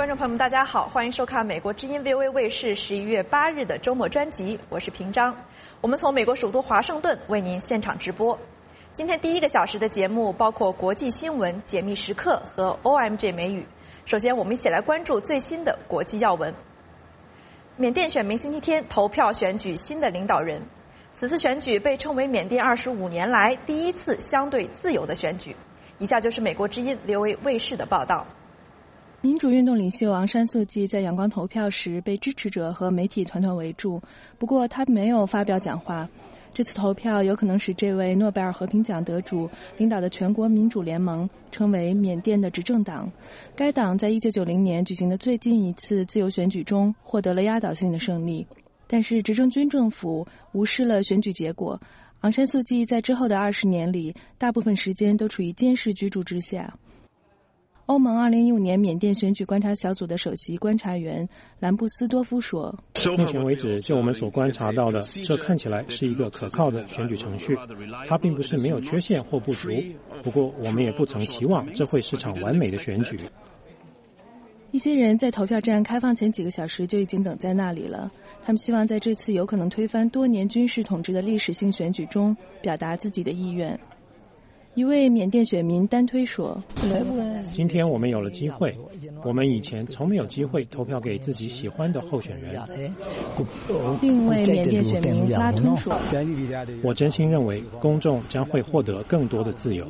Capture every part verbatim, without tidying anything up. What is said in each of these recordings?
观众朋友们，大家好，欢迎收看美国之音 V O A 卫视十一月八日的周末专辑，我是平章。我们从美国首都华盛顿为您现场直播。今天第一个小时的节目包括国际新闻、解密时刻和 O M G 美语。首先，我们一起来关注最新的国际要闻。缅甸选民星期天投票选举新的领导人，此次选举被称为缅甸二十五年来第一次相对自由的选举。以下就是美国之音 V O A 卫视的报道。 民主运动领袖昂山素季在阳光投票时被支持者和媒体团团围住，不过他没有发表讲话。这次投票有可能使这位诺贝尔和平奖得主领导的全国民主联盟成为缅甸的执政党。该党在一九九零年举行的最近一次自由选举中获得了压倒性的胜利，但是执政军政府无视了选举结果。昂山素季在之后的二十年里，大部分时间都处于监视居住之下。欧盟二零一五年缅甸选举观察小组的首席观察员兰布斯多夫说：“ 目前为止，就我们所观察到的，这看起来是一个可靠的选举程序。它并不是没有缺陷或不足，不过我们也不曾期望这会是场完美的选举。” 一些人在投票站开放前几个小时就已经等在那里了，他们希望在这次有可能推翻多年军事统治的历史性选举中表达自己的意愿。一位缅甸选民单推说：“ 今天我们有了机会，我们以前从没有机会投票给自己喜欢的候选人。” 另一位缅甸选民拉通说：“ 我真心认为公众将会获得更多的自由。”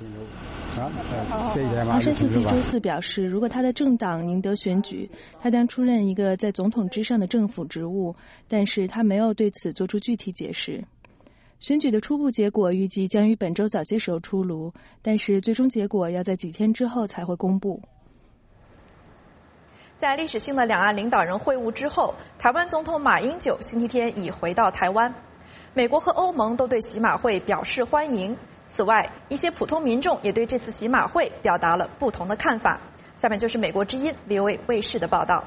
昂山素季周四表示，如果他的政党赢得选举，他将出任一个在总统之上的政府职务，但是他没有对此做出具体解释。选举的初步结果预计将于本周早些时候出炉，但是最终结果要在几天之后才会公布。 在历史性的两岸领导人会晤之后，台湾总统马英九星期天已回到台湾。美国和欧盟都对喜马会表示欢迎。此外，一些普通民众也对这次喜马会表达了不同的看法。下面就是美国之音 V O A 卫视的报道。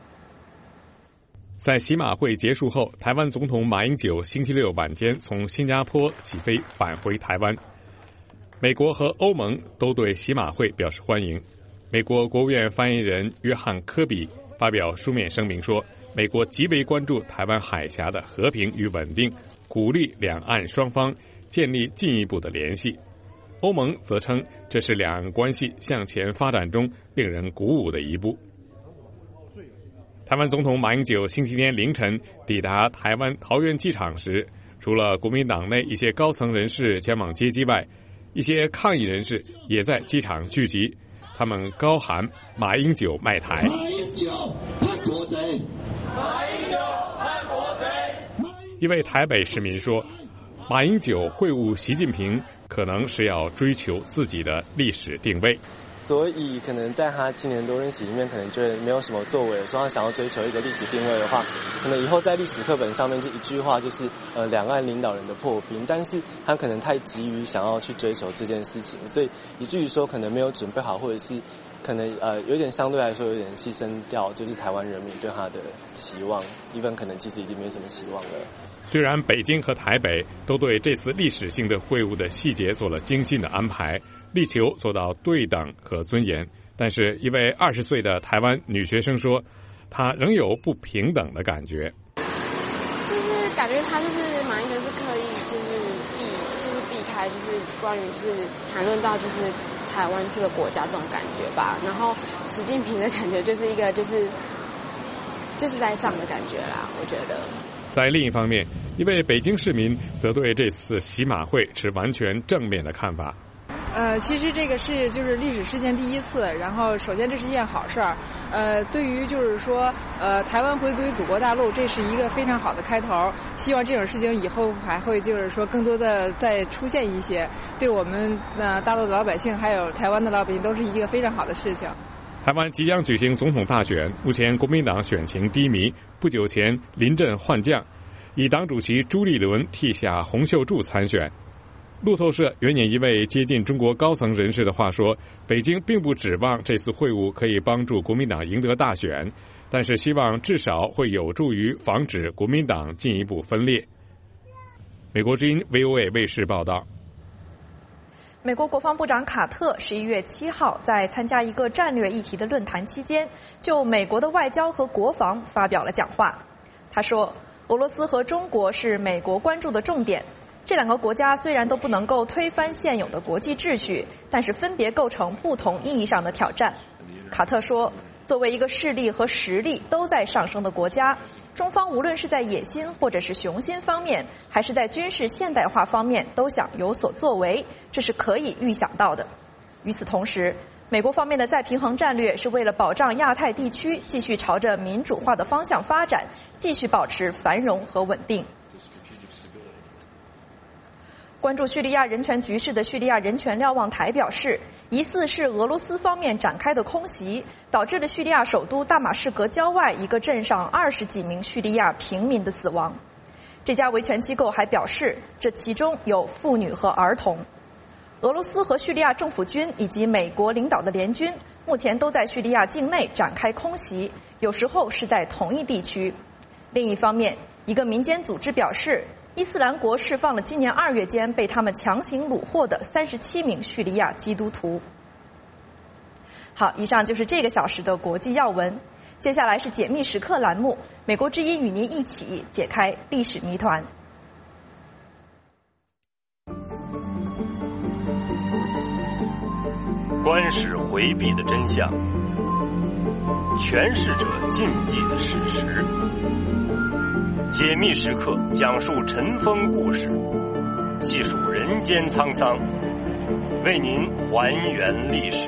在喜马会结束后，台湾总统马英九星期六晚间从新加坡起飞返回台湾。美国和欧盟都对喜马会表示欢迎。美国国务院发言人约翰·科比发表书面声明说，美国极为关注台湾海峡的和平与稳定，鼓励两岸双方建立进一步的联系。欧盟则称这是两岸关系向前发展中令人鼓舞的一步。台湾总统马英九星期天凌晨抵达台湾桃园机场时，除了国民党内一些高层人士前往接机外，一些抗议人士也在机场聚集，他们高喊马英九卖台。马英九叛国贼！马英九叛国贼！一位台北市民说，马英九会晤习近平可能是要追求自己的历史定位。 所以可能在他七年多任期里面，可能觉得没有什么作为，说他想要追求一个历史定位的话，可能以后在历史课本上面就一句话就是呃两岸领导人的破冰，但是他可能太急于想要去追求这件事情，所以以至于说可能没有准备好，或者是可能呃有点相对来说有点牺牲掉就是台湾人民对他的期望，一般可能其实已经没什么希望了。 虽然北京和台北都对这次历史性的会晤的细节做了精心的安排，力求做到对等和尊严，但是一位二十岁的台湾女学生说，她仍有不平等的感觉。 就是感觉她就是马英九是刻意就是避就是避开就是关于就是谈论到就是台湾这个国家这种感觉吧，然后习近平的感觉就是一个就是就是在上的感觉啦，我觉得。 在另一方面，一位北京市民则对这次喜马会持完全正面的看法。 呃，其实这个是就是历史事件第一次，然后首先这是一件好事儿。呃，对于就是说呃台湾回归祖国大陆，这是一个非常好的开头。希望这种事情以后还会就是说更多的再出现一些，对我们呃大陆的老百姓还有台湾的老百姓都是一个非常好的事情。 台湾即将举行总统大选，目前国民党选情低迷，不久前临阵换将，以党主席朱立伦替下洪秀柱参选。路透社援引一位接近中国高层人士的话说，北京并不指望这次会晤可以帮助国民党赢得大选，但是希望至少会有助于防止国民党进一步分裂。美国之音 V O A 卫视报道。 美国国防部长卡特十一月七号在参加一个战略议题的论坛期间，就美国的外交和国防发表了讲话。他说，俄罗斯和中国是美国关注的重点。这两个国家虽然都不能够推翻现有的国际秩序，但是分别构成不同意义上的挑战。卡特说，作为一个势力和实力都在上升的国家，中方无论是在野心或者是雄心方面，还是在军事现代化方面，都想有所作为，这是可以预想到的。与此同时，美国方面的再平衡战略是为了保障亚太地区继续朝着民主化的方向发展，继续保持繁荣和稳定。关注叙利亚人权局势的叙利亚人权瞭望台表示，疑似是俄罗斯方面展开的空袭，导致了叙利亚首都大马士革郊外一个镇上二十几名叙利亚平民的死亡。这家维权机构还表示，这其中有妇女和儿童。俄罗斯和叙利亚政府军以及美国领导的联军目前都在叙利亚境内展开空袭，有时候是在同一地区。另一方面，一个民间组织表示，伊斯兰国释放了今年二月间被他们强行掳获的三十七名叙利亚基督徒。好，以上就是这个小时的国际要闻。接下来是解密时刻栏目，美国之音与您一起解开历史谜团。 观史回避的真相，诠释者禁忌的事实。解密时刻讲述尘封故事，细数人间沧桑，为您还原历史。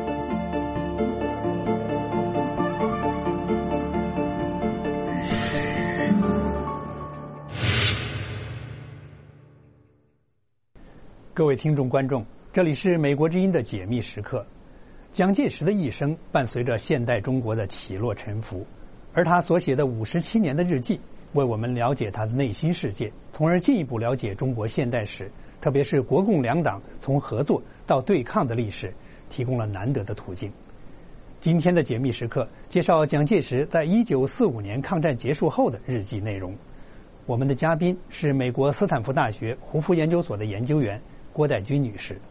各位听众观众，这里是美国之音的解密时刻。蒋介石的一生伴随着现代中国的起落沉浮，而他所写的五十七年的日记，为我们了解他的内心世界，从而进一步了解中国现代史，特别是国共两党从合作到对抗的历史，提供了难得的途径。今天的解密时刻介绍蒋介石在一九四五年抗战结束后的日记内容。我们的嘉宾是美国斯坦福大学胡佛研究所的研究员郭代军女士。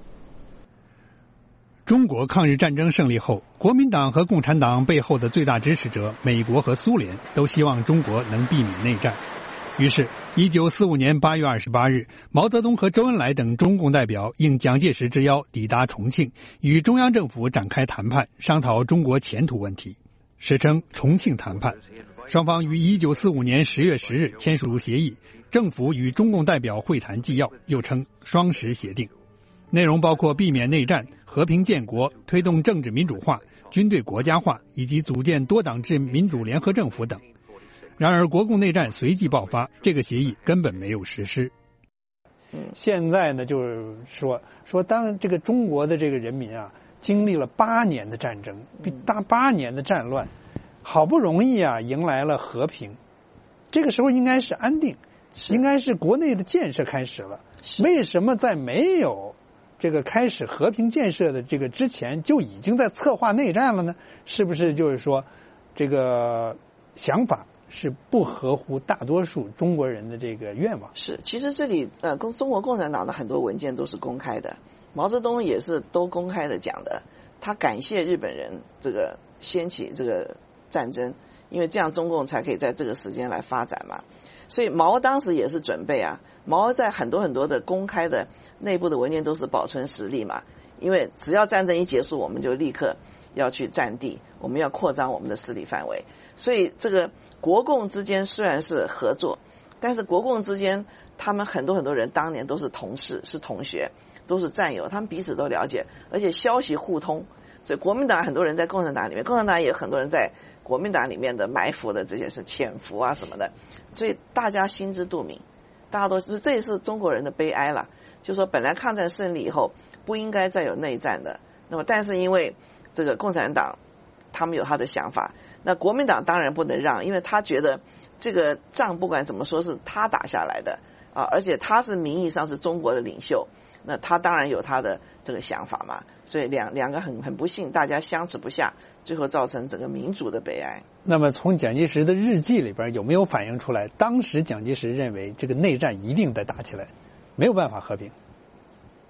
中国抗日战争胜利后，国民党和共产党背后的最大支持者美国和苏联都希望中国能避免内战。于是一九四五年八月二十八日，毛泽东和周恩来等中共代表应蒋介石之邀抵达重庆，与中央政府展开谈判，商讨中国前途问题，史称重庆谈判。双方于一九四五年十月十日签署协议，政府与中共代表会谈纪要，又称双十协定。内容包括避免内战、和平建国、推动政治民主化、军队国家化以及组建多党制民主联合政府等。然而国共内战随即爆发，这个协议根本没有实施。 现在呢，就是说说当这个中国的这个人民啊，经历了八年的战争，大八年的战乱，好不容易啊迎来了和平，这个时候应该是安定，应该是国内的建设开始了。为什么在没有这个开始和平建设的这个之前就已经在策划内战了呢？是不是就是说这个想法是不合乎大多数中国人的这个愿望？ 是，其实这里呃，中中国共产党的很多文件都是公开的，毛泽东也是都公开的讲的，他感谢日本人这个掀起这个战争，因为这样中共才可以在这个时间来发展嘛。所以毛当时也是准备啊，毛在很多很多的公开的内部的文件都是保存实力嘛，因为只要战争一结束，我们就立刻要去占地，我们要扩张我们的势力范围。所以这个国共之间虽然是合作，但是国共之间他们很多很多人当年都是同事，是同学，都是战友，他们彼此都了解，而且消息互通。所以国民党很多人在共产党里面，共产党也有很多人在国民党里面的埋伏的这些是潜伏啊什么的，所以大家心知肚明，大家都是，这也是中国人的悲哀了。就是说本来抗战胜利以后不应该再有内战的，那么但是因为这个共产党他们有他的想法，那国民党当然不能让，因为他觉得这个仗不管怎么说是他打下来的啊，而且他是名义上是中国的领袖，那他当然有他的这个想法嘛，所以两两个很很不幸，大家相持不下，最后造成整个民族的悲哀。 那么从蒋介石的日记里边有没有反映出来，当时蒋介石认为这个内战一定得打起来，没有办法和平？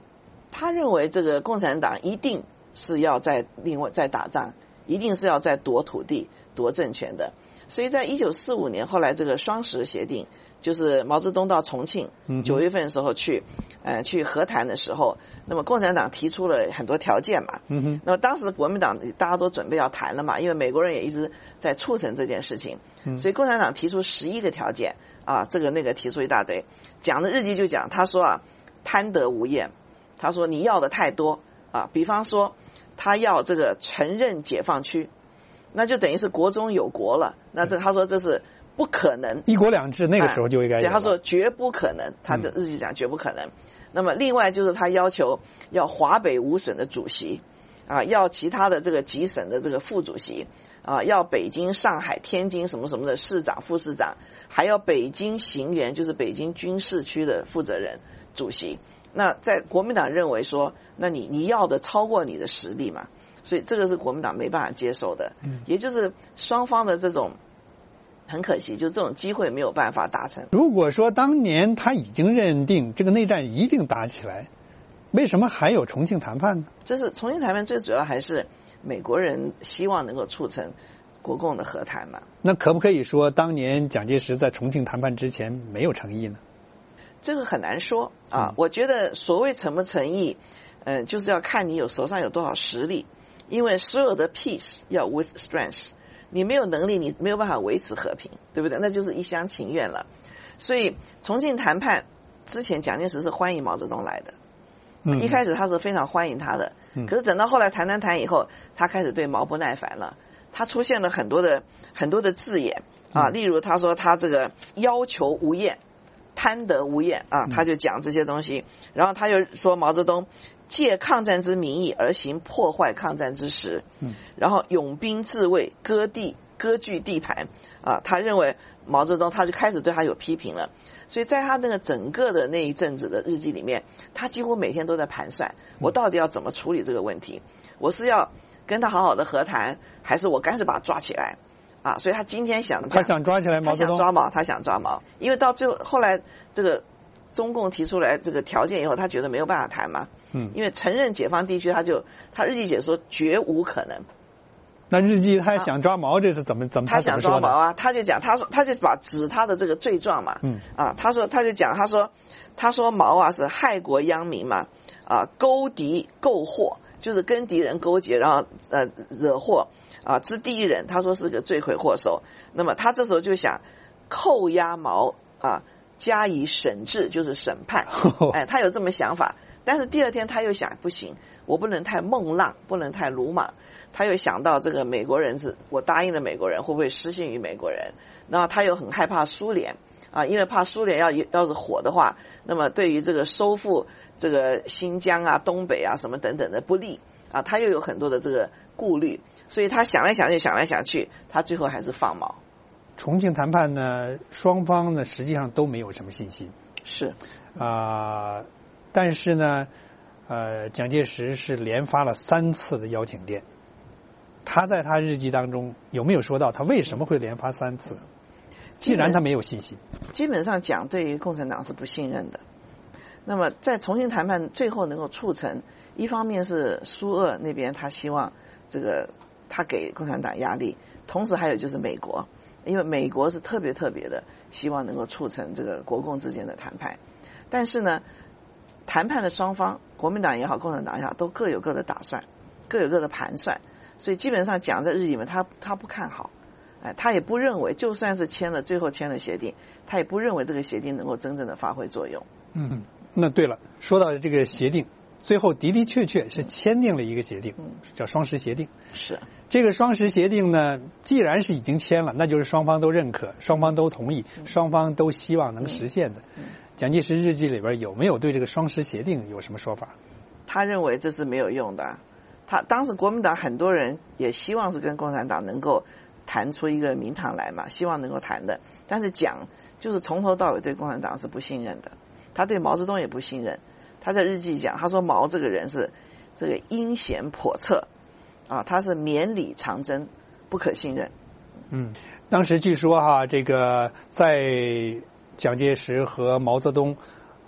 他认为这个共产党一定是要在另外在打仗，一定是要在夺土地、夺政权的。所以在一九四五年后来这个双十协定，就是毛泽东到重庆九月份的时候去，呃，去和谈的时候，那么共产党提出了很多条件嘛。嗯哼。那么当时国民党大家都准备要谈了嘛，因为美国人也一直在促成这件事情，所以共产党提出十一个条件啊，这个那个提出一大堆，讲的日记就讲，他说啊，贪得无厌，他说你要的太多啊，比方说他要这个承认解放区。那就等于是国中有国了，那这他说这是不可能， 一国两制那个时候就应该有、哎、 对，他说绝不可能，他这日记讲绝不可能、嗯、那么另外就是他要求要华北五省的主席啊，要其他的这个几省的这个副主席啊，要北京、上海、天津什么什么的市长、副市长，还要北京行辕，就是北京军事区的负责人主席。那在国民党认为说，那你你要的超过你的实力嘛，所以这个是国民党没办法接受的，嗯，也就是双方的这种很可惜，就这种机会没有办法达成。 如果说当年他已经认定这个内战一定打起来，为什么还有重庆谈判呢？ 这是重庆谈判最主要还是美国人希望能够促成国共的和谈嘛。 那可不可以说当年蒋介石在重庆谈判之前没有诚意呢？ 这个很难说啊，嗯、我觉得所谓诚不诚意，嗯、呃，就是要看你有手上有多少实力。因为所有的 peace 要 with strength， 你没有能力，你没有办法维持和平，对不对？那就是一厢情愿了。所以重庆谈判之前，蒋介石是欢迎毛泽东来的，嗯、一开始他是非常欢迎他的，嗯、可是等到后来谈谈谈以后，他开始对毛不耐烦了，他出现了很多的很多的字眼啊，例如他说他这个要求无厌，贪得无厌啊，他就讲这些东西，然后他又说毛泽东借抗战之名义而行破坏抗战之实，嗯，然后拥兵自卫，割地割据地盘啊，他认为毛泽东他就开始对他有批评了，所以在他那个整个的那一阵子的日记里面，他几乎每天都在盘算，我到底要怎么处理这个问题，我是要跟他好好的和谈，还是我干脆把他抓起来啊？所以他今天想他想抓起来毛泽东， 他想抓毛，他想抓毛，因为到最后后来这个中共提出来这个条件以后，他觉得没有办法谈嘛。嗯，因为承认解放地区，他就他日记写说绝无可能。 那日记他想抓毛，这是怎么怎么他想抓毛啊？他就讲，他说他就把指他的这个罪状嘛，嗯啊，他说他就讲，他说他说毛啊是害国殃民嘛，啊勾敌购祸，就是跟敌人勾结，然后呃惹祸啊之第一人，他说是个罪魁祸首。那么他这时候就想扣押毛啊，加以审治，就是审判，哎，他有这么想法。但是第二天他又想，不行，我不能太孟浪，不能太鲁莽。他又想到这个美国人是我答应的美国人会不会失信于美国人，然后他又很害怕苏联啊，因为怕苏联要要是火的话，那么对于这个收复这个新疆啊、东北啊什么等等的不利啊，他又有很多的这个顾虑，所以他想来想去，想来想去，他最后还是放毛。 重庆谈判呢，双方呢实际上都没有什么信心， 是啊。呃但是呢，呃，蒋介石是连发了三次的邀请电。他在他日记当中有没有说到他为什么会连发三次？既然他没有信心， 基本上讲对于共产党是不信任的。那么在重庆谈判最后能够促成，一方面是苏俄那边他希望这个他给共产党压力，同时还有就是美国，因为美国是特别特别的希望能够促成这个国共之间的谈判，但是呢。谈判的双方，国民党也好，共产党也好，都各有各的打算，各有各的盘算，所以基本上讲在日记里面，他他不看好，哎，他也不认为，就算是签了最后签了协定，他也不认为这个协定能够真正的发挥作用。 嗯，那对了，说到这个协定，最后的的确确是签订了一个协定，嗯、叫双十协定。 是这个双十协定呢，既然是已经签了，那就是双方都认可，双方都同意，嗯、双方都希望能实现的。嗯嗯蒋介石日记里边有没有对这个双十协定有什么说法？ 他认为这是没有用的。他当时国民党很多人也希望是跟共产党能够谈出一个名堂来嘛，希望能够谈的。但是蒋就是从头到尾对共产党是不信任的，他对毛泽东也不信任。他在日记讲，他说毛这个人是这个阴险叵测啊，他是绵里藏针，不可信任。 嗯，当时据说哈，这个在蒋介石和毛泽东啊、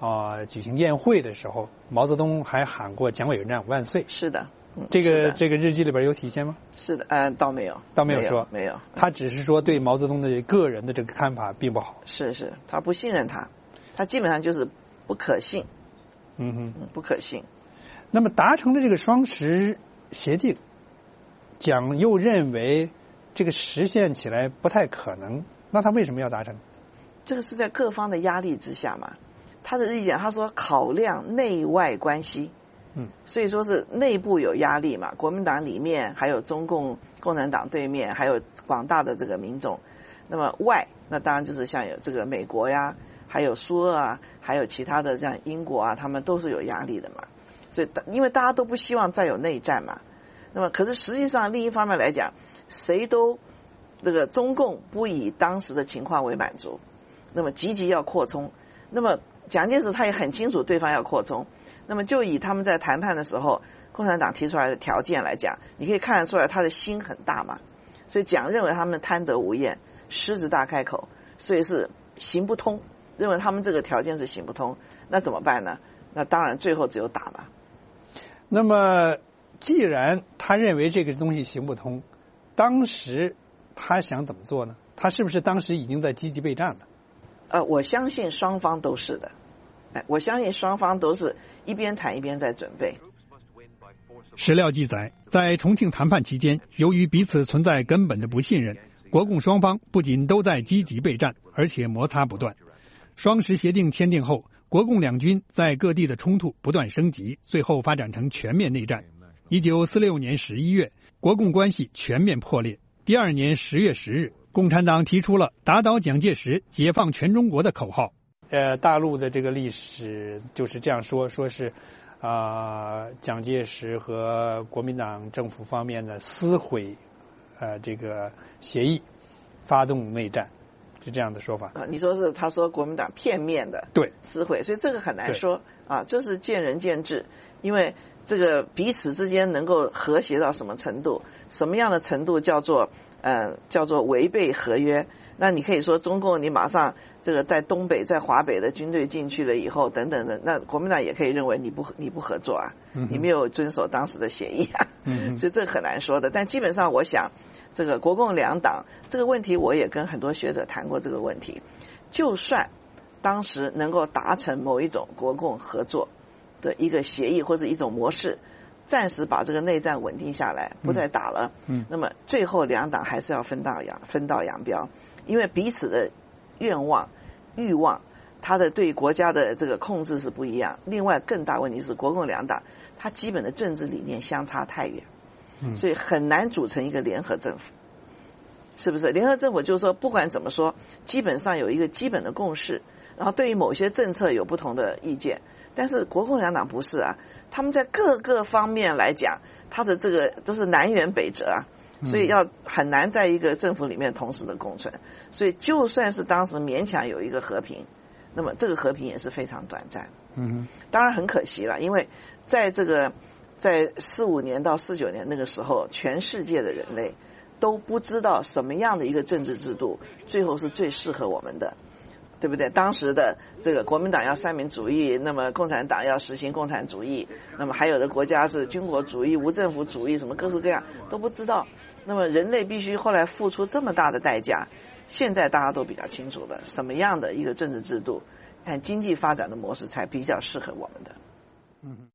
啊、呃、举行宴会的时候，毛泽东还喊过蒋委员长万岁。 是的。嗯、 这个是这个日记里边有体现吗？ 是的，呃，倒没有， 倒没有说， 没有，没有他只是说对毛泽东的个人的这个看法并不好。 是是，他不信任他，他基本上就是不可信。 嗯哼， 不可信。 那么达成了这个双十协定，蒋又认为这个实现起来不太可能，那他为什么要达成？ 这个是在各方的压力之下嘛。他的日记讲，他说考量内外关系。 嗯， 所以说是内部有压力嘛，国民党里面还有中共共产党对面，还有广大的这个民众。那么外，那当然就是像有这个美国呀，还有苏俄啊，还有其他的像英国啊，他们都是有压力的嘛。所以因为大家都不希望再有内战嘛。那么可是实际上另一方面来讲，谁都这个中共不以当时的情况为满足，那么积极要扩充。那么蒋介石他也很清楚对方要扩充。那么就以他们在谈判的时候，共产党提出来的条件来讲，你可以看得出来他的心很大嘛。所以蒋认为他们贪得无厌，狮子大开口，所以是行不通，认为他们这个条件是行不通。那怎么办呢？那当然最后只有打嘛。 那么既然他认为这个东西行不通，当时他想怎么做呢？他是不是当时已经在积极备战了？ 呃，我相信双方都是的。哎，我相信双方都是一边谈一边在准备。 史料记载，在重庆谈判期间，由于彼此存在根本的不信任，国共双方不仅都在积极备战，而且摩擦不断。双十协定签订后，国共两军在各地的冲突不断升级，最后发展成全面内战。一九四六年十一月，国共关系全面破裂。第二年十月十日，共产党提出了打倒蒋介石、解放全中国的口号。 呃，大陆的这个历史就是这样说，说是啊、呃，蒋介石和国民党政府方面的撕毁呃这个协议，发动内战，是这样的说法。 啊，你说是他说国民党片面的对撕毁，所以这个很难说啊，这是见仁见智，因为这个彼此之间能够和谐到什么程度，什么样的程度叫做呃叫做违背合约。那你可以说中共你马上这个在东北在华北的军队进去了以后等等的，那国民党也可以认为你不你不合作啊，你没有遵守当时的协议啊， 嗯、 所以这很难说的。但基本上我想这个国共两党这个问题，我也跟很多学者谈过这个问题，就算当时能够达成某一种国共合作的一个协议或者一种模式，暂时把这个内战稳定下来，不再打了， 嗯， 那么最后两党还是要分道扬分道扬镳，因为彼此的愿望、欲望，他的对国家的这个控制是不一样。另外，更大问题是国共两党，它基本的政治理念相差太远， 嗯， 所以很难组成一个联合政府。是不是？联合政府就是说，不管怎么说，基本上有一个基本的共识，然后对于某些政策有不同的意见。但是国共两党不是啊，他们在各个方面来讲，他的这个都是南辕北辙啊，所以要很难在一个政府里面同时的共存。所以就算是当时勉强有一个和平，那么这个和平也是非常短暂。 嗯， 当然很可惜了，因为在这个在四五年到四九年那个时候，全世界的人类都不知道什么样的一个政治制度最后是最适合我们的。对不对？当时的这个国民党要三民主义，那么共产党要实行共产主义，那么还有的国家是军国主义、无政府主义，什么各式各样都不知道。那么人类必须后来付出这么大的代价，现在大家都比较清楚了，什么样的一个政治制度、按经济发展的模式才比较适合我们的。 嗯。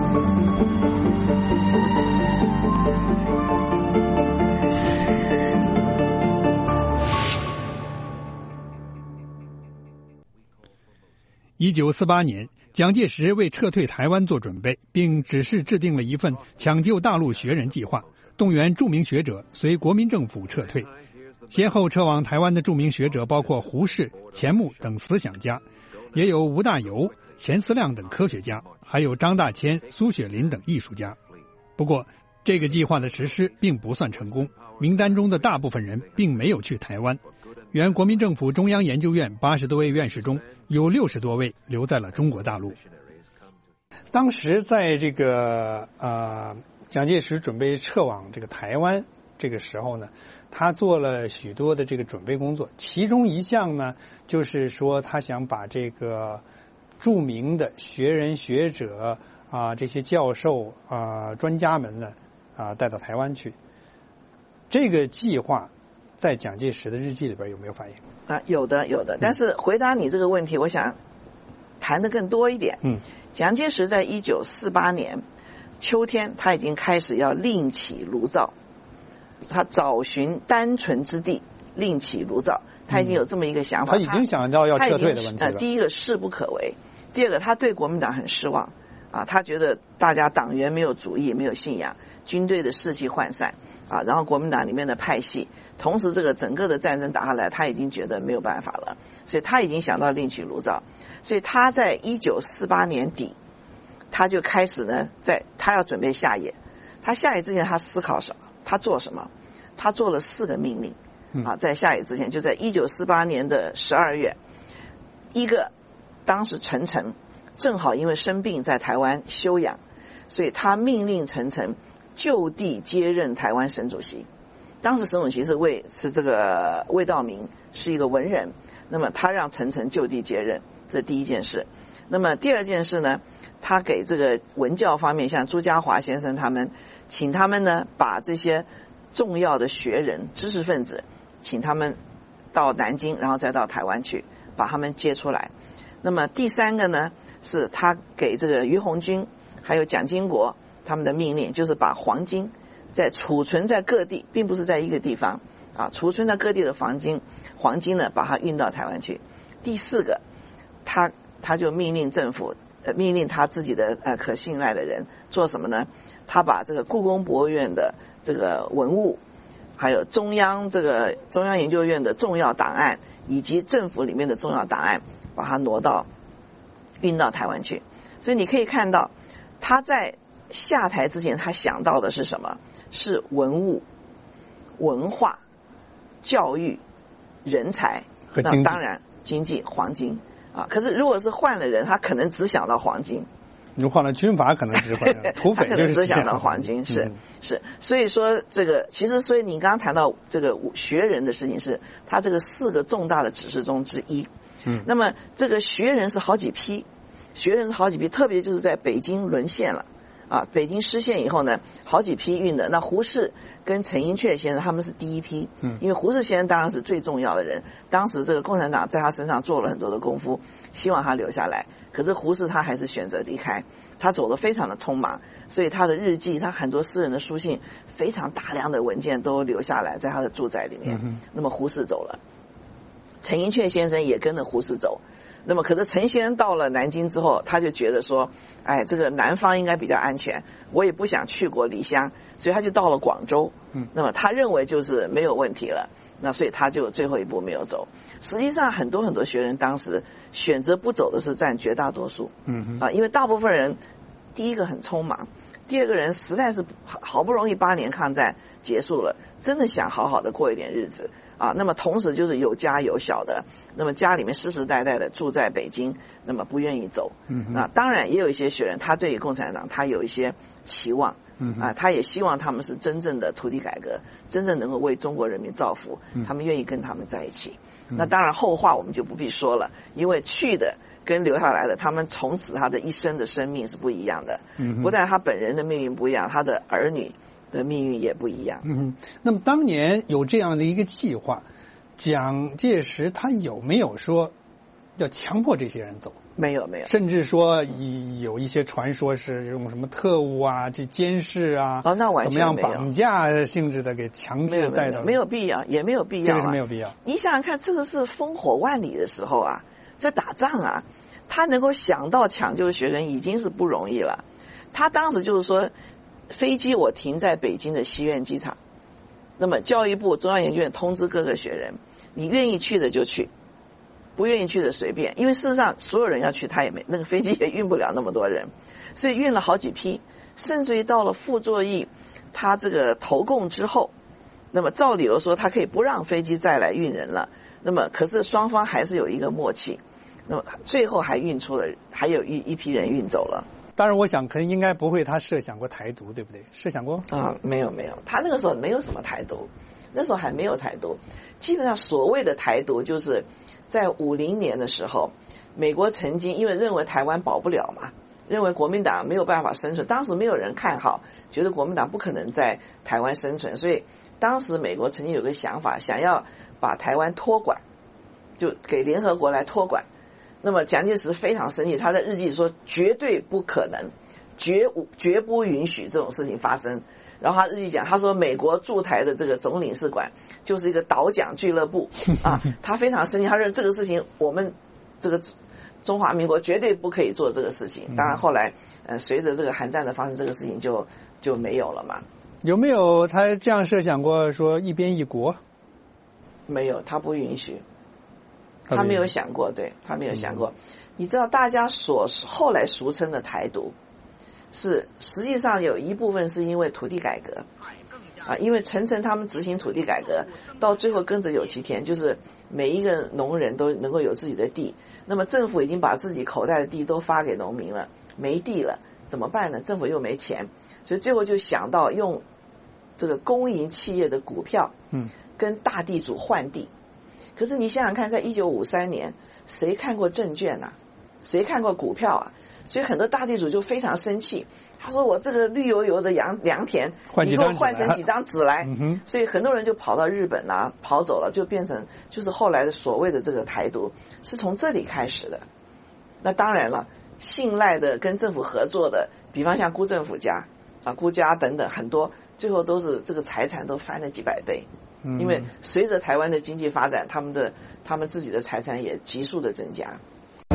一九四八年，蒋介石为撤退台湾做准备，并指示制定了一份抢救大陆学人计划，动员著名学者随国民政府撤退。先后撤往台湾的著名学者包括胡适、钱穆等思想家，也有吴大猷、钱思亮等科学家，还有张大千、苏雪林等艺术家。不过，这个计划的实施并不算成功，名单中的大部分人并没有去台湾。原国民政府中央研究院八十多位院士中，有六十多位留在了中国大陆。 当时在这个呃蒋介石准备撤往这个台湾这个时候呢，他做了许多的这个准备工作，其中一项呢，就是说他想把这个著名的学人学者啊，这些教授啊、专家们呢啊带到台湾去。这个计划在蒋介石的日记里边有没有反映？ 啊，有的有的。但是回答你这个问题，我想谈得更多一点。 嗯， 蒋介石在一九四八年秋天，他已经开始要另起炉灶，他找寻单纯之地，另起炉灶。他已经有这么一个想法， 嗯、他已经想到要撤退的问题了。 呃，第一个势不可为，第二个他对国民党很失望啊，他觉得大家党员没有主义，没有信仰，军队的士气涣散啊，然后国民党里面的派系，同时这个整个的战争打下来，他已经觉得没有办法了，所以他已经想到另起炉灶，所以他在一九四八年底，他就开始呢，在他要准备下野，他下野之前他思考什么？他做什么？他做了四个命令。啊，在下野之前，就在一九四八年的十二月，一个当时陈诚正好因为生病在台湾休养，所以他命令陈诚就地接任台湾省主席。当时省主席是魏是这个魏道明，是一个文人，那么他让陈诚就地接任，这是第一件事。那么第二件事呢，他给这个文教方面，像朱家骅先生他们，请他们呢把这些重要的学人、知识分子，请他们到南京，然后再到台湾去，把他们接出来。那么第三个呢，是他给这个于鸿钧还有蒋经国他们的命令，就是把黄金在储存在各地，并不是在一个地方啊，储存在各地的黄金，黄金呢把它运到台湾去。第四个，他他就命令政府，呃，命令他自己的呃可信赖的人做什么呢？他把这个故宫博物院的这个文物，还有中央这个中央研究院的重要档案，以及政府里面的重要档案，把它挪到运到台湾去。所以你可以看到，他在下台之前，他想到的是什么？是文物、文化、教育、人才和经济， 那当然经济、黄金啊。可是如果是换了人，他可能只想到黄金。 你换了军阀，可能只换土匪就是只想到黄金，是、嗯、是，所以说这个其实，所以你刚刚谈到这个学人的事情，是他这个四个重大的指示中之一。 嗯， 那么这个学人是好几批，学人是好几批，特别就是在北京沦陷了啊，北京失陷以后呢，好几批运的。那胡适跟陈寅恪先生他们是第一批， 嗯， 因为胡适先生当然是最重要的人，当时这个共产党在他身上做了很多的功夫，希望他留下来。可是胡适他还是选择离开，他走得非常的匆忙，所以他的日记，他很多私人的书信，非常大量的文件都留下来在他的住宅里面。 嗯、 那么胡适走了，陈寅恪先生也跟着胡适走。那么可是陈先生到了南京之后，他就觉得说，哎，这个南方应该比较安全，我也不想去国离乡，所以他就到了广州。 嗯， 那么他认为就是没有问题了，那所以他就最后一步没有走。实际上很多很多学人当时选择不走的是占绝大多数。 嗯啊，因为大部分人第一个很匆忙，第二个人实在是好不容易八年抗战结束了，真的想好好的过一点日子啊。那么同时就是有家有小的，那么家里面世世代代的住在北京，那么不愿意走。 嗯， 那当然也有一些学人，他对于共产党他有一些期望。 嗯啊，他也希望他们是真正的土地改革，真正能够为中国人民造福， 嗯、 他们愿意跟他们在一起。 嗯、 那当然后话我们就不必说了，因为去的跟留下来的，他们从此他的一生的生命是不一样的。 嗯， 不但他本人的命运不一样，他的儿女的命运也不一样。 嗯，那么当年有这样的一个计划，蒋介石他有没有说要强迫这些人走？ 没有没有， 甚至说有一些传说是用什么特务啊、这监视啊， 哦，那完怎么样绑架性质的给强制带到， 没有必要，也没有必要、啊， 这个是没有必要。 你想想看，这个是烽火万里的时候啊，在打仗啊，他能够想到抢救学生已经是不容易了。他当时就是说，飞机我停在北京的西苑机场，那么教育部中央研究院通知各个学人，你愿意去的就去。不愿意去的随便，因为事实上所有人要去，他也没那个飞机也运不了那么多人，所以运了好几批，甚至于到了傅作义他这个投共之后，那么照理由说他可以不让飞机再来运人了，那么可是双方还是有一个默契，那么最后还运出了，还有一一批人运走了。 当然我想可能应该不会他设想过台独，对不对？设想过啊？没有没有，他那个时候没有什么台独，那时候还没有台独，基本上所谓的台独就是在五零年的时候， 美国曾经因为认为台湾保不了嘛，认为国民党没有办法生存，当时没有人看好，觉得国民党不可能在台湾生存，所以当时美国曾经有个想法，想要把台湾托管，就给联合国来托管。那么蒋介石非常生气，他在日记说绝对不可能，绝无绝不允许这种事情发生。然后他日记讲，他说美国驻台的这个总领事馆就是一个倒蒋俱乐部啊，他非常生气，他认为这个事情我们这个中华民国绝对不可以做这个事情。当然后来呃随着这个韩战的发生，这个事情就就没有了嘛。 有没有他这样设想过说一边一国？ 没有，他不允许，他没有想过，对，他没有想过。嗯、你知道大家所后来俗称的台独，是实际上有一部分是因为土地改革啊，因为陈诚他们执行土地改革，到最后耕者有其田，就是每一个农人都能够有自己的地。那么政府已经把自己口袋的地都发给农民了，没地了怎么办呢？政府又没钱，所以最后就想到用这个公营企业的股票，嗯，跟大地主换地。可是你想想看，在一九五三年，谁看过证券啊？谁看过股票啊？所以很多大地主就非常生气，他说我这个绿油油的良良田，你给我换成几张纸来。嗯、所以很多人就跑到日本啊，跑走了，就变成就是后来的所谓的这个台独，是从这里开始的。那当然了，信赖的跟政府合作的，比方像辜政府家啊、辜家等等很多，最后都是这个财产都翻了几百倍。嗯、因为随着台湾的经济发展，他们的他们自己的财产也急速的增加。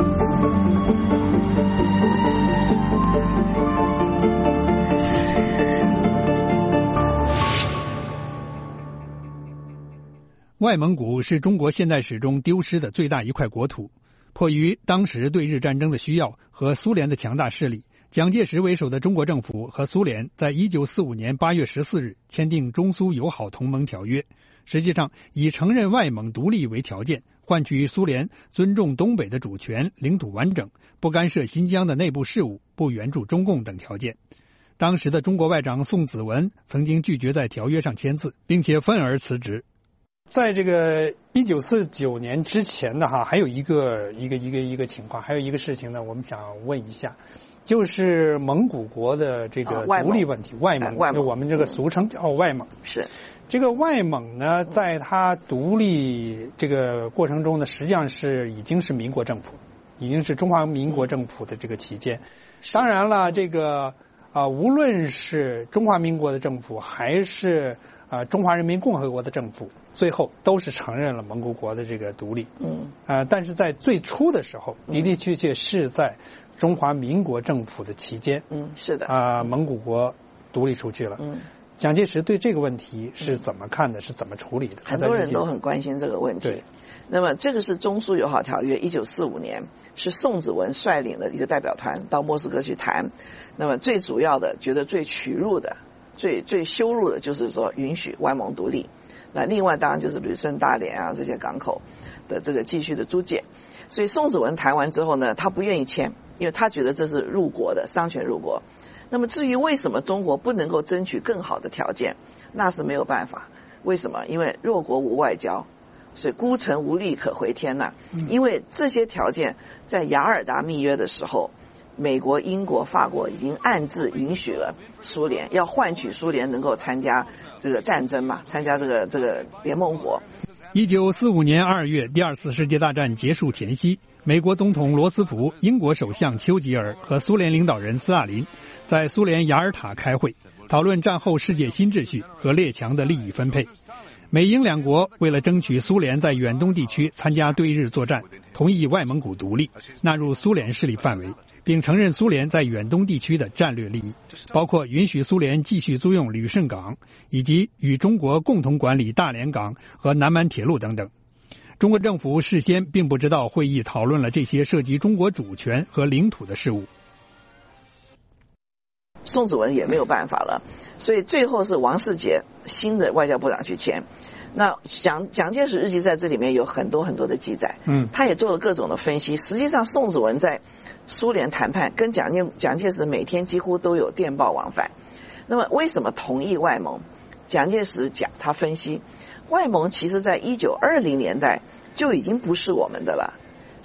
外蒙古是中国现代史中丢失的最大一块国土。迫于当时对日战争的需要和苏联的强大势力，蒋介石为首的中国政府和苏联在一九四五年八月十四日签订中苏友好同盟条约，实际上以承认外蒙独立为条件，换取苏联尊重东北的主权、领土完整，不干涉新疆的内部事务，不援助中共等条件。当时的中国外长宋子文曾经拒绝在条约上签字，并且愤而辞职。 在这个一九四九年之前的哈，还有一个一个一个一个情况，还有一个事情呢，我们想问一下，就是蒙古国的这个独立问题，啊、外蒙，外蒙，我们这个俗称叫外蒙。 是这个外蒙呢，在它独立这个过程中呢，实际上是已经是民国政府，已经是中华民国政府的这个期间。当然了，这个啊、呃，无论是中华民国的政府还是啊、呃，中华人民共和国的政府，最后都是承认了蒙古国的这个独立。嗯，呃，但是在最初的时候，的的确确是在中华民国政府的期间。 嗯，是的。 啊、呃，蒙古国独立出去了。嗯，蒋介石对这个问题是怎么看的？嗯、是怎么处理的？ 很多人都很关心这个问题。对。那么，这个是中苏友好条约，一九四五年是宋子文率领的一个代表团到莫斯科去谈。那么，最主要的，觉得最屈辱的。最最羞辱的就是说允许外蒙独立，那另外当然就是旅顺、大连啊这些港口的这个继续的租借。所以宋子文谈完之后呢，他不愿意签，因为他觉得这是入国的商权入国。那么至于为什么中国不能够争取更好的条件，那是没有办法。为什么？因为弱国无外交，所以孤城无力可回天呐、啊。因为这些条件在雅尔达密约的时候，美国、英国、法国已经暗自允许了苏联，要换取苏联能够参加这个战争嘛，参加这个这个联盟国。 一九四五年二月，第二次世界大战结束前夕，美国总统罗斯福、英国首相丘吉尔和苏联领导人斯大林在苏联雅尔塔开会，讨论战后世界新秩序和列强的利益分配。美英两国为了争取苏联在远东地区参加对日作战，同意外蒙古独立，纳入苏联势力范围，并承认苏联在远东地区的战略利益，包括允许苏联继续租用旅顺港，以及与中国共同管理大连港和南满铁路等等。中国政府事先并不知道会议讨论了这些涉及中国主权和领土的事务。 宋子文也没有办法了，所以最后是王世杰新的外交部长去签。那蒋蒋介石日记在这里面有很多很多的记载，嗯，他也做了各种的分析。实际上，宋子文在苏联谈判跟蒋介蒋介石每天几乎都有电报往返。那么，为什么同意外蒙？蒋介石讲，他分析，外蒙其实在一九二零年代就已经不是我们的了。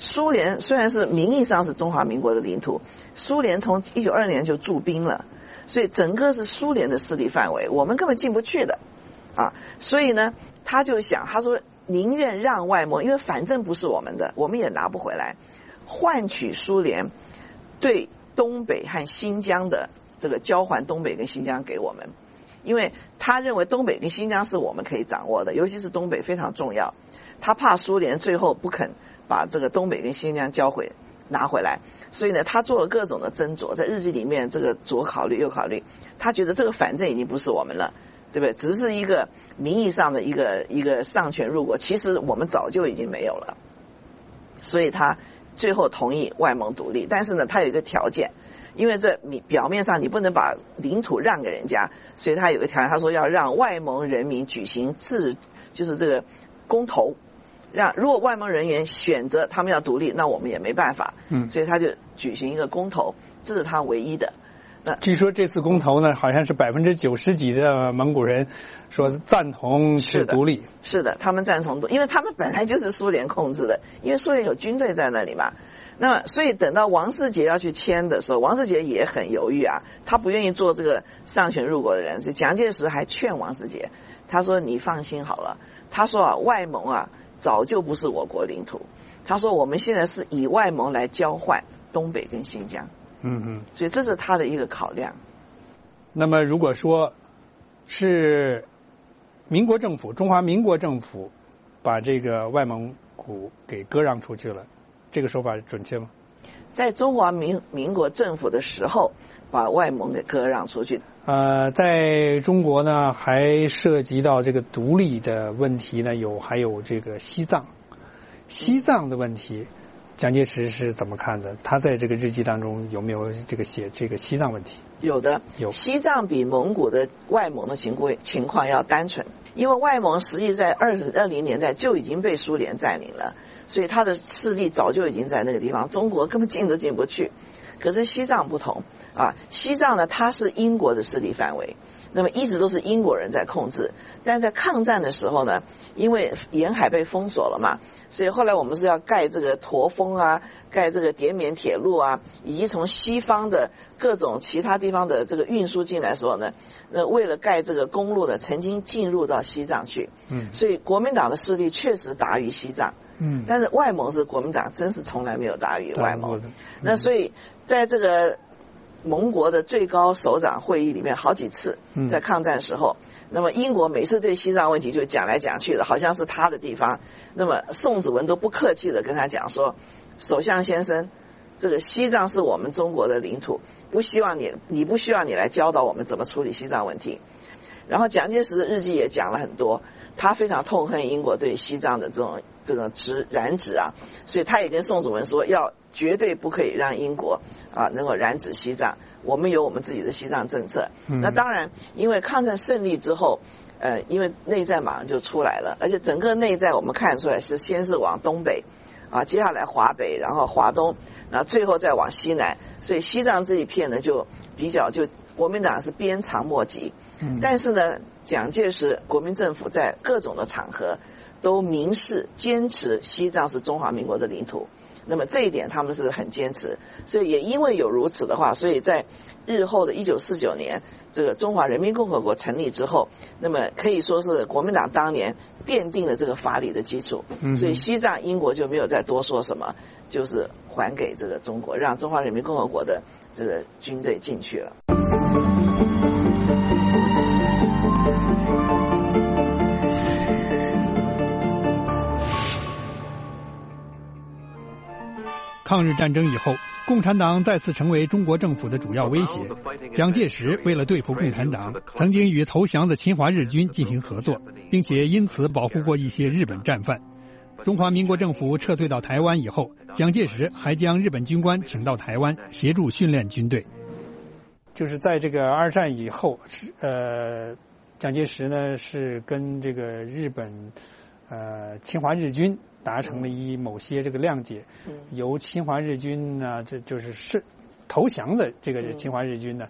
苏联虽然是名义上是中华民国的领土，苏联从一九二二年就驻兵了，所以整个是苏联的势力范围，我们根本进不去的啊。所以呢，他就想，他说宁愿让外蒙，因为反正不是我们的，我们也拿不回来，换取苏联对东北和新疆的这个交还东北跟新疆给我们。因为他认为东北跟新疆是我们可以掌握的，尤其是东北非常重要，他怕苏联最后不肯把这个东北跟新疆交回拿回来，所以呢，他做了各种的斟酌，在日记里面这个左考虑右考虑，他觉得这个反正已经不是我们了，对不对？只是一个名义上的一个一个上权入国，其实我们早就已经没有了，所以他最后同意外蒙独立，但是呢，他有一个条件。因为这你表面上你不能把领土让给人家，所以他有个条件，他说要让外蒙人民举行自就是这个公投，让如果外蒙人员选择他们要独立，那我们也没办法，嗯，所以他就举行一个公投，这是他唯一的。 那据说这次公投呢，好像是百分之九十几的蒙古人说赞同是独立， 是的，是的，他们赞同独，因为他们本来就是苏联控制的，因为苏联有军队在那里嘛。那么，所以等到王世杰要去签的时候，王世杰也很犹豫啊，他不愿意做这个上权入国的人。所以蒋介石还劝王世杰，他说：“你放心好了。”他说啊，外蒙啊早就不是我国领土。他说我们现在是以外蒙来交换东北跟新疆。 嗯嗯， 所以这是他的一个考量。 那么，如果说是民国政府、中华民国政府把这个外蒙古给割让出去了。这个说法准确吗？ 在中华民民国政府的时候，把外蒙给割让出去。 呃，在中国呢，还涉及到这个独立的问题呢，有还有这个西藏，西藏的问题，蒋介石是怎么看的？他在这个日记当中有没有这个写这个西藏问题？ 有的， 有。 西藏比蒙古的外蒙的情况情况要单纯。因为外蒙实际在二十二零年代就已经被苏联占领了，所以他的势力早就已经在那个地方，中国根本进都进不去。可是西藏不同啊，西藏呢它是英国的势力范围，那么一直都是英国人在控制。但在抗战的时候呢，因为沿海被封锁了嘛，所以后来我们是要盖这个驼峰啊，盖这个滇缅铁路啊，以及从西方的各种其他地方的这个运输进来的时候呢，那为了盖这个公路呢，曾经进入到西藏去。嗯，所以国民党的势力确实达于西藏。嗯，但是外蒙是国民党真是从来没有达于外蒙。嗯、那所以在这个盟国的最高首长会议里面，好几次在抗战时候，嗯、那么英国每次对西藏问题就讲来讲去的，好像是他的地方。那么宋子文都不客气的跟他讲说，首相先生，这个西藏是我们中国的领土，不希望你，你不需要你来教导我们怎么处理西藏问题。然后蒋介石的日记也讲了很多，他非常痛恨英国对西藏的这种这种植染指啊，所以他也跟宋子文说，要绝对不可以让英国啊能够染指西藏，我们有我们自己的西藏政策。嗯、那当然，因为抗战胜利之后，呃，因为内战马上就出来了，而且整个内战我们看出来是先是往东北，啊，接下来华北，然后华东，然后最后再往西南，所以西藏这一片呢就比较就。国民党是鞭长莫及，嗯、但是呢，蒋介石国民政府在各种的场合都明示坚持西藏是中华民国的领土，那么这一点他们是很坚持，所以也因为有如此的话，所以在日后的一九四九年这个中华人民共和国成立之后，那么可以说是国民党当年奠定了这个法理的基础，嗯、所以西藏英国就没有再多说什么，就是还给这个中国，让中华人民共和国的这个军队进去了。 抗日战争以后，共产党再次成为中国政府的主要威胁。蒋介石为了对付共产党，曾经与投降的侵华日军进行合作，并且因此保护过一些日本战犯。中华民国政府撤退到台湾以后，蒋介石还将日本军官请到台湾协助训练军队。 就是在这个二战以后，呃，蒋介石呢是跟这个日本呃侵华日军达成了一某些这个谅解，由侵华日军呢，这就是是投降的这个侵华日军呢，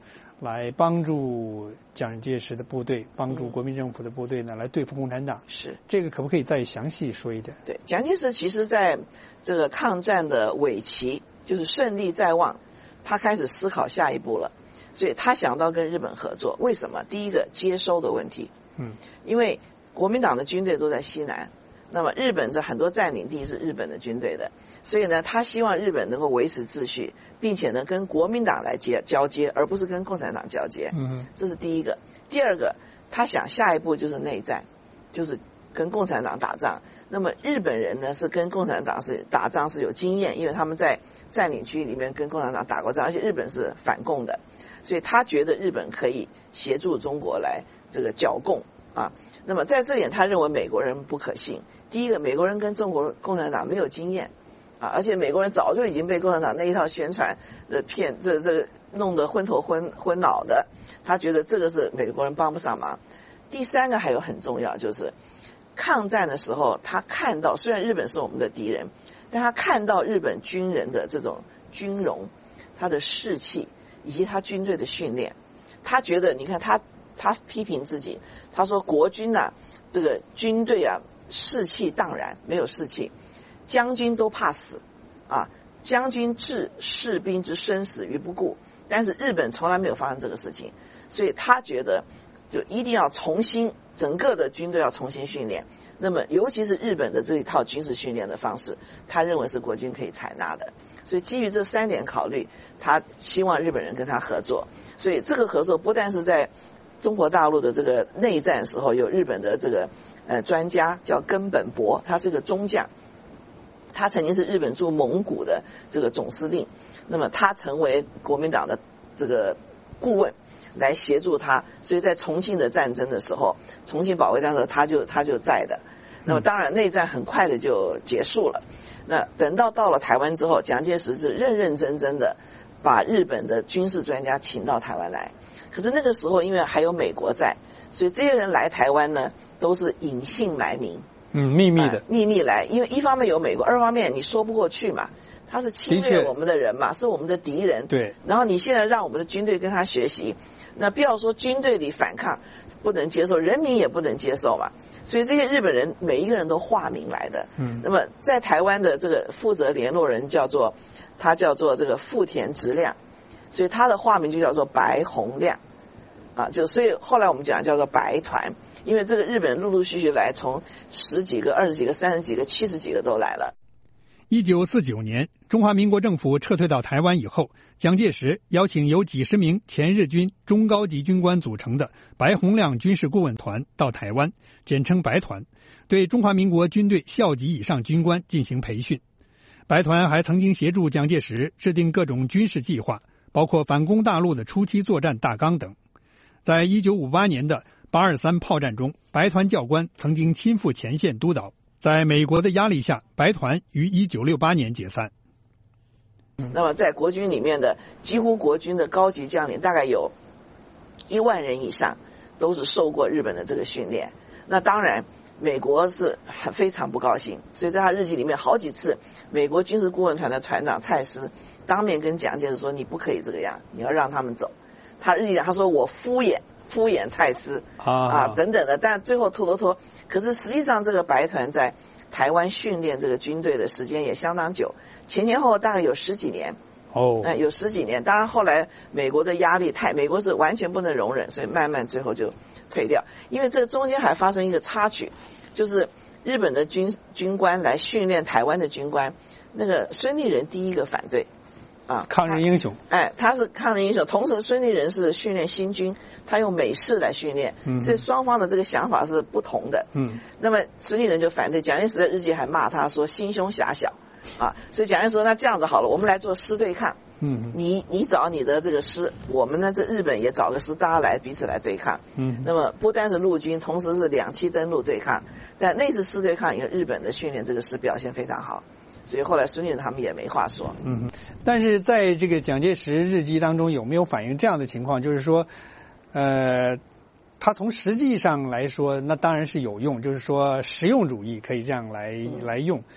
来帮助蒋介石的部队，帮助国民政府的部队呢，来对付共产党。 是这个可不可以再详细说一点？ 对，蒋介石其实在这个抗战的尾期，就是胜利在望，他开始思考下一步了，所以他想到跟日本合作。为什么？第一个接收的问题， 嗯， 因为国民党的军队都在西南，那么日本的很多占领地是日本的军队的，所以呢，他希望日本能够维持秩序，并且呢，跟国民党来接交接，而不是跟共产党交接。 嗯， 这是第一个。第二个，他想下一步就是内战，就是跟共产党打仗。那么日本人呢，是跟共产党是打仗是有经验，因为他们在占领区里面跟共产党打过仗，而且日本是反共的，所以他觉得日本可以协助中国来这个剿共啊。那么在这点，他认为美国人不可信。第一个，美国人跟中国共产党没有经验啊，而且美国人早就已经被共产党那一套宣传的骗，这这弄得昏头昏昏脑的。他觉得这个是美国人帮不上忙。第三个还有很重要，就是抗战的时候，他看到虽然日本是我们的敌人，但他看到日本军人的这种军容、他的士气以及他军队的训练，他觉得你看他他批评自己，他说国军啊，这个军队啊士气荡然，没有士气，将军都怕死啊，将军置士兵之生死于不顾，但是日本从来没有发生这个事情，所以他觉得就一定要重新整个的军队要重新训练，那么尤其是日本的这一套军事训练的方式，他认为是国军可以采纳的，所以基于这三点考虑，他希望日本人跟他合作。所以这个合作不但是在中国大陆的这个内战时候有日本的这个呃专家叫根本博，他是个中将，他曾经是日本驻蒙古的这个总司令，那么他成为国民党的这个顾问来协助他，所以在重庆的战争的时候，重庆保卫战的时候他就他就在的。那么当然内战很快的就结束了，那等到到了台湾之后，蒋介石是认认真真的把日本的军事专家请到台湾来，可是那个时候因为还有美国在，所以这些人来台湾呢都是隐姓埋名， 嗯，秘密的、 啊、秘密来，因为一方面有美国，二方面你说不过去嘛，他是侵略我们的人嘛，是我们的敌人， 对， 然后你现在让我们的军队跟他学习，那不要说军队里反抗不能接受，人民也不能接受嘛，所以这些日本人每一个人都化名来的。 嗯， 那么在台湾的这个负责联络人叫做他叫做这个富田直亮，所以他的化名就叫做白洪亮啊，就所以后来我们讲叫做白团，因为这个日本人陆陆续续来，从十几个、二十几个、三十几个、七十几个都来了。 一九四九年，中华民国政府撤退到台湾以后，蒋介石邀请由几十名前日军中高级军官组成的白洪亮军事顾问团到台湾，简称白团，对中华民国军队校级以上军官进行培训。白团还曾经协助蒋介石制定各种军事计划，包括反攻大陆的初期作战大纲等。在一九五八年的八二三炮战中，白团教官曾经亲赴前线督导。在美国的压力下，白团于一九六八年解散。 那么在国军里面的几乎国军的高级将领大概有一万人以上都是受过日本的这个训练。那当然美国是很非常不高兴，所以在他日记里面好几次，美国军事顾问团的团长蔡斯当面跟蒋介石说，你不可以这个样，你要让他们走。他日记他说我敷衍敷衍蔡斯啊啊等等的，但最后拖拖拖。可是实际上这个白团在台湾训练这个军队的时间也相当久，前前后后大概有十几年哦， 嗯，有十几年。当然后来美国的压力太，美国是完全不能容忍，所以慢慢最后就退掉。因为这个中间还发生一个插曲，就是日本的军军官来训练台湾的军官，那个孙立人第一个反对啊， 抗日英雄， 哎，他是抗日英雄，同时孙立人是训练新军，他用美式来训练， 嗯， 所以双方的这个想法是不同的。 嗯， 那么孙立人就反对，蒋介石的日记还骂他说心胸狭小啊，所以蒋介石说那这样子好了，我们来做师对抗。 嗯， 你你找你的这个师，我们呢这日本也找个师，大家来彼此来对抗。 嗯， 那么不单是陆军，同时是两栖登陆对抗，但那次师对抗以后，日本的训练这个师表现非常好。所以后来孙立人他们也没话说。 嗯，但是在这个蒋介石日记当中有没有反映这样的情况？就是说，呃，他从实际上来说，那当然是有用，就是说实用主义可以这样来来用。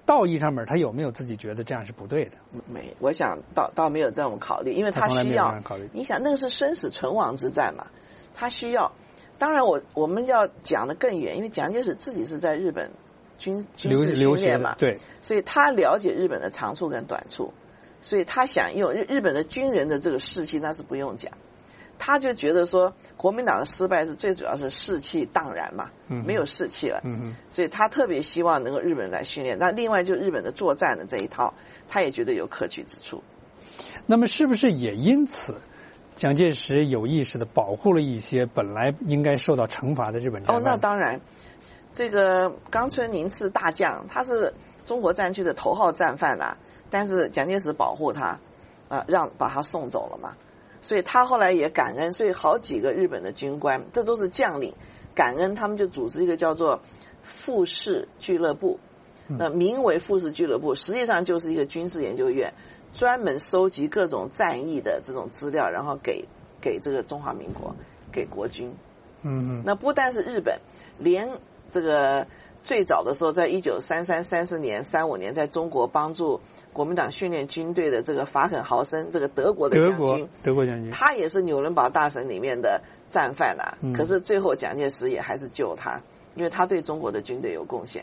道义上面他有没有自己觉得这样是不对的？ 没，我想倒倒没有这种考虑，因为他需要。你想那个是生死存亡之战嘛，他需要。当然我我们要讲得更远，因为蒋介石自己是在日本军军事训练嘛， 对， 所以他了解日本的长处跟短处，所以他想用日日本的军人的这个士气，那是不用讲。他就觉得说，国民党的失败是最主要是士气荡然嘛，嗯、没有士气了，嗯、所以他特别希望能够日本人来训练。那另外就日本的作战的这一套，他也觉得有可取之处。 那么是不是也因此，蒋介石有意识地保护了一些本来应该受到惩罚的日本战犯？ 哦，那当然，这个冈村宁次大将，他是中国战区的头号战犯啊，但是蒋介石保护他，啊、呃，让把他送走了嘛。所以他后来也感恩，所以好几个日本的军官，这都是将领，感恩他们就组织一个叫做富士俱乐部，那名为富士俱乐部，实际上就是一个军事研究院，专门收集各种战役的这种资料，然后给给这个中华民国，给国军。嗯，那不但是日本，连这个最早的时候，在一九三三、三四年、三五年，在中国帮助国民党训练军队的这个法肯豪森，这个德国的将军， 德国将军， 他也是纽伦堡大审里面的战犯啊。嗯、可是最后蒋介石也还是救他，因为他对中国的军队有贡献。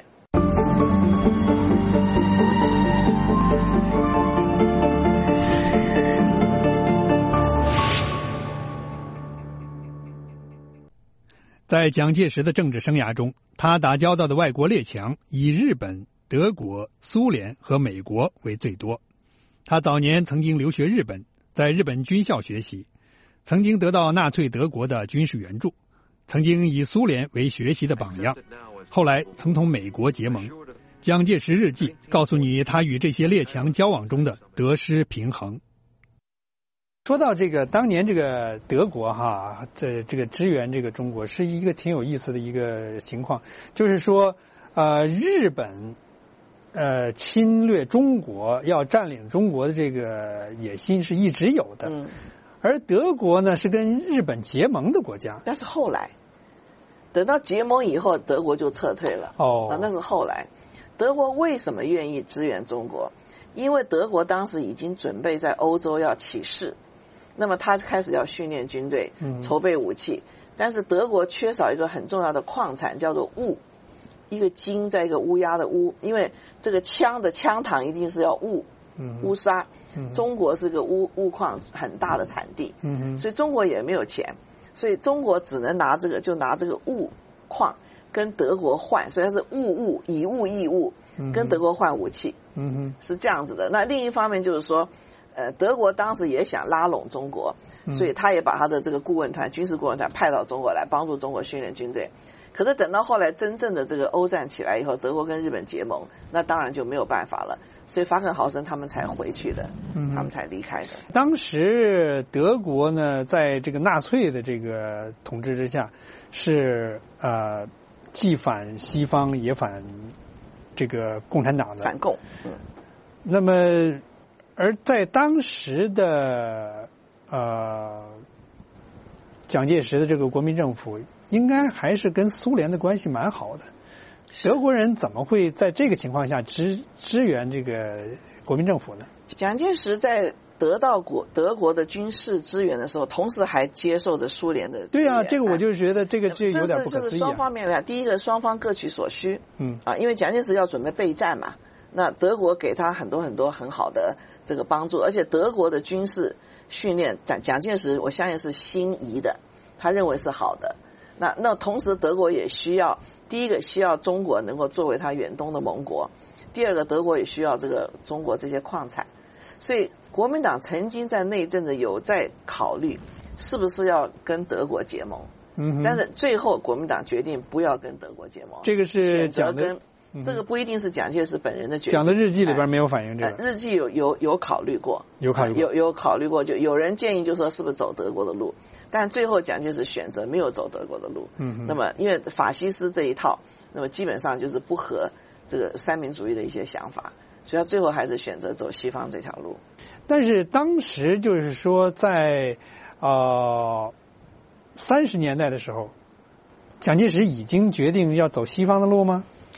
在蒋介石的政治生涯中，他打交道的外国列强以日本、德国、苏联和美国为最多。他早年曾经留学日本，在日本军校学习，曾经得到纳粹德国的军事援助，曾经以苏联为学习的榜样，后来曾同美国结盟。蒋介石日记告诉你他与这些列强交往中的得失平衡。 说到这个当年这个德国哈，这这个支援这个中国是一个挺有意思的一个情况，就是说呃日本呃侵略中国要占领中国的这个野心是一直有的，嗯，而德国呢是跟日本结盟的国家， 但是后来等到结盟以后，德国就撤退了。哦，啊，那是后来。德国为什么愿意支援中国？因为德国当时已经准备在欧洲要起事。那么他开始要训练军队，筹备武器，嗯、但是德国缺少一个很重要的矿产，叫做钨，一个金在一个乌鸦的乌，因为这个枪的枪膛一定是要钨，嗯、乌纱，嗯、中国是个钨钨矿很大的产地，嗯、所以中国也没有钱，所以中国只能拿这个就拿这个钨矿跟德国换，所以它是物物以物易物，跟德国换武器，嗯、是这样子的。那另一方面就是说。呃，德国当时也想拉拢中国，所以他也把他的这个顾问团、军事顾问团派到中国来帮助中国训练军队。可是等到后来真正的这个欧战起来以后，德国跟日本结盟，那当然就没有办法了，所以法肯豪森他们才回去的，嗯、他们才离开的。 当时德国呢，在这个纳粹的这个统治之下，是呃既反西方也反这个共产党的反共。嗯， 那么。而在当时的呃蒋介石的这个国民政府，应该还是跟苏联的关系蛮好的。德国人怎么会在这个情况下支支援这个国民政府呢？ 蒋介石在得到国德国的军事支援的时候，同时还接受着苏联的支援。 对啊，这个我就觉得这个这有点不可思议、啊。 这是双方面来，第一个双方各取所需。嗯啊，因为蒋介石要准备备战嘛。那德国给他很多很多很好的这个帮助，而且德国的军事训练，蒋蒋介石我相信是心仪的，他认为是好的。那那同时德国也需要，第一个需要中国能够作为他远东的盟国，第二个德国也需要这个中国这些矿产，所以国民党曾经在内政的有在考虑是不是要跟德国结盟，嗯，但是最后国民党决定不要跟德国结盟， 这个是讲的。 这个不一定是蒋介石本人的决定。 讲的日记里边没有反映这个。 日记有有有考虑过， 有考虑过， 有有考虑过，就有人建议就说是不是走德国的路，但最后蒋介石选择没有走德国的路。嗯，那么因为法西斯这一套，那么基本上就是不合这个三民主义的一些想法，所以他最后还是选择走西方这条路。 但是当时就是说在呃三十年代的时候，蒋介石已经决定要走西方的路吗？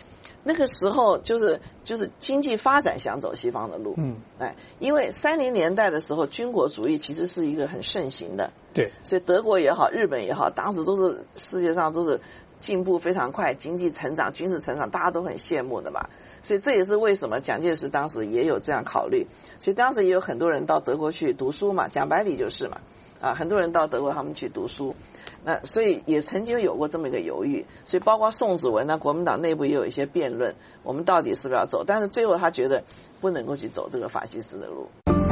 那个时候就是就是经济发展想走西方的路， 嗯， 哎，因为三零年代的时候，军国主义其实是一个很盛行的， 对， 所以德国也好，日本也好，当时都是世界上都是进步非常快，经济成长、军事成长，大家都很羡慕的嘛。所以这也是为什么蒋介石当时也有这样考虑，所以当时也有很多人到德国去读书嘛，讲白理就是嘛，啊，很多人到德国他们去读书。那所以也曾经有过这么一个犹豫，所以包括宋子文呢，国民党内部也有一些辩论，我们到底是不是要走？但是最后他觉得不能够去走这个法西斯的路。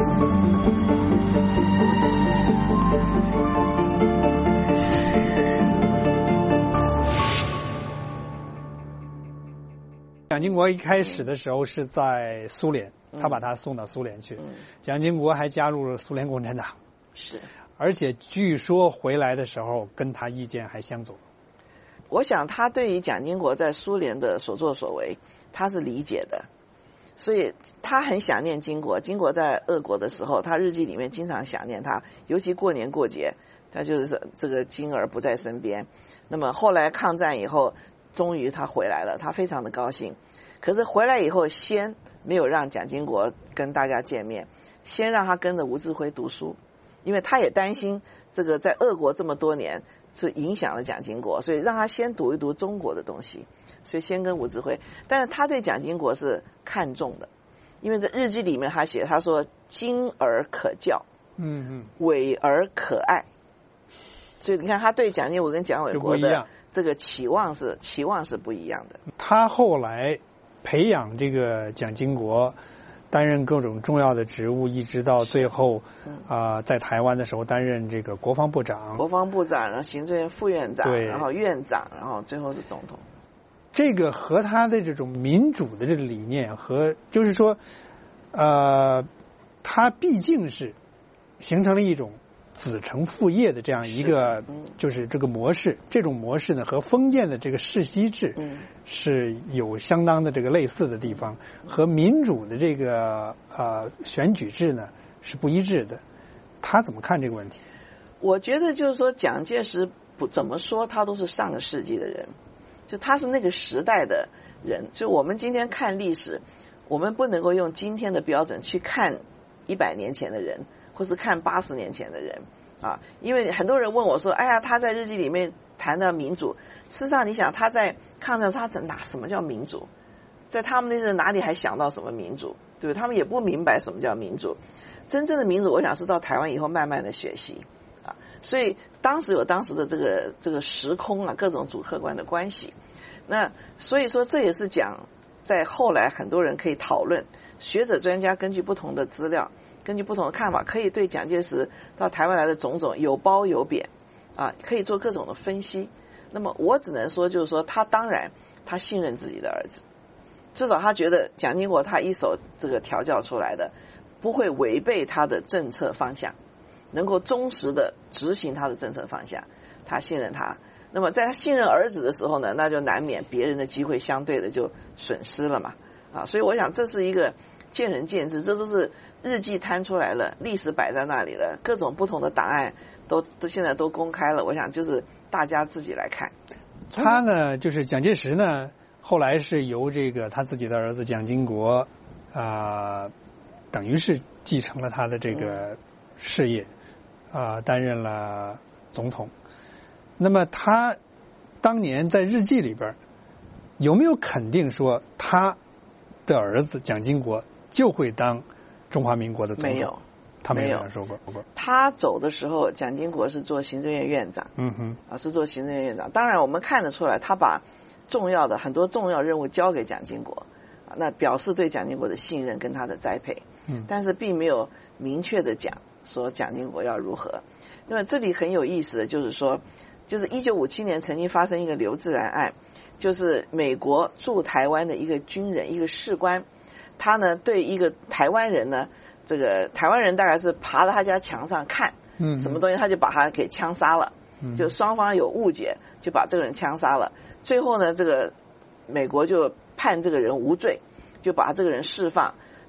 蒋经国一开始的时候是在苏联，他把他送到苏联去，蒋经国还加入了苏联共产党， 是。 而且据说回来的时候跟他意见还相左。 我想他对于蒋经国在苏联的所作所为他是理解的，所以他很想念经国。经国在俄国的时候，他日记里面经常想念他，尤其过年过节，他就是这个经儿不在身边。那么后来抗战以后，终于他回来了，他非常的高兴。可是回来以后，先没有让蒋经国跟大家见面，先让他跟着吴志辉读书。因为他也担心这个在俄国这么多年是影响了蒋经国，所以让他先读一读中国的东西，所以先跟吴志辉。但是他对蒋经国是看重的，因为在日记里面他写，他说精而可教， 嗯嗯， 伟而可爱。所以你看他对蒋经国跟蒋纬国的这个期望是期望是不一样的。 他后来培养这个蒋经国担任各种重要的职务，一直到最后啊、呃，在台湾的时候担任这个国防部长， 国防部长，然后行政院副院长， 对， 然后院长，然后最后是总统。 这个和他的这种民主的这个理念和就是说，呃，他毕竟是形成了一种子承父业的这样一个，就是这个模式。这种模式呢，和封建的这个世袭制是有相当的这个类似的地方，和民主的这个呃选举制呢是不一致的。他怎么看这个问题？ 我觉得就是说，蒋介石不怎么说，他都是上个世纪的人，就他是那个时代的人。就我们今天看历史，我们不能够用今天的标准去看一百年前的人。或是看八十年前的人啊，因为很多人问我说：“哎呀，他在日记里面谈到民主，事实上你想他在抗战，他哪什么叫民主？在他们那时候哪里还想到什么民主？对不对？他们也不明白什么叫民主。真正的民主，我想是到台湾以后慢慢的学习啊。所以当时有当时的这个这个时空啊，各种主客观的关系。那所以说这也是讲在后来很多人可以讨论，学者专家根据不同的资料。根据不同的看法，可以对蒋介石到台湾来的种种有褒有贬，啊，可以做各种的分析。那么我只能说，就是说他当然他信任自己的儿子，至少他觉得蒋经国他一手这个调教出来的，不会违背他的政策方向，能够忠实的执行他的政策方向，他信任他。那么在他信任儿子的时候呢，那就难免别人的机会相对的就损失了嘛，啊，所以我想这是一个见仁见智，这都是日记摊出来了，历史摆在那里了，各种不同的档案都都现在都公开了，我想就是大家自己来看。 他呢，就是蒋介石呢，后来是由这个他自己的儿子蒋经国啊、呃，等于是继承了他的这个事业啊、呃，担任了总统。那么他当年在日记里边有没有肯定说他的儿子蒋经国就会当中华民国的总统？ 没有， 他没有这样说过。 他走的时候，蒋经国是做行政院院长， 嗯哼， 啊，是做行政院院长。当然，我们看得出来，他把重要的很多重要任务交给蒋经国，啊，那表示对蒋经国的信任跟他的栽培。 嗯， 但是并没有明确的讲说蒋经国要如何。那么这里很有意思的就是说，就是一九五七年曾经发生一个刘自然案，就是美国驻台湾的一个军人，一个士官。他呢对一个台湾人呢，这个台湾人大概是爬到他家墙上看，嗯，什么东西，他就把他给枪杀了，嗯，就双方有误解，就把这个人枪杀了。最后呢，这个美国就判这个人无罪，就把这个人释放，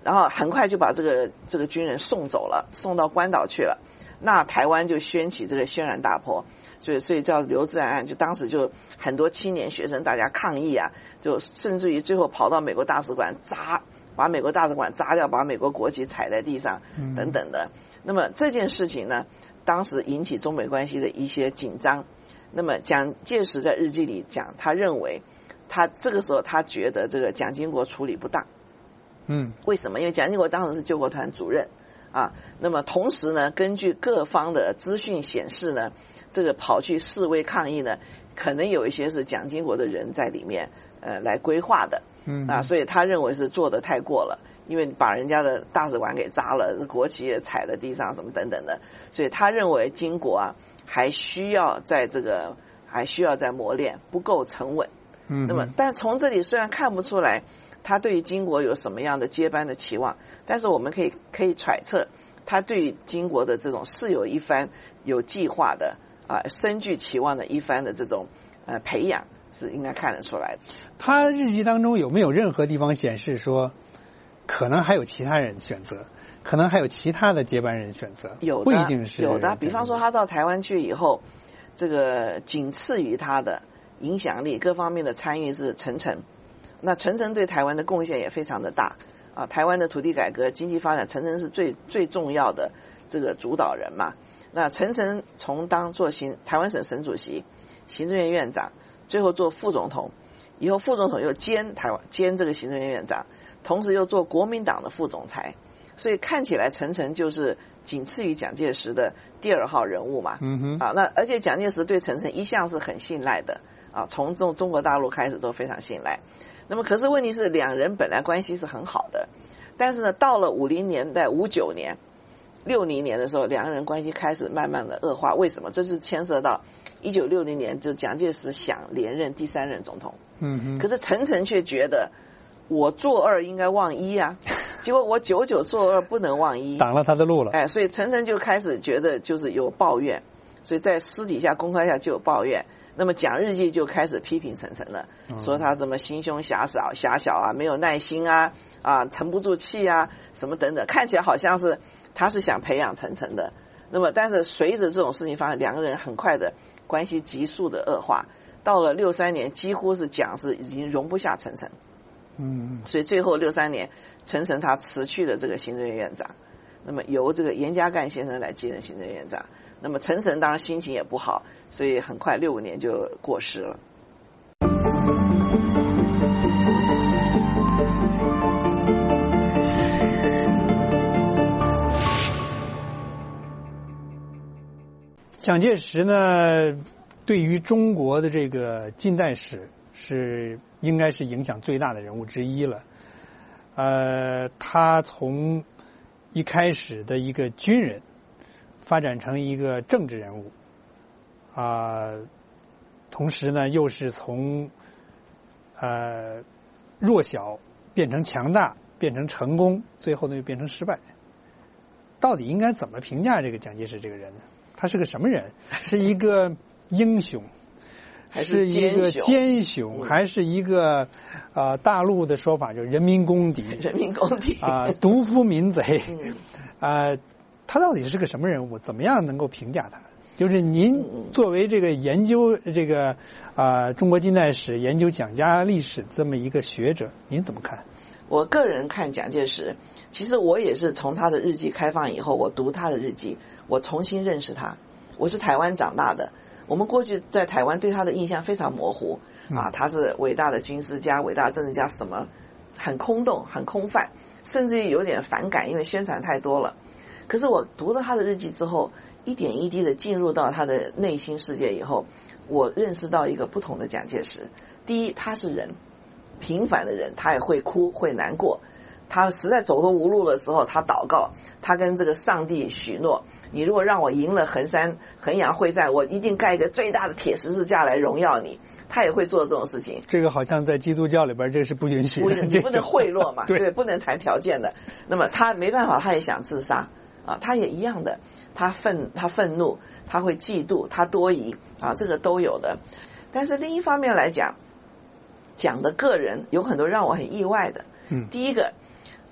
然后很快就把这个这个军人送走了，送到关岛去了。那台湾就掀起这个轩然大波，所以所以叫留置案，就当时就很多青年学生大家抗议啊，就甚至于最后跑到美国大使馆砸，把美国大使馆砸掉，把美国国旗踩在地上等等的。那么这件事情呢，当时引起中美关系的一些紧张。那么蒋介石在日记里讲，他认为他这个时候他觉得这个蒋经国处理不当。 嗯， 为什么？因为蒋经国当时是救国团主任啊。那么同时呢，根据各方的资讯显示呢，这个跑去示威抗议呢，可能有一些是蒋经国的人在里面呃来规划的。 嗯啊，所以他认为是做得太过了，因为把人家的大使馆给砸了，国旗也踩在地上什么等等的，所以他认为经国啊还需要在这个还需要再磨练，不够沉稳。 嗯， 那么但从这里虽然看不出来他对于经国有什么样的接班的期望，但是我们可以可以揣测他对于经国的这种是有一番有计划的啊深具期望的一番的这种呃培养是应该看得出来的。 他日记当中有没有任何地方显示说可能还有其他人选择，可能还有其他的接班人选择？ 有的， 不一定是有的。比方说他到台湾去以后，这个仅次于他的影响力各方面的参与是陈诚。那陈诚对台湾的贡献也非常的大啊，台湾的土地改革、经济发展，陈诚是最最重要的这个主导人嘛。那陈诚从当做行台湾省省主席、行政院院长，最后做副总统，以后副总统又兼台湾兼这个行政院院长，同时又做国民党的副总裁，所以看起来陈诚就是仅次于蒋介石的第二号人物嘛。 嗯哼， 啊，那而且蒋介石对陈诚一向是很信赖的啊，从中中国大陆开始都非常信赖。那么可是问题是两人本来关系是很好的，但是呢到了五零年代五九年六零年的时候，两个人关系开始慢慢的恶化。为什么？这是牵涉到一九六零年就蒋介石想连任第三任总统， 嗯哼， 可是陈诚却觉得我做二应该忘一啊，结果我久久做二不能忘一， 挡了他的路了。 哎，所以陈诚就开始觉得就是有抱怨，所以在私底下公开下就有抱怨。那么蒋日记就开始批评陈诚了，说他怎么心胸狭小狭小啊，没有耐心啊，啊沉不住气啊，什么等等，看起来好像是他是想培养陈诚的。那么但是随着这种事情发生，两个人很快的关系急速的恶化，到了六三年几乎是蒋是已经容不下陈诚。 嗯， 所以最后六三年陈诚他辞去了这个行政院院长，那么由这个严家淦先生来接任行政院长。那么陈诚当然心情也不好，所以很快六五年就过世了。 蒋介石呢，对于中国的这个近代史是应该是影响最大的人物之一了。呃，他从一开始的一个军人发展成一个政治人物，啊、呃，同时呢又是从呃弱小变成强大，变成成功，最后呢又变成失败。到底应该怎么评价这个蒋介石这个人呢？他是个什么人？是一个英雄， 还是一个奸雄，还是一个啊、呃、大陆的说法就是人民公敌， 人民公敌啊、呃，独夫民贼， 嗯、 啊、呃，他到底是个什么人物？怎么样能够评价他？就是您作为这个研究这个啊、呃、中国近代史、研究蒋家历史这么一个学者，您怎么看？ 我个人看蒋介石，其实我也是从他的日记开放以后，我读他的日记，我重新认识他。我是台湾长大的，我们过去在台湾对他的印象非常模糊啊，他是伟大的军事家、伟大的政治家，什么很空洞、很空泛，甚至于有点反感，因为宣传太多了。可是我读了他的日记之后，一点一滴的进入到他的内心世界以后，我认识到一个不同的蒋介石。第一，他是人，平凡的人，他也会哭会难过，他实在走投无路的时候，他祷告，他跟这个上帝许诺，你如果让我赢了衡山衡阳会战，我一定盖一个最大的铁十字架来荣耀你。他也会做这种事情。 这个好像在基督教里边这是不允许的， 你不能贿赂嘛， 对， 对，不能谈条件的。那么他没办法，他也想自杀啊，他也一样的，他愤他愤怒，他会嫉妒，他多疑啊，这个都有的。但是另一方面来讲，讲的个人有很多让我很意外的。 嗯， 第一个，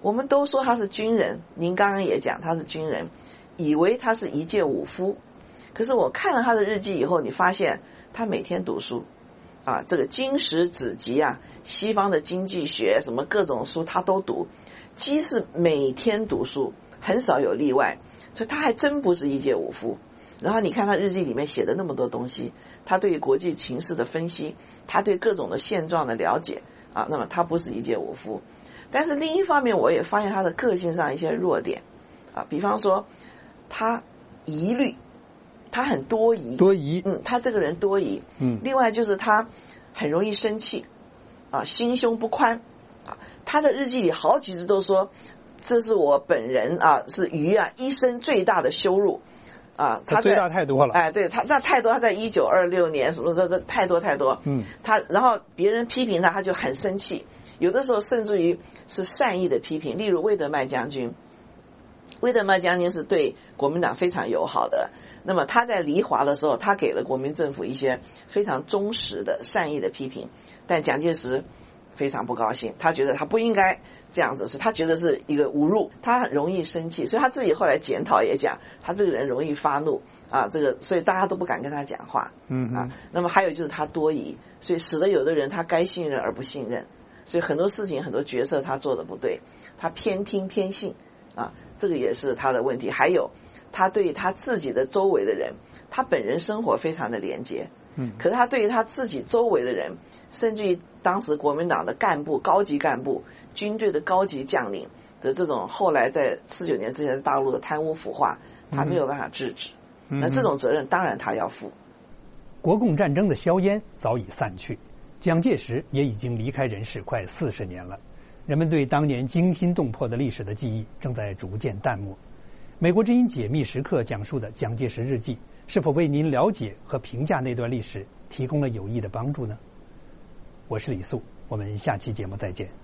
我们都说他是军人，您刚刚也讲他是军人，以为他是一介武夫。可是我看了他的日记以后，你发现他每天读书啊，这个经史子集啊，西方的经济学什么各种书他都读，几是每天读书，很少有例外，所以他还真不是一介武夫。然后你看他日记里面写的那么多东西，他对国际情势的分析，他对各种的现状的了解啊，那么他不是一介武夫。但是另一方面，我也发现他的个性上一些弱点啊，比方说他疑虑，他很多疑， 多疑， 嗯，他这个人多疑， 嗯， 另外就是他很容易生气，啊，心胸不宽，啊，他的日记里好几次都说，这是我本人啊，是鱼啊一生最大的羞辱。啊， 他最大太多了， 哎，对他那太多，他在一九二六年什么的太多太多， 嗯， 他然后别人批评他，他就很生气，有的时候甚至于是善意的批评，例如魏德迈将军，魏德迈将军是对国民党非常友好的，那么他在离华的时候，他给了国民政府一些非常忠实的善意的批评，但蒋介石非常不高兴，他觉得他不应该这样子，是他觉得是一个侮辱，他很容易生气，所以他自己后来检讨也讲，他这个人容易发怒啊，这个所以大家都不敢跟他讲话， 嗯啊，那么还有就是他多疑，所以使得有的人他该信任而不信任，所以很多事情很多决策他做的不对，他偏听偏信啊，这个也是他的问题。还有他对他自己的周围的人，他本人生活非常的廉洁， 嗯， 可是他对于他自己周围的人，甚至于当时国民党的干部、高级干部、军队的高级将领的这种后来在四九年之前大陆的贪污腐化，他没有办法制止， 嗯、 那这种责任当然他要负。 国共战争的硝烟早已散去，蒋介石也已经离开人世快四十年了，人们对当年惊心动魄的历史的记忆正在逐渐淡漠。美国之音解密时刻讲述的蒋介石日记，是否为您了解和评价那段历史提供了有益的帮助呢？我是李素，我们下期节目再见。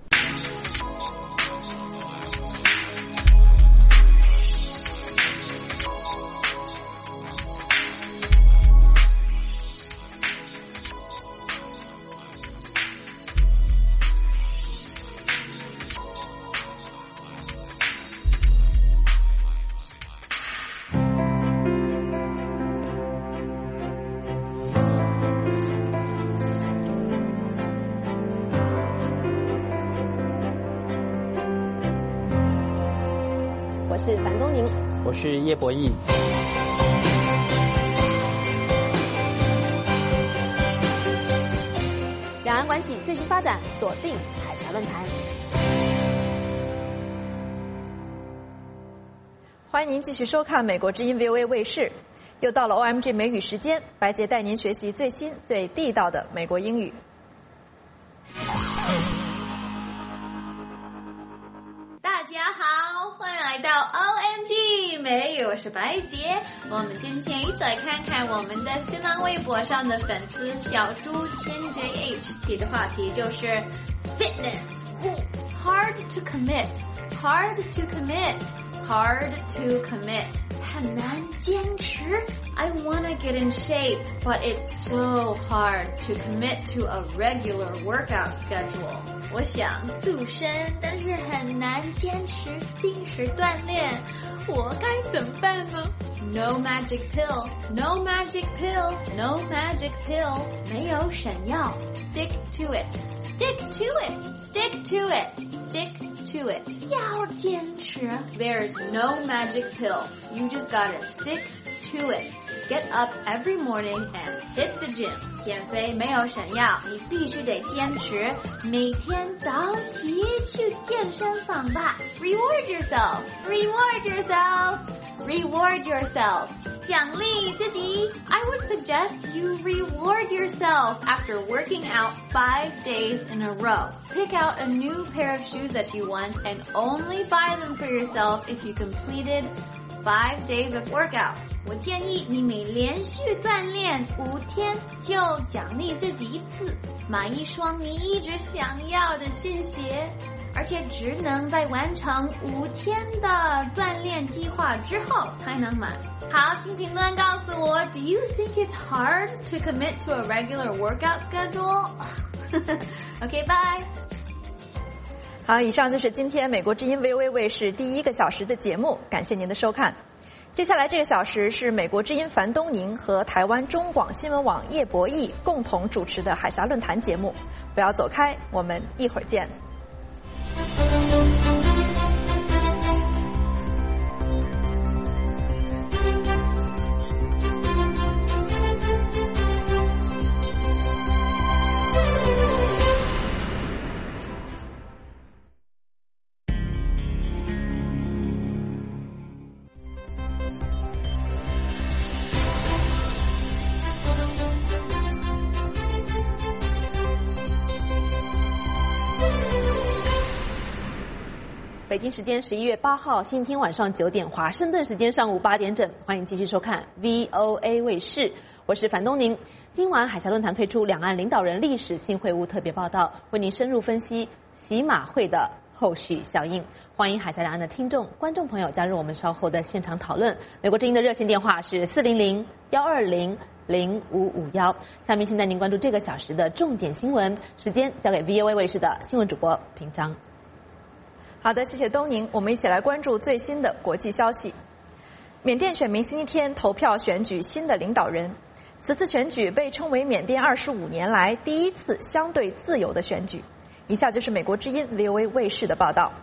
我是樊东宁， 我是叶博弈。 两岸关系最新发展，锁定海峡论坛。 欢迎您继续收看美国之音 V O A 卫视，又到了 O M G 美语时间，白洁带您学习最新最地道的美国英语。 大家好，欢迎来到 O M G 美语，我是白洁。我们今天一起来看看我们的新浪微博上的粉丝小猪千 J H 提的话题，就是 fitness。Hard to commit, hard to commit, hard to commit. 很难坚持。I wanna get in shape, but it's so hard to commit to a regular workout schedule. 我想塑身，但是很难坚持定时锻炼，我该怎么办呢？ No magic pill, no magic pill, no magic pill. 没有神药。Stick to it, stick to it, stick to it, stick to it. 要坚持。There's no magic pill. You just gotta stick to it. Get up every morning and hit the gym. 减肥没有神药，你必须得坚持，每天早起去健身房吧。Reward yourself, reward yourself, reward yourself. 奖励自己。I would suggest you reward yourself after working out five days in a row. Pick out a new pair of shoes that you want and only buy them for yourself if you completed five days of workouts. 我建议你每连续锻炼五天就奖励自己一次，买一双你一直想要的新鞋，而且只能在完成五天的锻炼计划之后才能买。好，请评论告诉我 Do you think it's hard to commit to a regular workout schedule? Okay, bye. 好，以上就是今天美国之音 V O A 卫视第一个小时的节目，感谢您的收看。接下来这个小时是美国之音樊东宁和台湾中广新闻网叶博弈共同主持的海峡论坛节目，不要走开，我们一会儿见。 北京时间十一月八号星期天晚上九点，华盛顿时间上午八点整，欢迎继续收看 V O A 卫视，我是樊东宁。今晚海峡论坛推出两岸领导人历史性会晤特别报道，为您深入分析习马会的后续效应。欢迎海峡两岸的听众、观众朋友加入我们稍后的现场讨论。美国之音的热线电话是四零零幺二零零五五幺。下面现在您关注这个小时的重点新闻，时间交给 V O A 卫视的新闻主播平章。 好的，谢谢东宁。我们一起来关注最新的国际消息。缅甸选民星期天投票选举新的领导人，此次选举被称为缅甸二十五年来第一次相对自由的选举。以下就是美国之音 V O A 卫视的报道。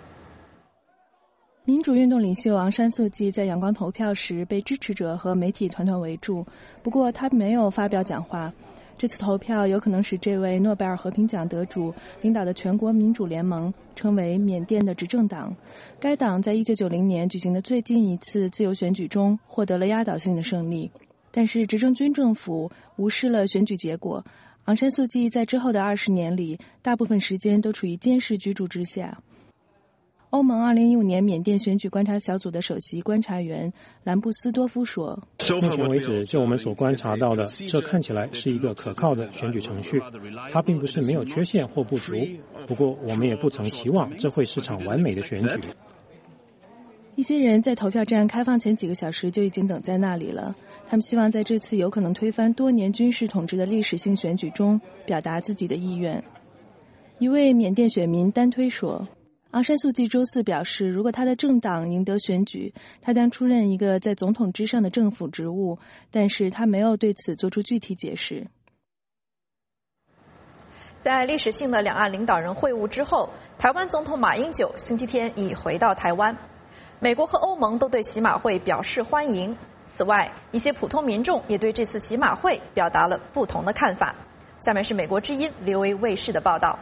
民主运动领袖昂山素季在阳光投票时被支持者和媒体团团围住，不过他没有发表讲话。这次投票有可能使这位诺贝尔和平奖得主领导的全国民主联盟成为缅甸的执政党。该党在一九九零年举行的最近一次自由选举中获得了压倒性的胜利，但是执政军政府无视了选举结果。昂山素季在之后的二十年里，大部分时间都处于监视居住之下。欧盟二零一五年缅甸选举观察小组的首席观察员兰布斯多夫说：“ 目前为止，就我们所观察到的，这看起来是一个可靠的选举程序。它并不是没有缺陷或不足，不过我们也不曾期望这会是场完美的选举。” 一些人在投票站开放前几个小时就已经等在那里了，他们希望在这次有可能推翻多年军事统治的历史性选举中表达自己的意愿。一位缅甸选民单推说：“昂山素季周四表示，如果他的政党赢得选举，他将出任一个在总统之上的政府职务，但是他没有对此做出具体解释。” 在历史性的两岸领导人会晤之后，台湾总统马英九星期天已回到台湾。美国和欧盟都对习马会表示欢迎。此外，一些普通民众也对这次习马会表达了不同的看法。下面是美国之音 V O A 卫视的报道。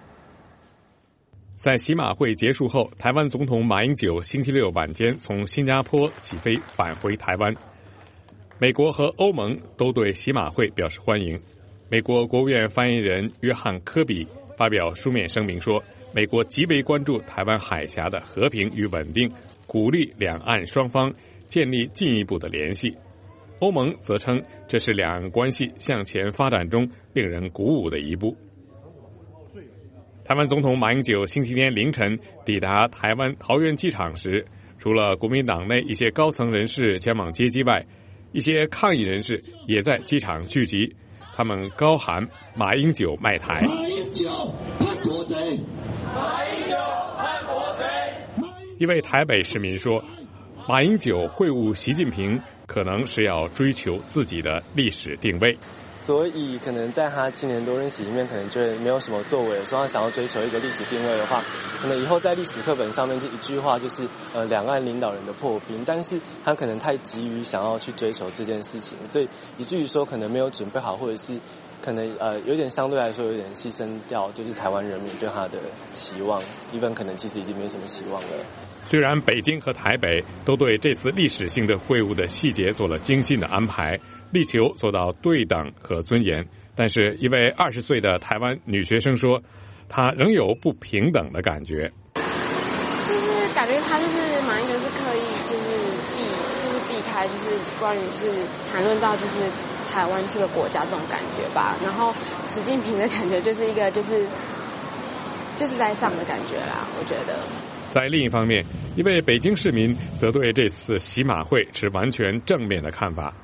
在习马会结束后，台湾总统马英九星期六晚间从新加坡起飞返回台湾。美国和欧盟都对习马会表示欢迎。美国国务院发言人约翰·科比发表书面声明说，美国极为关注台湾海峡的和平与稳定，鼓励两岸双方建立进一步的联系。欧盟则称这是两岸关系向前发展中令人鼓舞的一步。台湾总统马英九星期天凌晨抵达台湾桃园机场时，除了国民党内一些高层人士前往接机外，一些抗议人士也在机场聚集，他们高喊马英九卖台。马英九叛国贼！马英九叛国贼！一位台北市民说，马英九会晤习近平可能是要追求自己的历史定位。 所以可能在他七年多任期里面，可能觉得没有什么作为，说他想要追求一个历史定位的话，可能以后在历史课本上面就一句话就是呃两岸领导人的破冰，但是他可能太急于想要去追求这件事情，所以以至于说可能没有准备好，或者是可能呃有点相对来说有点牺牲掉就是台湾人民对他的期望 even 可能其实已经没什么期望了。 虽然北京和台北都对这次历史性的会晤的细节做了精心的安排，力求做到对等和尊严，但是一位二十岁的台湾女学生说，她仍有不平等的感觉。 就是感觉她就是马英九是刻意就是避就是避开就是关于就是谈论到就是台湾这个国家这种感觉吧，然后习近平的感觉就是一个就是就是在上的感觉啦，我觉得。 在另一方面，一位北京市民则对这次习马会持完全正面的看法。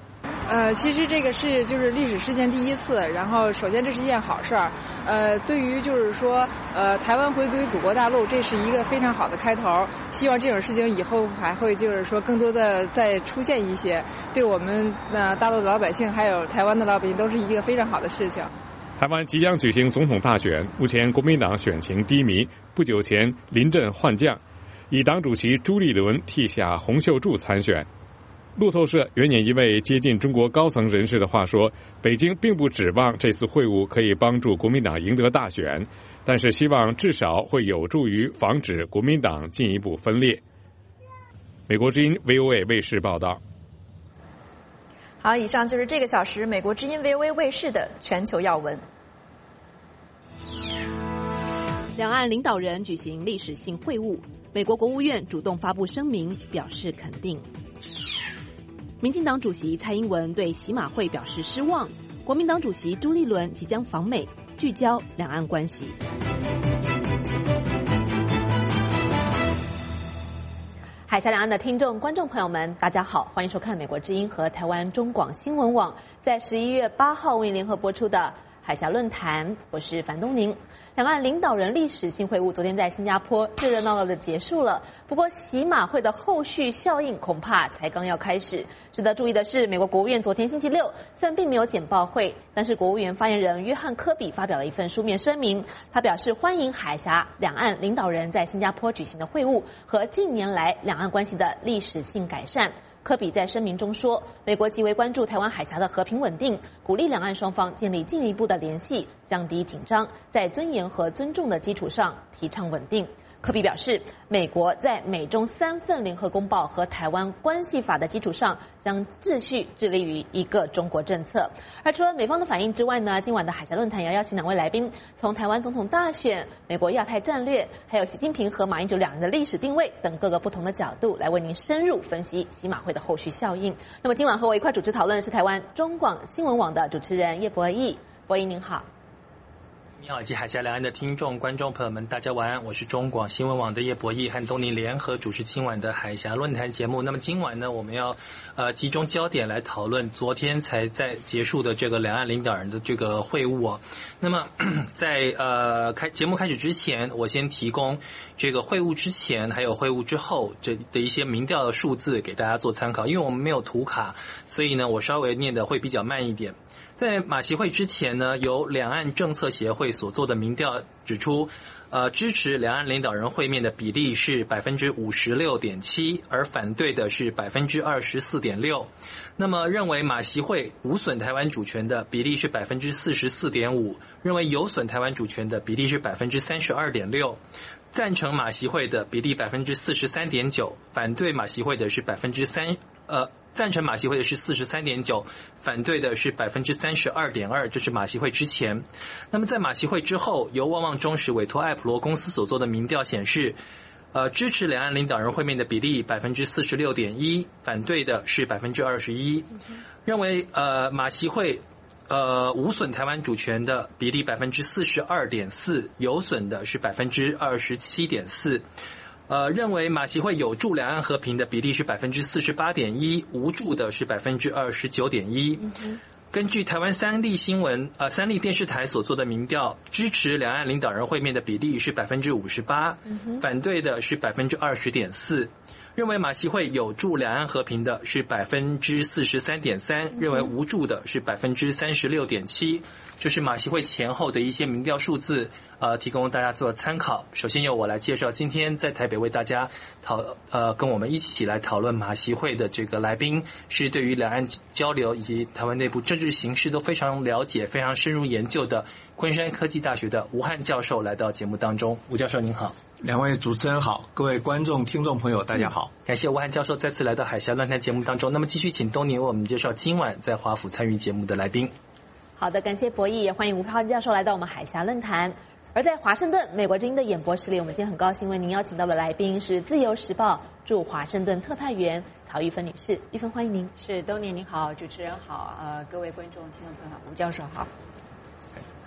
呃，其实这个是就是历史事件第一次，然后首先这是一件好事儿，呃，对于就是说呃台湾回归祖国大陆，这是一个非常好的开头。希望这种事情以后还会就是说更多的再出现一些，对我们呃大陆的老百姓还有台湾的老百姓都是一个非常好的事情。 台湾即将举行总统大选，目前国民党选情低迷，不久前临阵换将，以党主席朱立伦替下洪秀柱参选。路透社援引一位接近中国高层人士的话说，北京并不指望这次会晤可以帮助国民党赢得大选，但是希望至少会有助于防止国民党进一步分裂。美国之音 V O A 卫视报道。 好，以上就是这个小时美国之音 V O A 卫视的全球要闻。 两岸领导人举行历史性会晤，美国国务院主动发布声明表示肯定。民进党主席蔡英文对喜马会表示失望，国民党主席朱立伦即将访美，聚焦两岸关系。海峡两岸的听众、观众朋友们，大家好，欢迎收看美国之音和台湾中广新闻网在十一月八号为您联合播出的海峡论坛，我是樊东宁。两岸领导人历史性会晤昨天在新加坡热热闹闹的结束了，不过喜马会的后续效应恐怕才刚要开始。值得注意的是，美国国务院昨天星期六虽然并没有简报会，但是国务院发言人约翰科比发表了一份书面声明，他表示欢迎海峡两岸领导人在新加坡举行的会晤和近年来两岸关系的历史性改善。科比在声明中说，美国极为关注台湾海峡的和平稳定，鼓励两岸双方建立进一步的联系，降低紧张，在尊严和尊重的基础上提倡稳定。科比表示，美国在美中三份联合公报和台湾关系法的基础上，将继续致力于一个中国政策。而除了美方的反应之外呢，今晚的海峡论坛也要邀请两位来宾，从台湾总统大选、美国亚太战略，还有习近平和马英九两人的历史定位等各个不同的角度，来为您深入分析喜马会的后续效应。那么今晚和我一块主持讨论的是台湾中广新闻网的主持人叶博弈。博弈您好。 你好，及海峡两岸的听众、观众朋友们，大家晚安。我是中广新闻网的叶博弈，和东宁联合主持今晚的海峡论坛节目。那么今晚呢，我们要呃集中焦点来讨论昨天才在结束的这个两岸领导人的这个会晤哦。那么在呃开节目开始之前，我先提供这个会晤之前还有会晤之后这的一些民调的数字给大家做参考。因为我们没有图卡，所以呢我稍微念的会比较慢一点。在马习会之前呢，由两岸政策协会所做的民调指出，呃，支持两岸领导人会面的比例是百分之五十六点七，而反对的是百分之二十四点六。那么，认为马习会无损台湾主权的比例是百分之四十四点五，认为有损台湾主权的比例是百分之三十二点六。赞成马习会的比例百分之四十三点九，反对马习会的是百分之三呃。赞成马习会的是 四十三点九， 反对的是 百分之三十二点二， 这是马习会之前。那么在马习会之后，由旺旺中时委托艾普罗公司所做的民调显示，呃，支持两岸领导人会面的比例 百分之四十六点一， 反对的是 百分之二十一。认为呃马习会呃无损台湾主权的比例 百分之四十二点四， 有损的是 百分之二十七点四。呃，认为马习会有助两岸和平的比例是 百分之四十八点一， 无助的是 百分之二十九点一。根据台湾三立新闻呃三立电视台所做的民调，支持两岸领导人会面的比例是 百分之五十八， 反对的是 百分之二十点四。认为马习会有助两岸和平的是 百分之四十三点三， 认为无助的是 百分之三十六点七。这是马习会前后的一些民调数字，呃，提供大家做参考。首先由我来介绍今天在台北为大家讨呃跟我们一起来讨论马习会的这个来宾，是对于两岸交流以及台湾内部政治形势都非常了解、非常深入研究的昆山科技大学的吴汉教授来到节目当中。吴教授您好。 两位主持人好，各位观众听众朋友大家好。 感谢吴汉教授再次来到海峡论坛节目当中。那么继续请东宁为我们介绍今晚在华府参与节目的来宾。 好的，感谢博弈，也欢迎吴汉教授来到我们海峡论坛。而在华盛顿美国之音的演播室里，我们今天很高兴为您邀请到的来宾是自由时报驻华盛顿特派员曹玉芬女士。玉芬，欢迎您。 是东宁你好，主持人好，呃，各位观众听众朋友好，吴教授好。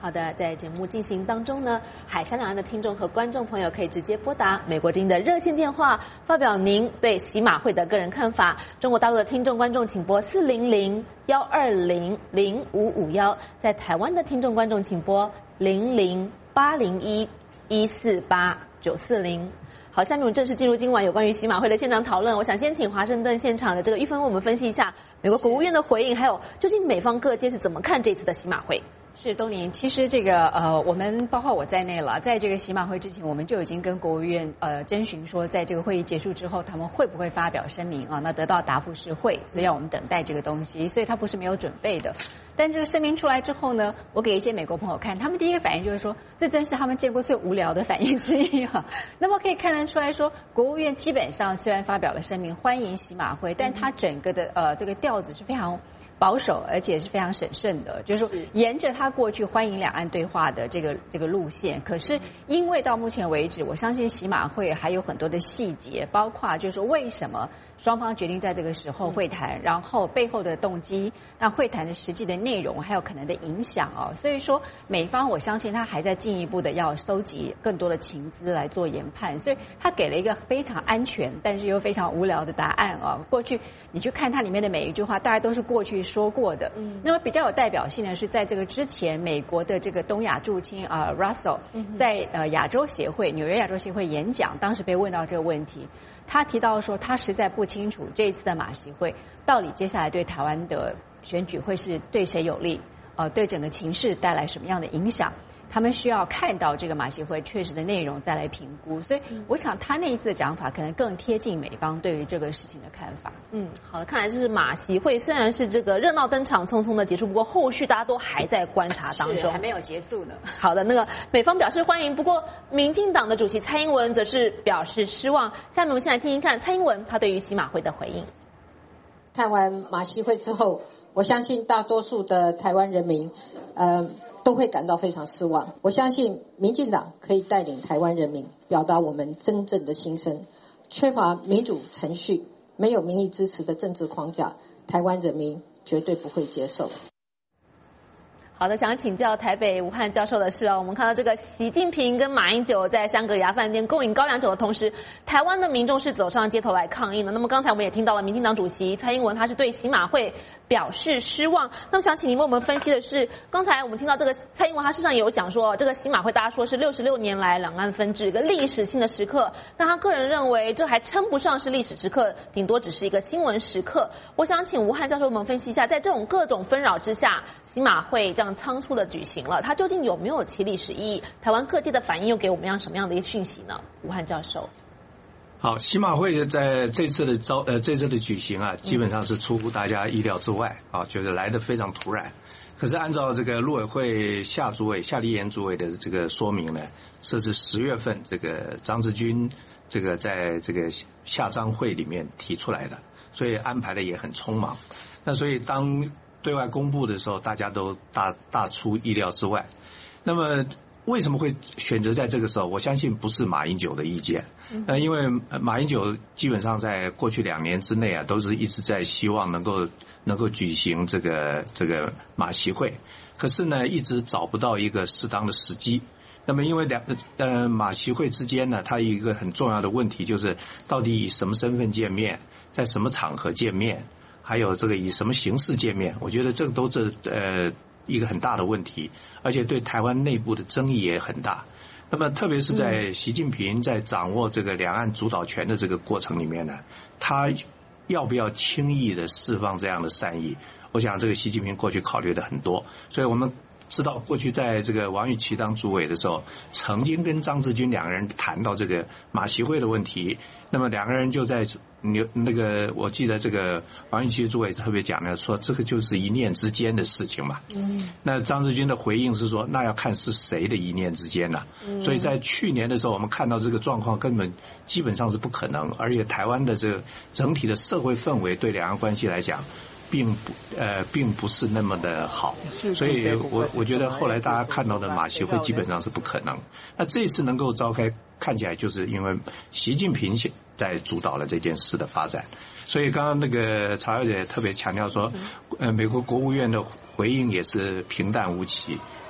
好的，在节目进行当中呢，海峡两岸的听众和观众朋友可以直接拨打美国之音的热线电话，发表您对喜马会的个人看法。中国大陆的听众观众请拨四零零幺二零零五五幺，在台湾的听众观众请拨零零八零一一四八九四零。好，下面我们正式进入今晚有关于喜马会的现场讨论。我想先请华盛顿现场的这个玉芬为我们分析一下美国国务院的回应，还有究竟美方各界是怎么看这次的喜马会。 是东宁，其实这个呃，我们包括我在内了，在这个喜马会之前，我们就已经跟国务院呃征询说，在这个会议结束之后，他们会不会发表声明啊？那得到答复是会，所以让我们等待这个东西，所以他不是没有准备的。但这个声明出来之后呢，我给一些美国朋友看，他们第一个反应就是说，这真是他们见过最无聊的反应之一啊。那么可以看得出来说，国务院基本上虽然发表了声明欢迎喜马会，但它整个的呃这个调子是非常保守，而且是非常审慎的，就是说沿着他过去欢迎两岸对话的这个这个路线。可是因为到目前为止，我相信喜马会还有很多的细节，包括就是说为什么双方决定在这个时候会谈，然后背后的动机，那会谈的实际的内容，还有可能的影响哦。所以说美方我相信他还在进一步的要收集更多的情资来做研判，所以他给了一个非常安全但是又非常无聊的答案哦。过去你去看它里面的每一句话，大家都是过去说过的。嗯，那么比较有代表性的是，在这个之前，美国的这个东亚驻青啊、呃、Russell 在呃亚洲协会纽约亚洲协会演讲，当时被问到这个问题，他提到说，他实在不清楚这一次的马习会到底接下来对台湾的选举会是对谁有利，呃，对整个情势带来什么样的影响。他们需要看到这个马习会确实的内容再来评估，所以我想他那一次的讲法可能更贴近美方对于这个事情的看法。 嗯，好的，看来就是马习会虽然是这个热闹登场，匆匆的结束，不过后续大家都还在观察当中， 还没有结束呢。 好的，那个美方表示欢迎，不过民进党的主席蔡英文则是表示失望。下面我们先来听一看蔡英文他对于喜马会的回应。 看完马习会之后，我相信大多数的台湾人民，呃。都会感到非常失望。我相信民进党可以带领台湾人民表达我们真正的心声。缺乏民主程序、没有民意支持的政治框架，台湾人民绝对不会接受。 好的，想请教台北吴汉教授的是哦，我们看到这个习近平跟马英九在香格里拉饭店共饮高粱酒的同时，台湾的民众是走上街头来抗议的。那么刚才我们也听到了民进党主席蔡英文，他是对喜马会表示失望。那么想请您为我们分析的是，刚才我们听到这个蔡英文他事实上也有讲说，这个喜马会大家说是六十六年来两岸分治一个历史性的时刻，但他个人认为这还称不上是历史时刻，顶多只是一个新闻时刻。我想请吴汉教授为我们分析一下，在这种各种纷扰之下，喜马会这样仓促的举行了，它究竟有没有其历史意义？台湾各界的反应又给我们样什么样的一个讯息呢？吴汉教授。 好，喜马会在这次的招呃这次的举行啊，基本上是出乎大家意料之外啊，觉得来得非常突然。可是按照这个陆委会夏主委夏立言主委的这个说明呢，设置十月份这个张志军这个在这个夏商会里面提出来的，所以安排的也很匆忙。那所以当对外公布的时候，大家都大大出意料之外。那么为什么会选择在这个时候？我相信不是马英九的意见，呃，因为马英九基本上在过去两年之内啊，都是一直在希望能够能够举行这个这个马习会，可是呢，一直找不到一个适当的时机。那么因为两呃马习会之间呢，它有一个很重要的问题，就是到底以什么身份见面，在什么场合见面，还有这个以什么形式见面，我觉得这个都是呃一个很大的问题，而且对台湾内部的争议也很大。那么特别是在习近平在掌握这个两岸主导权的这个过程里面呢，他要不要轻易的释放这样的善意？我想这个习近平过去考虑的很多，所以我们知道过去在这个王玉琦当主委的时候，曾经跟张志军两个人谈到这个马习会的问题，那么两个人就在牛那个我记得这个王玉琦主委特别讲了，说这个就是一念之间的事情嘛。嗯。那张志军的回应是说，那要看是谁的一念之间了。嗯。所以在去年的时候，我们看到这个状况根本基本上是不可能，而且台湾的这个整体的社会氛围对两岸关系来讲，并不呃并不是那么的好，所以我我觉得后来大家看到的马习会基本上是不可能。那这一次能够召开，看起来就是因为习近平在主导了这件事的发展。所以刚刚那个曹小姐特别强调说，呃，美国国务院的回应也是平淡无奇，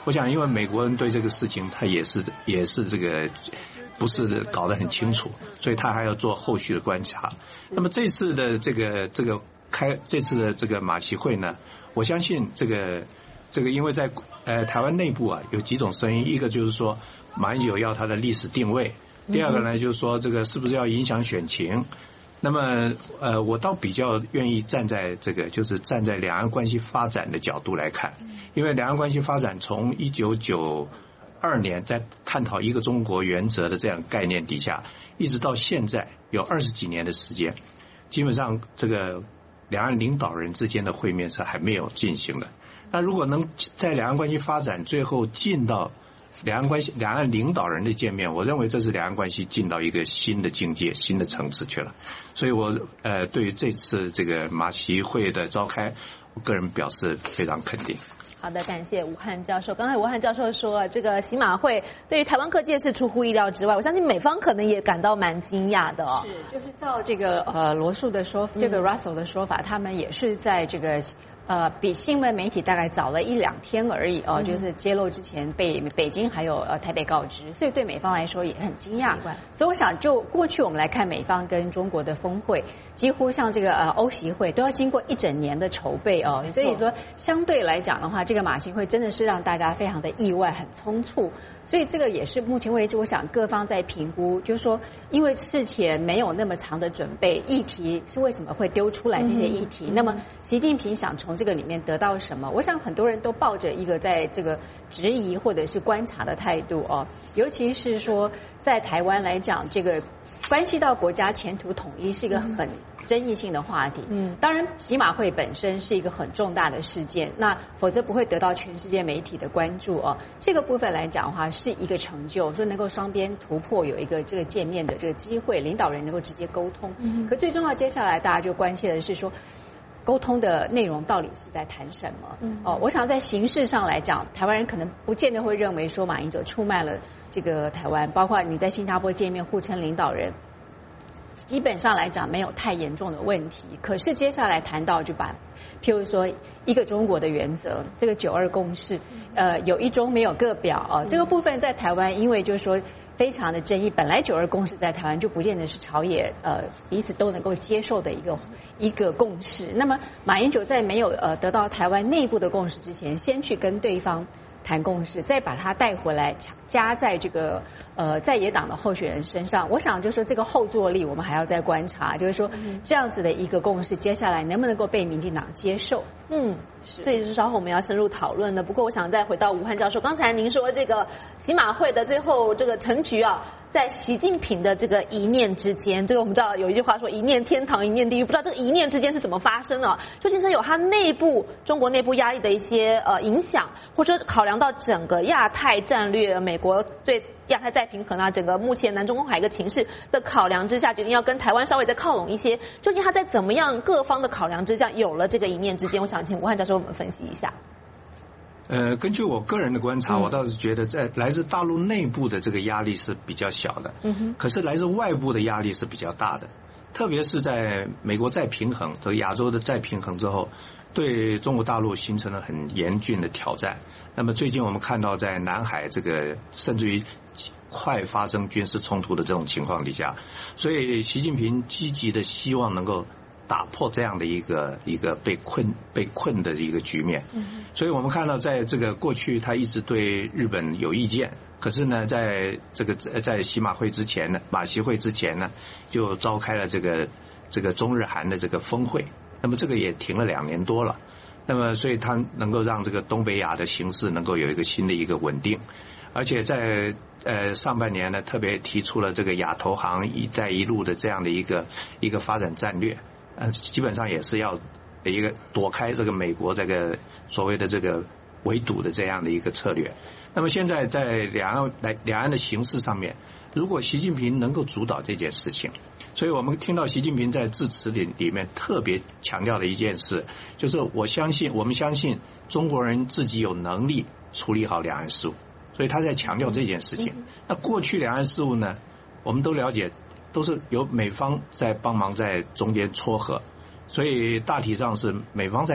我想，因为美国人对这个事情，他也是也是这个不是搞得很清楚，所以他还要做后续的观察。那么这次的这个这个开这次的这个马习会呢，我相信这个这个因为在呃台湾内部啊有几种声音，一个就是说马英九要他的历史定位，第二个呢就是说这个是不是要影响选情。那么呃我倒比较愿意站在这个就是站在两岸关系发展的角度来看，因为两岸关系发展从一九九二年在探讨一个中国原则的这样概念底下，一直到现在有二十几年的时间，基本上这个两岸领导人之间的会面是还没有进行的。那如果能在两岸关系发展最后进到两岸关系两岸领导人的见面，我认为这是两岸关系进到一个新的境界新的层次去了。所以我呃对于这次这个马习会的召开，我个人表示非常肯定。 好的，感谢吴汉教授。刚才吴汉教授说，这个习马会对于台湾各界是出乎意料之外，我相信美方可能也感到蛮惊讶的哦。 是，就是照这个呃罗素的说，这个 Russell 的说法，他们也是在这个。呃，比新闻媒体大概早了一两天而已哦，嗯、就是揭露之前被北京还有呃台北告知，所以对美方来说也很惊讶。所以我想，就过去我们来看美方跟中国的峰会，几乎像这个呃欧习会都要经过一整年的筹备哦，所以说相对来讲的话，这个马习会真的是让大家非常的意外，很匆促。所以这个也是目前为止，我想各方在评估，就是说，因为事前没有那么长的准备，议题是为什么会丢出来这些议题？嗯、那么习近平想从这个里面得到什么？我想很多人都抱着一个在这个质疑或者是观察的态度哦，尤其是说在台湾来讲，这个关系到国家前途统一是一个很争议性的话题。嗯，当然，习马会本身是一个很重大的事件，那否则不会得到全世界媒体的关注哦。这个部分来讲的话，是一个成就，说能够双边突破，有一个这个见面的这个机会，领导人能够直接沟通。嗯，可最重要，接下来大家就关切的是说，沟通的内容到底是在谈什么？嗯，哦，我想在形式上来讲，台湾人可能不见得会认为说马英九出卖了这个台湾，包括你在新加坡见面互称领导人。基本上来讲没有太严重的问题，可是接下来谈到就把，譬如说一个中国的原则，这个九二共识，呃，有一中没有各表哦，这个部分在台湾因为就是说非常的争议，本来九二共识在台湾就不见得是朝野呃彼此都能够接受的一个一个共识。那么马英九在没有呃得到台湾内部的共识之前，先去跟对方谈共识，再把它带回来加在这个呃在野党的候选人身上。我想就是说这个后坐力我们还要再观察，就是说这样子的一个共识接下来能不能够被民进党接受。 嗯，这也是稍后我们要深入讨论的。不过我想再回到吴汉教授，刚才您说这个习马会的最后这个成局啊，在习近平的这个一念之间，这个我们知道有一句话说一念天堂一念地狱，不知道这个一念之间是怎么发生的，究竟是有它内部中国内部压力的一些呃影响，或者考量到整个亚太战略，美国对亚太再平衡啊，整个目前南中公海一个情势的考量之下，决定要跟台湾稍微再靠拢一些。究竟他在怎么样各方的考量之下，有了这个一念之间？我想请吴汉教授我们分析一下。 呃，根据我个人的观察，我倒是觉得在来自大陆内部的这个压力是比较小的，嗯哼，可是来自外部的压力是比较大的，特别是在美国再平衡，这个亚洲的再平衡之后，对中国大陆形成了很严峻的挑战。那么最近我们看到在南海这个甚至于快发生军事冲突的这种情况底下，所以习近平积极的希望能够打破这样的一个一个被困被困的一个局面。所以我们看到在这个过去他一直对日本有意见，可是呢在这个在习马会之前呢马习会之前呢就召开了这个这个中日韩的这个峰会，那么这个也停了两年多了，那么所以他能够让这个东北亚的形势能够有一个新的一个稳定，而且在呃上半年呢特别提出了这个亚投行一带一路的这样的一个一个发展战略，呃基本上也是要一个躲开这个美国这个所谓的这个围堵的这样的一个策略。那么现在在两岸来两岸的形势上面，如果习近平能够主导这件事情，所以我们听到习近平在致辞里里面特别强调的一件事，就是我相信我们相信中国人自己有能力处理好两岸事务，所以他在强调这件事情。那过去两岸事务呢，我们都了解都是由美方在帮忙在中间撮合，所以大体上是美方在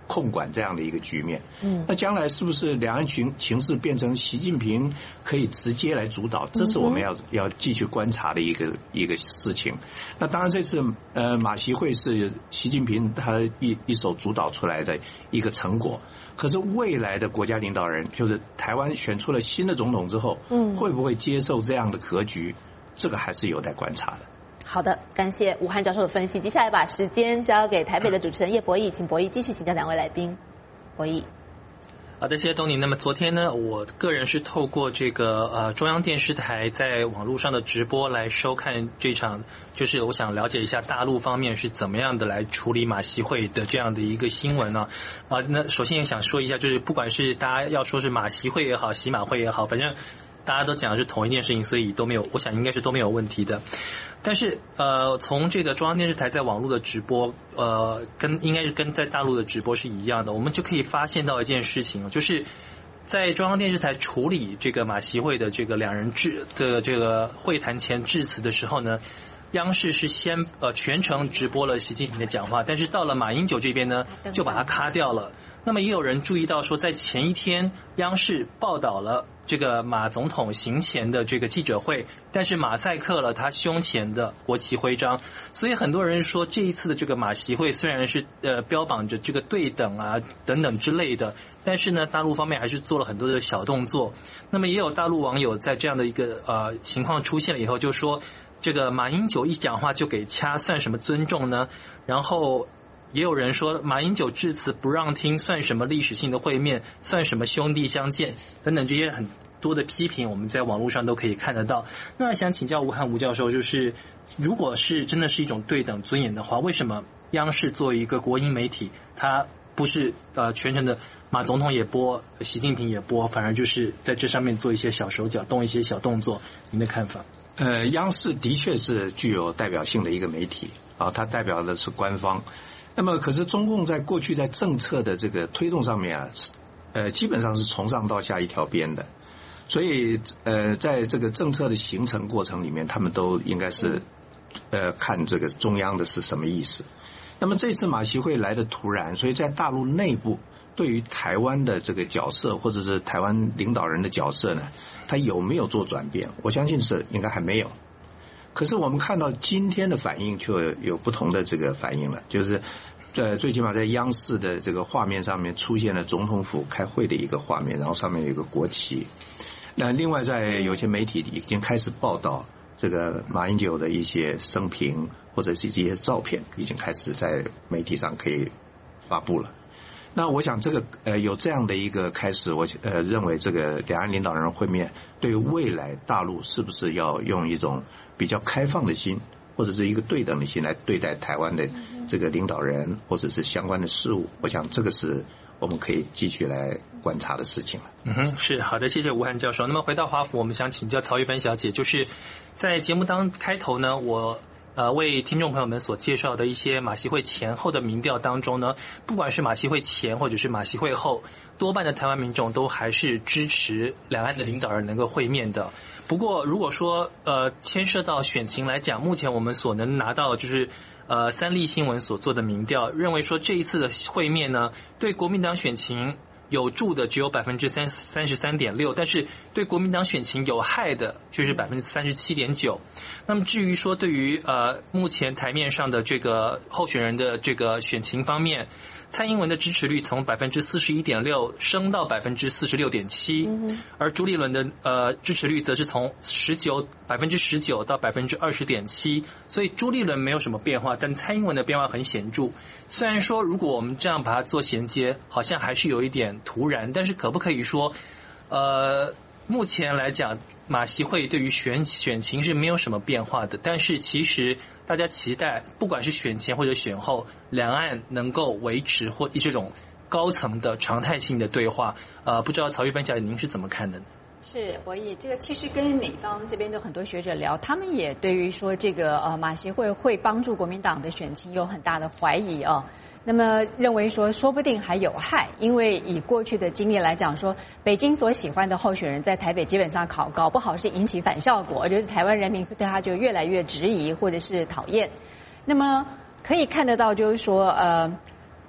控管这样的一个局面。 嗯， 那将来是不是两岸情情势变成习近平可以直接来主导？这是我们要要继续观察的一个一个事情。那当然，这次呃马习会是习近平他一一手主导出来的一个成果。可是未来的国家领导人，就是台湾选出了新的总统之后，嗯，会不会接受这样的格局？这个还是有待观察的。 好的，感谢武汉教授的分析。接下来把时间交给台北的主持人叶博弈，请博弈继续请教两位来宾。博弈。 好的，谢谢东尼。那么昨天呢，我个人是透过这个呃中央电视台在网络上的直播来收看这场，就是我想了解一下大陆方面是怎么样的来处理马习会的这样的一个新闻呢？啊，那首先也想说一下，就是不管是大家要说是马习会也好，习马会也好，反正大家都讲的是同一件事情，所以都没有，我想应该是都没有问题的。但是呃，从这个中央电视台在网络的直播，呃，跟应该是跟在大陆的直播是一样的，我们就可以发现到一件事情，就是在中央电视台处理这个马习会的这个两人致的这个会谈前致辞的时候呢，央视是先呃全程直播了习近平的讲话，但是到了马英九这边呢，就把它卡掉了。那么也有人注意到说，在前一天央视报道了这个马总统行前的这个记者会，但是马赛克了他胸前的国旗徽章，所以很多人说这一次的这个马习会虽然是呃标榜着这个对等啊等等之类的，但是呢大陆方面还是做了很多的小动作。那么也有大陆网友在这样的一个呃情况出现了以后就说，这个马英九一讲话就给掐，算什么尊重呢？然后也有人说马英九致辞不让听，算什么历史性的会面，算什么兄弟相见等等，这些很多的批评我们在网络上都可以看得到。那想请教吴汉吴教授，就是如果是真的是一种对等尊严的话，为什么央视作为一个国营媒体，它不是呃全程的马总统也播，习近平也播，反而就是在这上面做一些小手脚，动一些小动作？您的看法？ 呃，央视的确是具有代表性的一个媒体啊，它代表的是官方。那么，可是中共在过去在政策的这个推动上面啊，呃，基本上是从上到下一条边的，所以呃，在这个政策的形成过程里面，他们都应该是呃看这个中央的是什么意思。那么这次马习会来的突然，所以在大陆内部对于台湾的这个角色，或者是台湾领导人的角色呢，他有没有做转变？我相信是应该还没有。可是我们看到今天的反应就有不同的这个反应了，就是呃最起码在央视的这个画面上面出现了总统府开会的一个画面，然后上面有一个国旗。那另外在有些媒体已经开始报道这个马英九的一些生平或者是一些照片，已经开始在媒体上可以发布了。那我想这个呃有这样的一个开始，我呃认为这个两岸领导人会面对于未来大陆是不是要用一种比较开放的心，或者是一个对等的心来对待台湾的这个领导人或者是相关的事务，我想这个是我们可以继续来观察的事情了。 嗯哼，是好的，谢谢吴汉教授。那么回到华府，我们想请教曹玉芬小姐，就是在节目当开头呢，我呃，为听众朋友们所介绍的一些马习会前后的民调当中呢，不管是马习会前或者是马习会后，多半的台湾民众都还是支持两岸的领导人能够会面的。不过，如果说呃牵涉到选情来讲，目前我们所能拿到就是呃三立新闻所做的民调，认为说这一次的会面呢，对国民党选情有助的只有百分之三三十三点六，但是对国民党选情有害的就是百分之三十七点九。那么至于说对于呃目前台面上的这个候选人的这个选情方面，蔡英文的支持率从百分之四十一点六升到百分之四十六点七，而朱立伦的呃支持率则是从十九百分之十九到百分之二十点七，所以朱立伦没有什么变化，但蔡英文的变化很显著。虽然说如果我们这样把它做衔接，好像还是有一点突然，但是可不可以说，呃，目前来讲，马习会对于选选情是没有什么变化的，但是其实大家期待，不管是选前或者选后，两岸能够维持或这种高层的常态性的对话。呃，不知道曹玉芬小姐您是怎么看的呢？ 是，我也这个其实跟美方这边的很多学者聊，他们也对于说这个呃马习会会帮助国民党的选情有很大的怀疑啊。那么认为说说不定还有害，因为以过去的经历来讲说，北京所喜欢的候选人在台北基本上考搞不好是引起反效果，就是台湾人民对他就越来越质疑或者是讨厌。那么可以看得到就是说呃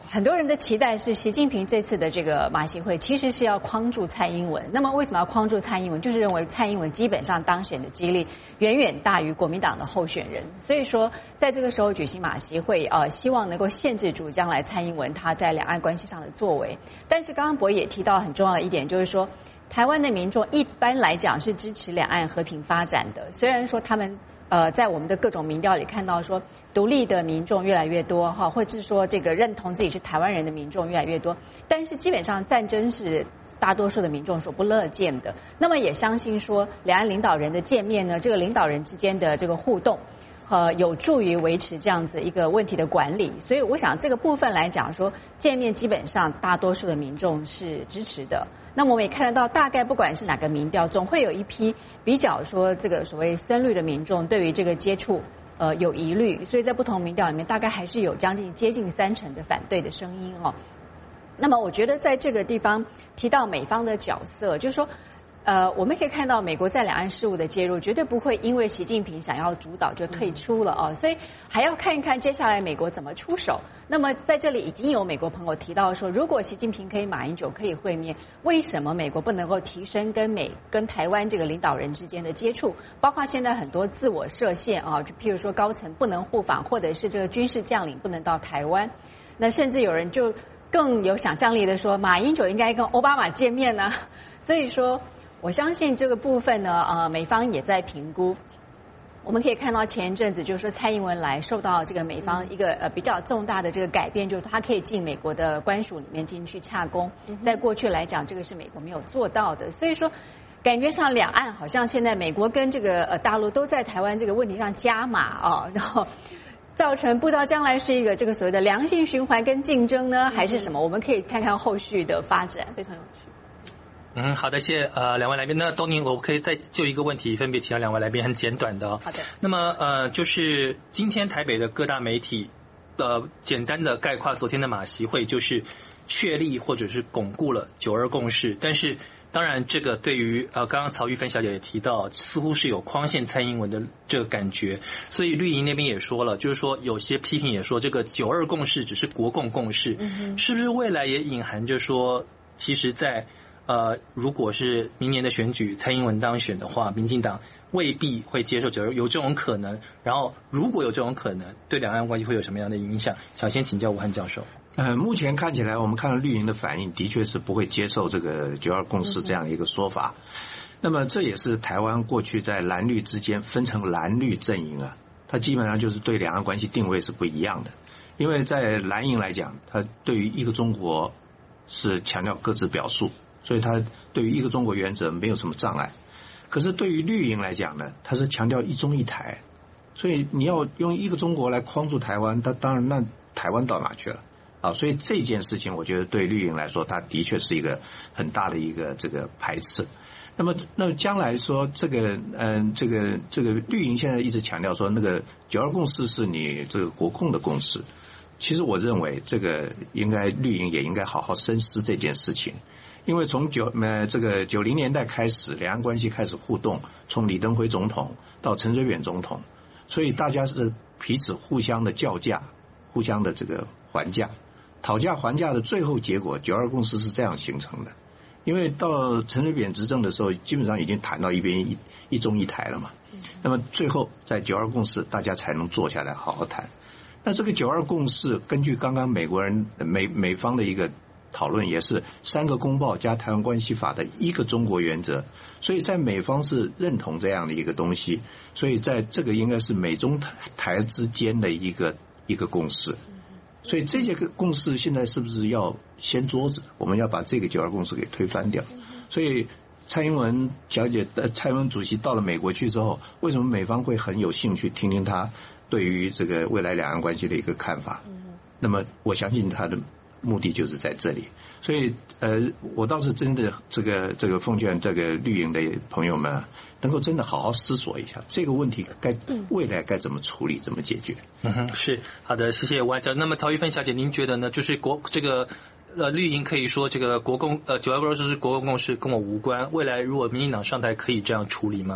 很多人的期待是习近平这次的这个马习会其实是要框住蔡英文。那么为什么要框住蔡英文？就是认为蔡英文基本上当选的几率远远大于国民党的候选人，所以说在这个时候举行马习会，呃，希望能够限制住将来蔡英文他在两岸关系上的作为。但是刚刚博也提到很重要的一点，就是说台湾的民众一般来讲是支持两岸和平发展的，虽然说他们呃，在我们的各种民调里看到说，独立的民众越来越多哈，或者是说这个认同自己是台湾人的民众越来越多，但是基本上战争是大多数的民众所不乐见的。那么也相信说，两岸领导人的见面呢，这个领导人之间的这个互动，呃，有助于维持这样子一个问题的管理。所以我想这个部分来讲说，见面基本上大多数的民众是支持的。那么我们也看得到，大概不管是哪个民调，总会有一批比较说这个所谓深绿的民众对于这个接触呃有疑虑，所以在不同民调里面，大概还是有将近接近三成的反对的声音哦。那么我觉得在这个地方提到美方的角色，就是说。呃，我们可以看到美国在两岸事务的介入，绝对不会因为习近平想要主导就退出了哦，所以还要看一看接下来美国怎么出手。那么在这里已经有美国朋友提到说，如果习近平可以马英九可以会面，为什么美国不能够提升跟美跟台湾这个领导人之间的接触？包括现在很多自我设限啊，就譬如说高层不能互访，或者是这个军事将领不能到台湾，那甚至有人就更有想象力的说，马英九应该跟奥巴马见面呢、啊。所以说。我相信这个部分呢，呃，美方也在评估。我们可以看到前一阵子，就是说蔡英文来受到这个美方一个呃比较重大的这个改变，就是他可以进美国的官署里面进去洽公。在过去来讲，这个是美国没有做到的，所以说感觉上两岸好像现在美国跟这个呃大陆都在台湾这个问题上加码哦，然后造成不知道将来是一个这个所谓的良性循环跟竞争呢，还是什么？我们可以看看后续的发展，非常有趣。 嗯，好的，谢谢呃两位来宾。那东宁，我可以再就一个问题分别请到两位来宾，很简短的哦。 好的。 那么呃，就是今天台北的各大媒体，呃，简单的概括昨天的马习会，就是确立或者是巩固了九二共识。但是当然，这个对于呃，刚刚曹玉芬小姐也提到，似乎是有框限蔡英文的这个感觉。所以绿营那边也说了，就是说有些批评也说，这个九二共识只是国共共识，嗯、是不是未来也隐含着说，其实在呃，如果是明年的选举，蔡英文当选的话，民进党未必会接受九二，有这种可能。然后，如果有这种可能，对两岸关系会有什么样的影响？想先请教吴汉教授。 呃，目前看起来，我们看到绿营的反应，的确是不会接受这个九二共识这样一个说法。嗯、那么，这也是台湾过去在蓝绿之间分成蓝绿阵营啊，它基本上就是对两岸关系定位是不一样的。因为在蓝营来讲，它对于一个中国是强调各自表述。所以他对于一个中国原则没有什么障碍，可是对于绿营来讲呢，他是强调一中一台，所以你要用一个中国来框住台湾，那当然那台湾到哪去了啊？所以这件事情，我觉得对绿营来说，它的确是一个很大的一个这个排斥。那么，那么将来说这个，嗯、呃，这个这个绿营现在一直强调说，那个九二共识是你这个国共的共识。其实我认为，这个应该绿营也应该好好深思这件事情。因为从九呃这个九零年代开始，两岸关系开始互动，从李登辉总统到陈水扁总统，所以大家是彼此互相的叫价，互相的这个还价，讨价还价的最后结果，九二共识是这样形成的。因为到陈水扁执政的时候，基本上已经谈到一边一一中一台了嘛，那么最后在九二共识，大家才能坐下来好好谈。那这个九二共识，根据刚刚美国人美美方的一个讨论，也是三个公报加台湾关系法的一个中国原则，所以在美方是认同这样的一个东西，所以在这个应该是美中台之间的一个一个共识。所以这些个共识现在是不是要掀桌子？我们要把这个九二共识给推翻掉。所以蔡英文小姐、呃，蔡英文主席到了美国去之后，为什么美方会很有兴趣听听他对于这个未来两岸关系的一个看法？那么我相信他的目的就是在这里，所以呃，我倒是真的这个这个奉劝这个绿营的朋友们，能够真的好好思索一下这个问题该未来该怎么处理，怎么解决。 嗯哼，是好的，谢谢吴安教。那么曹玉芬小姐，您觉得呢？就是国这个呃绿营可以说这个国共呃九二共识是国共共识，跟我无关。未来如果民进党上台，可以这样处理吗？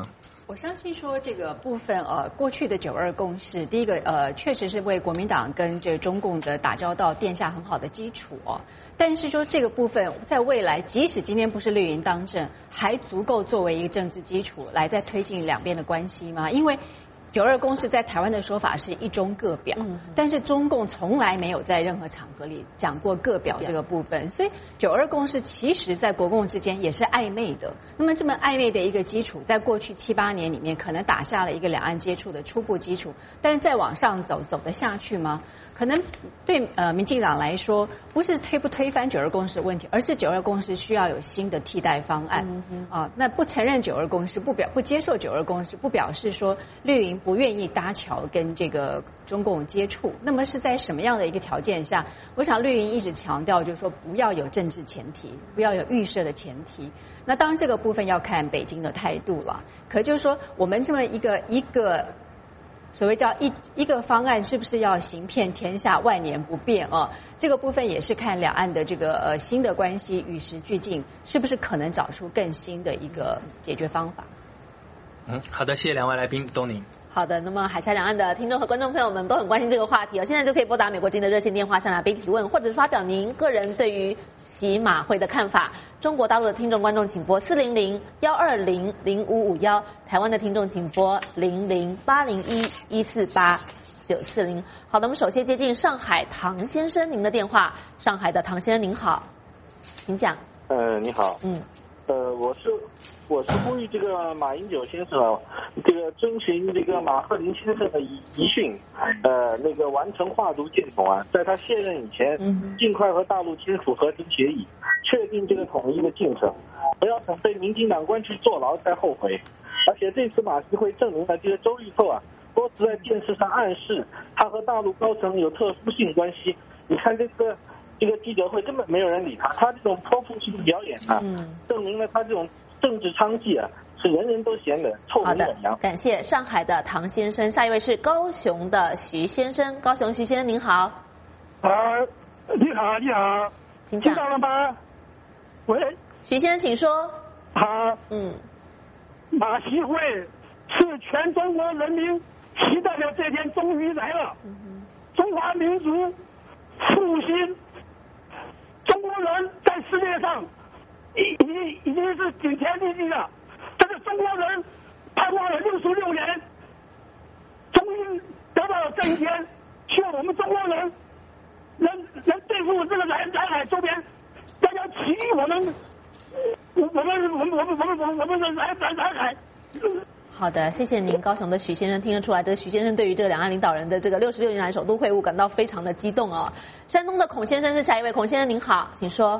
我相信说这个部分呃，过去的九二共识，第一个呃，确实是为国民党跟这中共的打交道奠下很好的基础哦。但是说这个部分在未来，即使今天不是绿营当政，还足够作为一个政治基础来再推进两边的关系吗？因为九二共识在台湾的说法是一中各表，嗯、但是中共从来没有在任何场合里讲过各表这个部分，所以九二共识其实在国共之间也是暧昧的。那么这么暧昧的一个基础，在过去七八年里面，可能打下了一个两岸接触的初步基础，但是再往上走，走得下去吗？可能对呃民进党来说，不是推不推翻九二共识的问题，而是九二共识需要有新的替代方案、嗯、啊。那不承认九二共识，不表不接受九二共识，不表示说绿营不愿意搭桥跟这个中共接触。那么是在什么样的一个条件下？我想绿营一直强调就是说不要有政治前提，不要有预设的前提。那当然这个部分要看北京的态度了。可就是说我们这么一个一个。所谓叫一一个方案是不是要行遍天下万年不变啊？这个部分也是看两岸的这个呃新的关系与时俱进，是不是可能找出更新的一个解决方法？ 嗯，好的，谢谢两位来宾，东宁。 好的，那么海峡两岸的听众和观众朋友们都很关心这个话题哦，现在就可以拨打美国之音的热线电话向来宾提问，或者是发表您个人对于习马会的看法。中国大陆的听众观众请拨四零零幺二零零五五幺，台湾的听众请拨零零八零一一四八九四零。好的，我们首先接近上海唐先生您的电话。上海的唐先生您好，请讲。 呃，你好。 嗯。 呃，我是我是呼吁这个马英九先生啊，这个遵循这个马赫林先生的遗遗训，呃，那个完成华独建统啊，在他卸任以前，尽快和大陆签署和平协议，确定这个统一的进程，不要等被民进党关去坐牢再后悔。而且这次马习会证明了这个周玉蔻啊，多次在电视上暗示他和大陆高层有特殊性关系。你看这个。这个记者会根本没有人理他，他这种泼妇性的表演啊，嗯、证明了他这种政治娼妓啊，是人人都嫌的臭名远扬。 感谢上海的唐先生，下一位是高雄的徐先生。高雄徐先生您好。 啊，你好，你好， 请讲。 听到了吗？喂， 徐先生请说。 好， 嗯， 马习会是全中国人民期待的这天终于来了，嗯、中华民族复兴。中国人在世界上已已已经是顶天立地了，这个中国人盼望了六十六年，终于得到了这一天。希望我们中国人能能对付这个南南海周边，大家起义我们，我我们我们我们我们我们我们的南南南海。 好的，谢谢您，高雄的徐先生听得出来，这个徐先生对于这个两岸领导人的这个六十六年来首都会晤感到非常的激动哦。山东的孔先生是下一位，孔先生您好，请说。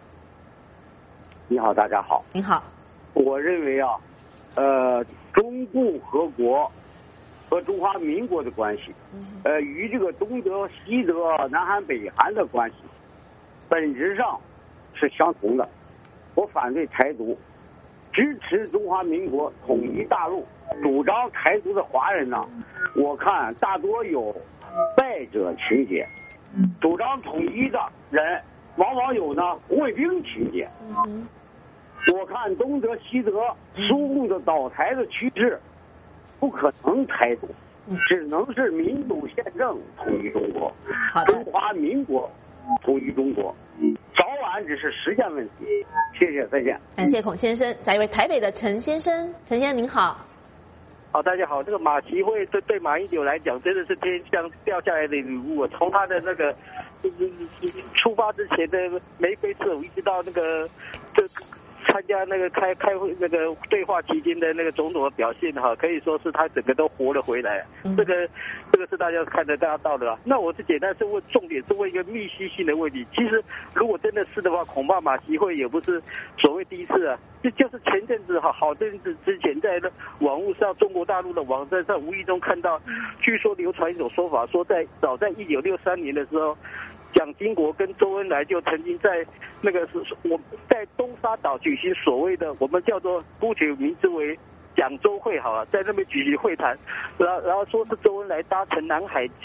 你好，大家好。 您好。 我认为啊，呃，中共和国和中华民国的关系，呃，与这个东德、西德、南韩、北韩的关系，本质上是相同的。我反对台独。支持中华民国统一大陆，主张台独的华人呢，我看大多有败者情节；主张统一的人，往往有呢红卫兵情节。我看东德、西德苏共的倒台的趋势，不可能台独，只能是民主宪政统一中国，中华民国统一中国。早晚只是时间问题。谢谢，再见。 感谢孔先生。下一位台北的陈先生，陈先生您好。 好，大家好。这个马习会对对马英九来讲，真的是天上掉下来的礼物。从他的那个出发之前的眉飞色舞，一直到那个这参加那个开开会那个对话期间的那个种种的表现哈，可以说是他整个都活了回来。嗯、这个这个是大家看得大到的。那我是简单是问，重点是问一个密西性的问题。其实如果真的是的话，恐怕马习会也不是所谓第一次啊。就就是前阵子哈，好阵子之前在网络上中国大陆的网站上无意中看到，据说流传一种说法，说在早在一九六三年的时候。蒋经国跟周恩来就曾经在那个是我在东沙岛举行所谓的我们叫做姑且名之为蒋周会好了，在那边举行会谈，然后然后说是周恩来搭乘南海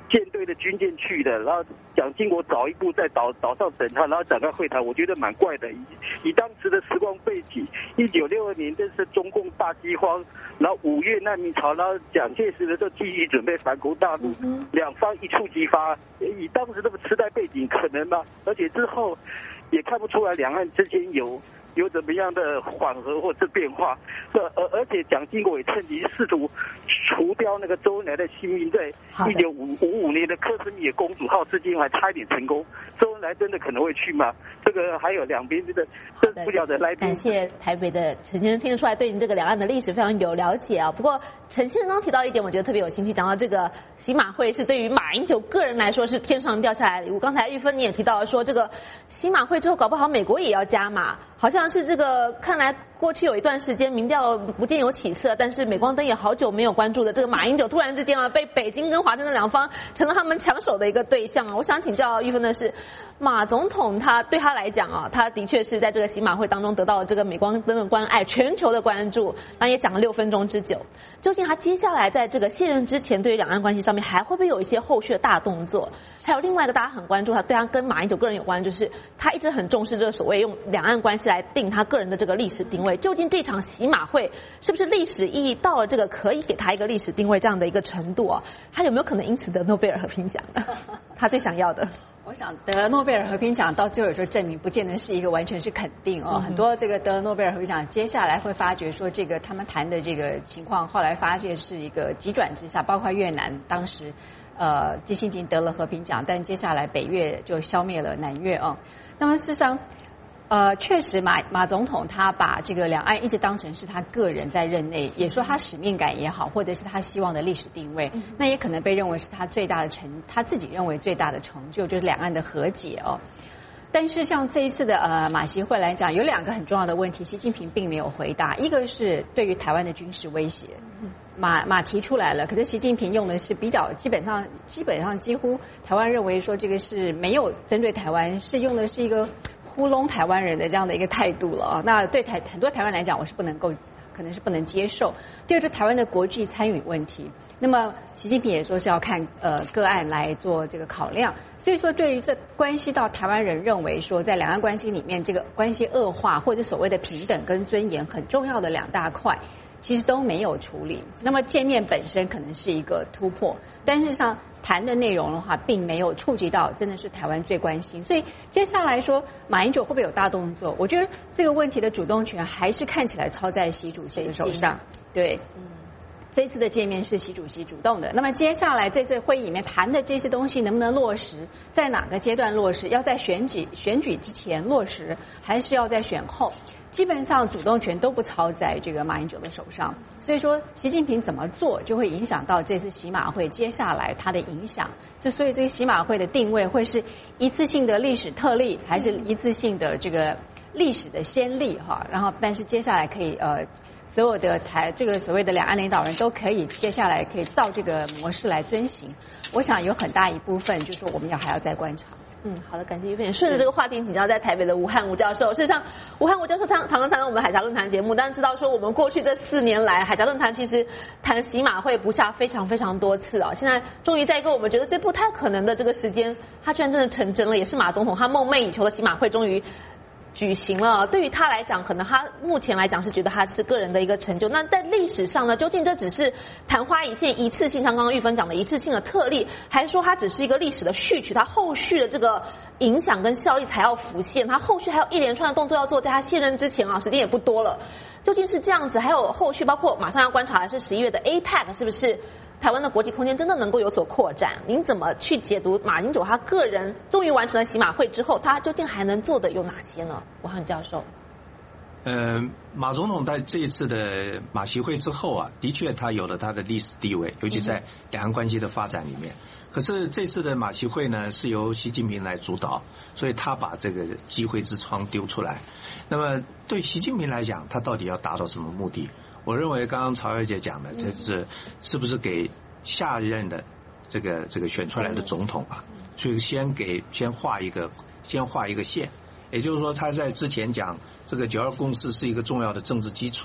舰队的军舰去的，然后蒋经国早一步在岛岛上等他，然后展开会谈，我觉得蛮怪的。以以当时的时光背景，一九六二年这是中共大饥荒，然后五月难民潮，然后蒋介石的时候积极准备反攻大陆，嗯、两方一触即发。以当时这个时代背景，可能吗？而且之后也看不出来两岸之间有。有怎么样的缓和或者变化？而而而且蒋经国也趁机试图除掉那个周恩来的性命，在一九五五年的克什米尔公主号事件还差一点成功。周恩来真的可能会去吗？这个还有两边这个这不晓得来宾。 感谢台北的陈先生，听得出来对您这个两岸的历史非常有了解啊。不过陈先生刚提到一点，我觉得特别有兴趣，讲到这个喜马会是对于马英九个人来说是天上掉下来的礼物。刚才玉芬你也提到说，这个喜马会之后搞不好美国也要加码。好像是这个，看来过去有一段时间民调不见有起色，但是镁光灯也好久没有关注的这个马英九，突然之间啊，被北京跟华盛顿两方成了他们抢手的一个对象啊。我想请教玉芬的是，马总统他对他来讲啊，他的确是在这个喜马会当中得到了这个镁光灯的关爱，全球的关注，那也讲了六分钟之久。究竟他接下来在这个卸任之前，对于两岸关系上面还会不会有一些后续的大动作？还有另外一个大家很关注，他对他跟马英九个人有关，就是他一直很重视这个所谓用两岸关系来定他个人的这个历史定位。究竟这场喜马会是不是历史意义到了这个可以给他一个历史定位这样的一个程度啊？他有没有可能因此得诺贝尔和平奖呢？他最想要的。 我想得诺贝尔和平奖到最后有时候证明不见得是一个完全是肯定哦，嗯、很多这个得诺贝尔和平奖接下来会发觉说这个他们谈的这个情况，后来发现是一个急转直下，包括越南当时呃基辛格得了和平奖，但接下来北越就消灭了南越哦。那么事实上。呃，确实马马总统他把这个两岸一直当成是他个人在任内，也说他使命感也好，或者是他希望的历史定位，嗯、那也可能被认为是他最大的成，他自己认为最大的成就就是两岸的和解哦。但是像这一次的呃马习会来讲，有两个很重要的问题，习近平并没有回答。一个是对于台湾的军事威胁，马马提出来了，可是习近平用的是比较基本上基本上几乎台湾认为说这个是没有针对台湾，是用的是一个。糊弄台湾人的这样的一个态度了啊，那对台很多台湾来讲，我是不能够，可能是不能接受。第二，是台湾的国际参与问题。那么习近平也说是要看呃个案来做这个考量，所以说对于这关系到台湾人认为说在两岸关系里面这个关系恶化或者所谓的平等跟尊严很重要的两大块。其实都没有处理。那么见面本身可能是一个突破，但是上谈的内容的话，并没有触及到真的是台湾最关心。所以接下来说马英九会不会有大动作？我觉得这个问题的主动权还是看起来操在习主席的手上。对，嗯。这次的见面是习主席主动的，那么接下来这次会议里面谈的这些东西能不能落实，在哪个阶段落实，要在选举选举之前落实，还是要在选后，基本上主动权都不操在这个马英九的手上。所以说习近平怎么做就会影响到这次喜马会接下来它的影响，就所以这个喜马会的定位会是一次性的历史特例，还是一次性的这个历史的先例哈？然后但是接下来可以呃所有的台这个所谓的两岸领导人都可以接下来可以照这个模式来遵行。我想有很大一部分就是我们要还要再观察。 嗯，好的，感谢于飞。顺着这个话题，请教在台北的吴汉吴教授。事实上，吴汉吴教授常常常参加我们海峡论坛节目，但是知道说我们过去这四年来，海峡论坛其实谈喜马会不下非常非常多次啊。现在终于在一个我们觉得这不太可能的这个时间，它居然真的成真了，也是马总统他梦寐以求的喜马会终于举行了。对于他来讲，可能他目前来讲是觉得他是个人的一个成就。那在历史上呢，究竟这只是昙花一现、一次性，像刚刚玉芬讲的一次性的特例，还是说它只是一个历史的序曲？它后续的这个影响跟效力才要浮现，它后续还有一连串的动作要做，在他卸任之前啊，时间也不多了。究竟是这样子？还有后续，包括马上要观察的是十一月的 A P E C， 是不是台湾的国际空间真的能够有所扩展？您怎么去解读马英九他个人终于完成了喜马会之后，他究竟还能做的有哪些呢？吴汉教授。 呃，马总统在这一次的马习会之后啊，的确他有了他的历史地位，尤其在两岸关系的发展里面。可是这次的马习会呢，是由习近平来主导，所以他把这个机会之窗丢出来。那么对习近平来讲，他到底要达到什么目的？我认为刚刚曹小姐讲的，这是是不是给下任的这个这个选出来的总统啊，所以先给先画一个先画一个线，也就是说他在之前讲这个九二共识是一个重要的政治基础，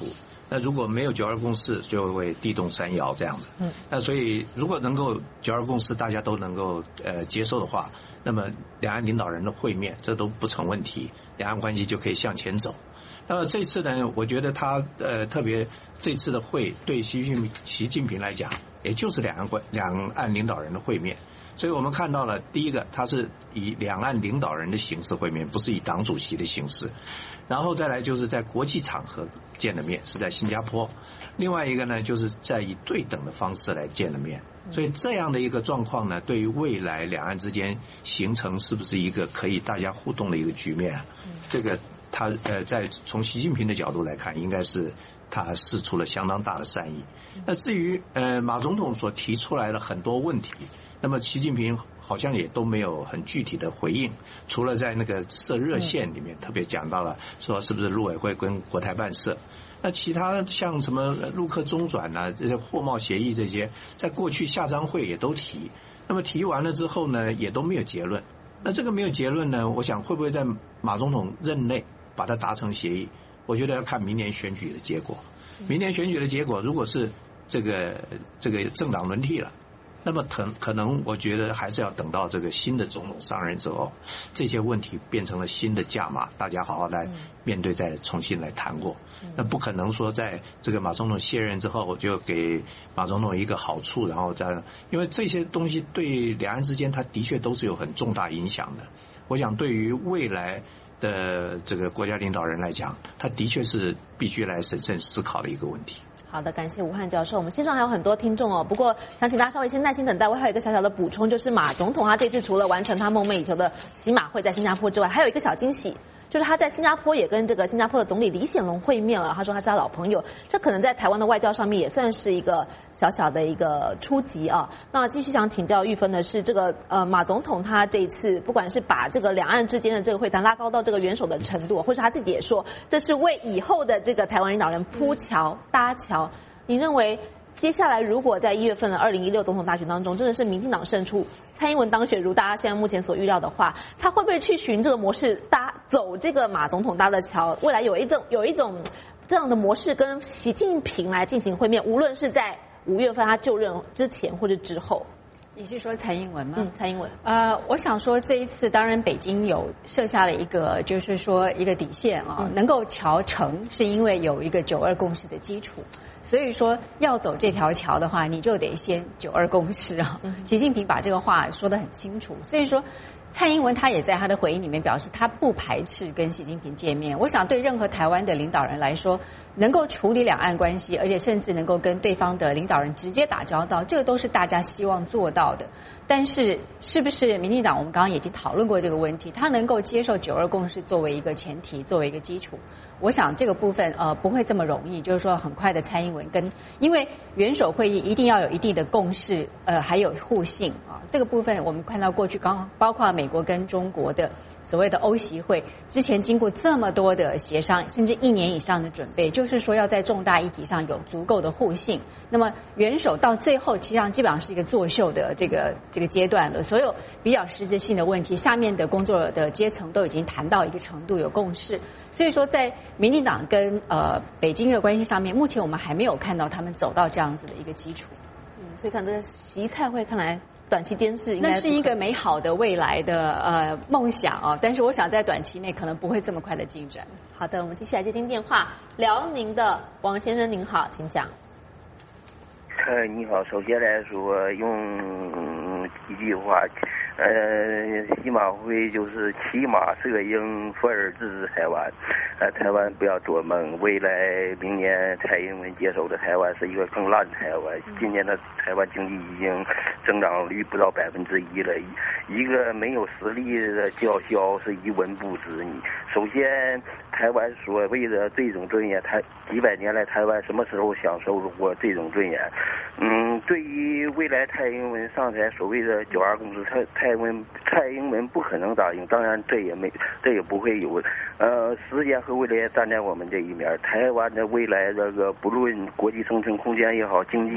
那如果没有九二共识，就会地动山摇这样子。 嗯， 那所以如果能够九二共识大家都能够呃接受的话，那么两岸领导人的会面这都不成问题，两岸关系就可以向前走。那么这次呢，我觉得他呃特别这次的会对习近平习近平来讲，也就是两岸关两岸领导人的会面。所以我们看到了，第一个，他是以两岸领导人的形式会面，不是以党主席的形式。然后再来就是在国际场合见的面，是在新加坡。另外一个呢，就是在以对等的方式来见的面。所以这样的一个状况呢，对于未来两岸之间形成是不是一个可以大家互动的一个局面，这个他呃，在从习近平的角度来看，应该是他释出了相当大的善意。那至于呃马总统所提出来的很多问题，那么习近平好像也都没有很具体的回应，除了在那个设热线里面特别讲到了说是不是陆委会跟国台办设。那其他像什么陆客中转啊，这些货贸协议这些，在过去夏章会也都提，那么提完了之后呢，也都没有结论。那这个没有结论呢，我想会不会在马总统任内把它达成协议？我觉得要看明年选举的结果。明年选举的结果，如果是这个这个政党轮替了，那么可可能我觉得还是要等到这个新的总统上任之后，这些问题变成了新的价码，大家好好来面对，再重新来谈过。那不可能说在这个马总统卸任之后就给马总统一个好处，然后再，因为这些东西对两岸之间它的确都是有很重大影响的。我想对于未来的这个国家领导人来讲，他的确是必须来审慎思考的一个问题。 好的，感谢吴汉教授。我们线上还有很多听众哦，不过想请大家稍微先耐心等待。我还有一个小小的补充，就是马总统他这次除了完成他梦寐以求的习马会在新加坡之外，还有一个小惊喜，就是他在新加坡也跟这个新加坡的总理李显龙会面了。他说他是他老朋友，这可能在台湾的外交上面也算是一个小小的一个初级啊。那继续想请教玉芬的是，这个呃马总统他这一次不管是把这个两岸之间的这个会谈拉高到这个元首的程度，或是他自己也说这是为以后的这个台湾领导人铺桥搭桥。你认为接下来如果在一月份的二零一六总统大选当中，真的是民进党胜出，蔡英文当选，如大家现在目前所预料的话，他会不会去循这个模式搭走这个马总统搭的桥？未来有一种有一种这样的模式跟习近平来进行会面，无论是在五月份他就任之前或者之后。 你是说蔡英文吗？ 嗯，蔡英文。 呃，我想说这一次，当然北京有设下了一个，就是说一个底线啊，嗯、能够桥成，是因为有一个九二共识的基础。所以说，要走这条桥的话，你就得先九二共识啊。嗯、习近平把这个话说得很清楚。所以说，蔡英文他也在他的回应里面表示，他不排斥跟习近平见面。我想，对任何台湾的领导人来说，能够处理两岸关系，而且甚至能够跟对方的领导人直接打交道，这个都是大家希望做到的。但是，是不是民进党？我们刚刚已经讨论过这个问题，他能够接受九二共识作为一个前提，作为一个基础？我想这个部分呃不会这么容易，就是说很快的蔡英文跟，因为元首会议一定要有一定的共识，呃还有互信啊，这个部分我们看到过去刚包括美国跟中国的所谓的欧习会之前经过这么多的协商，甚至一年以上的准备，就是说要在重大议题上有足够的互信。那么元首到最后其实上基本上是一个作秀的这个这个阶段了，所有比较实质性的问题，下面的工作的阶层都已经谈到一个程度有共识，所以说在民进党跟呃北京的关系上面，目前我们还没有看到他们走到这样子的一个基础。 嗯，所以看这个习蔡会看来短期间是应该那是一个美好的未来的呃梦想啊，但是我想在短期内可能不会这么快的进展。 好的，我们继续来接听电话，辽宁的王先生您好，请讲。 呃，你好，首先来说用几句话，呃，习马会就是骑马射鹰，反而支持台湾，呃，台湾不要做梦，未来明年蔡英文接手的台湾是一个更烂的台湾，今年的台湾经济已经增长率不到百分之一了，一个没有实力的叫嚣是一文不值。你首先，台湾所谓的这种尊严，台几百年来台湾什么时候享受过这种尊严？嗯，对于未来蔡英文上台所谓的九二共识，蔡蔡英文蔡英文不可能答应，当然这也没这也不会有，呃，时间和未来站在我们这一面。台湾的未来这个不论国际生存空间也好，经济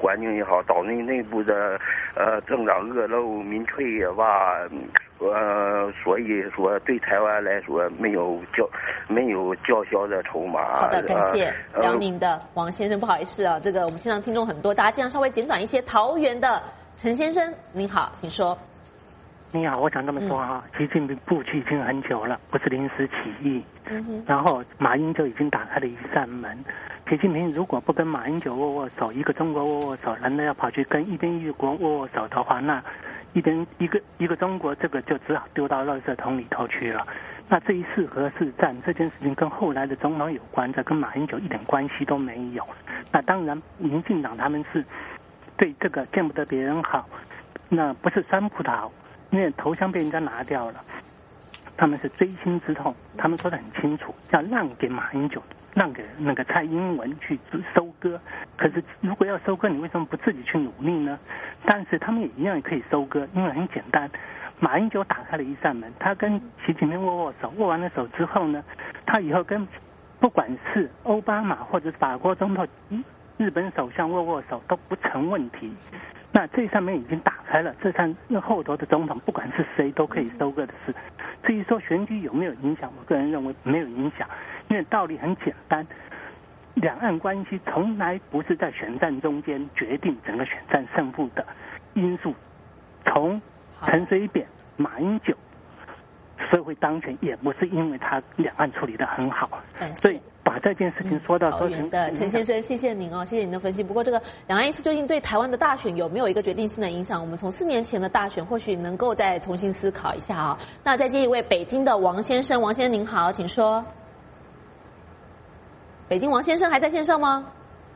环境也好，岛内内部的呃政党恶斗、民粹也罢，呃，所以说对台湾来说没有叫没有叫嚣的筹码。 好的，感谢呃、 辽宁的王先生，不好意思啊，这个我们现场听众很多，大家尽量稍微简短一些。桃园的陈先生，您好，请说。 你好，我想这么说哈，习近平布局已经很久了，不是临时起意。 嗯哼。 然后马英九已经打开了一扇门，习近平如果不跟马英九握握手，一个中国握握手，难道要跑去跟一边一国握握手的话，那一边一个一个中国，这个就只好丢到垃圾桶里头去了。那这一次核试战这件事情跟后来的总统有关，这跟马英九一点关系都没有。那当然，民进党他们是对这个见不得别人好，那不是酸葡萄。因为头像被人家拿掉了，他们是锥心之痛。他们说得很清楚，要让给马英九，让给那个蔡英文去收割。可是如果要收割，你为什么不自己去努力呢？但是他们也一样也可以收割，因为很简单，马英九打开了一扇门，他跟习近平握握手，握完了手之后呢，他以后跟不管是奥巴马或者法国总统、日本首相握握手都不成问题。那这扇门已经打开了，这扇后头的总统不管是谁都可以收割的事。至于说选举有没有影响，我个人认为没有影响，因为道理很简单，两岸关系从来不是在选战中间决定整个选战胜负的因素。从陈水扁、马英九社会当选，也不是因为他两岸处理得很好，所以把这件事情说到桃园的陈先生，谢谢您哦，谢谢您的分析。不过这个两岸因素究竟对台湾的大选有没有一个决定性的影响？我们从四年前的大选或许能够再重新思考一下啊、哦。那再接一位北京的王先生，王先生您好，请说。北京王先生还在线上吗？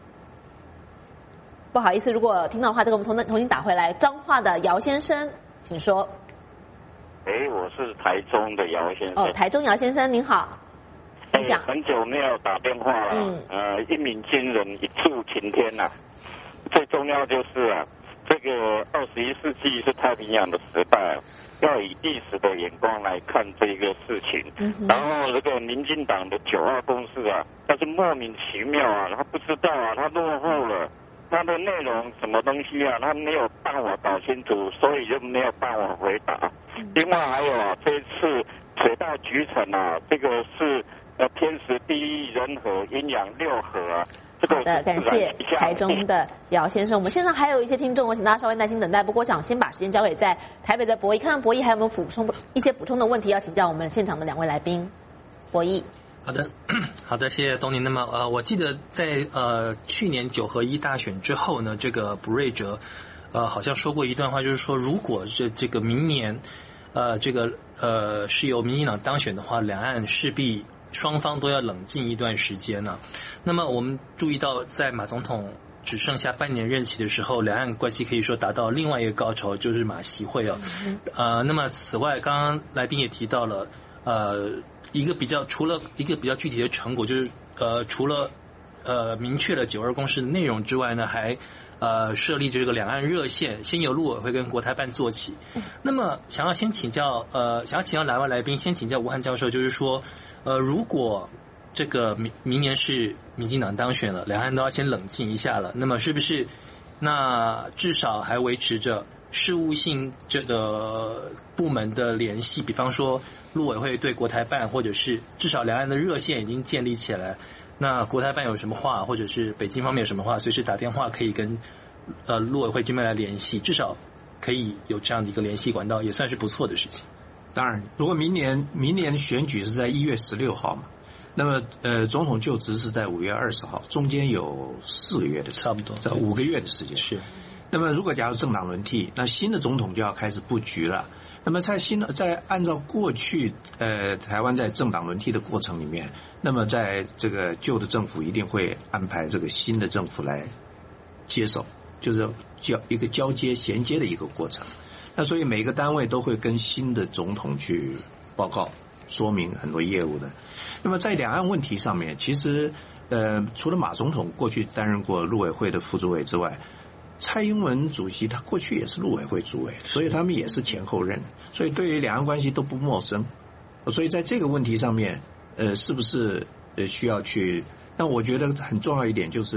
不好意思，如果听到的话，这个我们重重新打回来。彰化的姚先生，请说。 哎，我是台中的姚先生。 哦，台中姚先生您好。 哎，很久没有打电话了。嗯。呃，一鸣惊人，一柱擎天呐、啊。最重要就是啊，这个二十一世纪是太平洋的时代，要以历史的眼光来看这个事情。嗯。然后这个民进党的九二共识啊，但是莫名其妙啊，他不知道啊，他落后了。他的内容什么东西啊？他没有帮我搞清楚，所以就没有帮我回答。另外还有啊，这一次水到渠成啊，这个是呃天时地利人和阴阳六合啊。这个好的，感谢台中的姚先生。我们线上还有一些听众，我请大家稍微耐心等待。不过，想先把时间交给在台北的博弈，看看博弈还有没有补充一些补充的问题要请教我们现场的两位来宾。博弈。 好的，好的，谢谢东尼。那么呃，我记得在呃去年九合一大选之后呢，这个卜瑞哲呃好像说过一段话，就是说如果是这个明年呃这个呃是由民进党当选的话，两岸势必双方都要冷静一段时间呢、啊。那么我们注意到，在马总统只剩下半年任期的时候，两岸关系可以说达到另外一个高潮，就是马习会啊。呃，那么此外，刚刚来宾也提到了。呃，一个比较除了一个比较具体的成果，就是呃，除了呃明确了九二共识的内容之外呢，还呃设立这个两岸热线，先由陆委会跟国台办做起。那么，想要先请教呃，想要请教两位来宾，先请教吴汉教授，就是说，呃，如果这个明明年是民进党当选了，两岸都要先冷静一下了，那么是不是那至少还维持着事务性这个部门的联系，比方说陆委会对国台办，或者是至少两岸的热线已经建立起来，那国台办有什么话，或者是北京方面有什么话，随时打电话可以跟呃陆委会这边来联系，至少可以有这样的一个联系管道，也算是不错的事情。 当然，如果明年明年选举是在一月十六号嘛，那么呃总统就职是在五月二十号，中间有四个月的差不多， 在五个月的时间是。 那么，如果假如政党轮替，那新的总统就要开始布局了。那么，在新的在按照过去呃台湾在政党轮替的过程里面，那么在这个旧的政府一定会安排这个新的政府来接手，就是交一个交接衔接的一个过程。那所以每个单位都会跟新的总统去报告说明很多业务的。那么在两岸问题上面，其实呃除了马总统过去担任过陆委会的副主委之外，蔡英文主席他过去也是陆委会主委，所以他们也是前后任，所以对于两岸关系都不陌生。所以在这个问题上面，呃，是不是呃需要去？那我觉得很重要一点就是，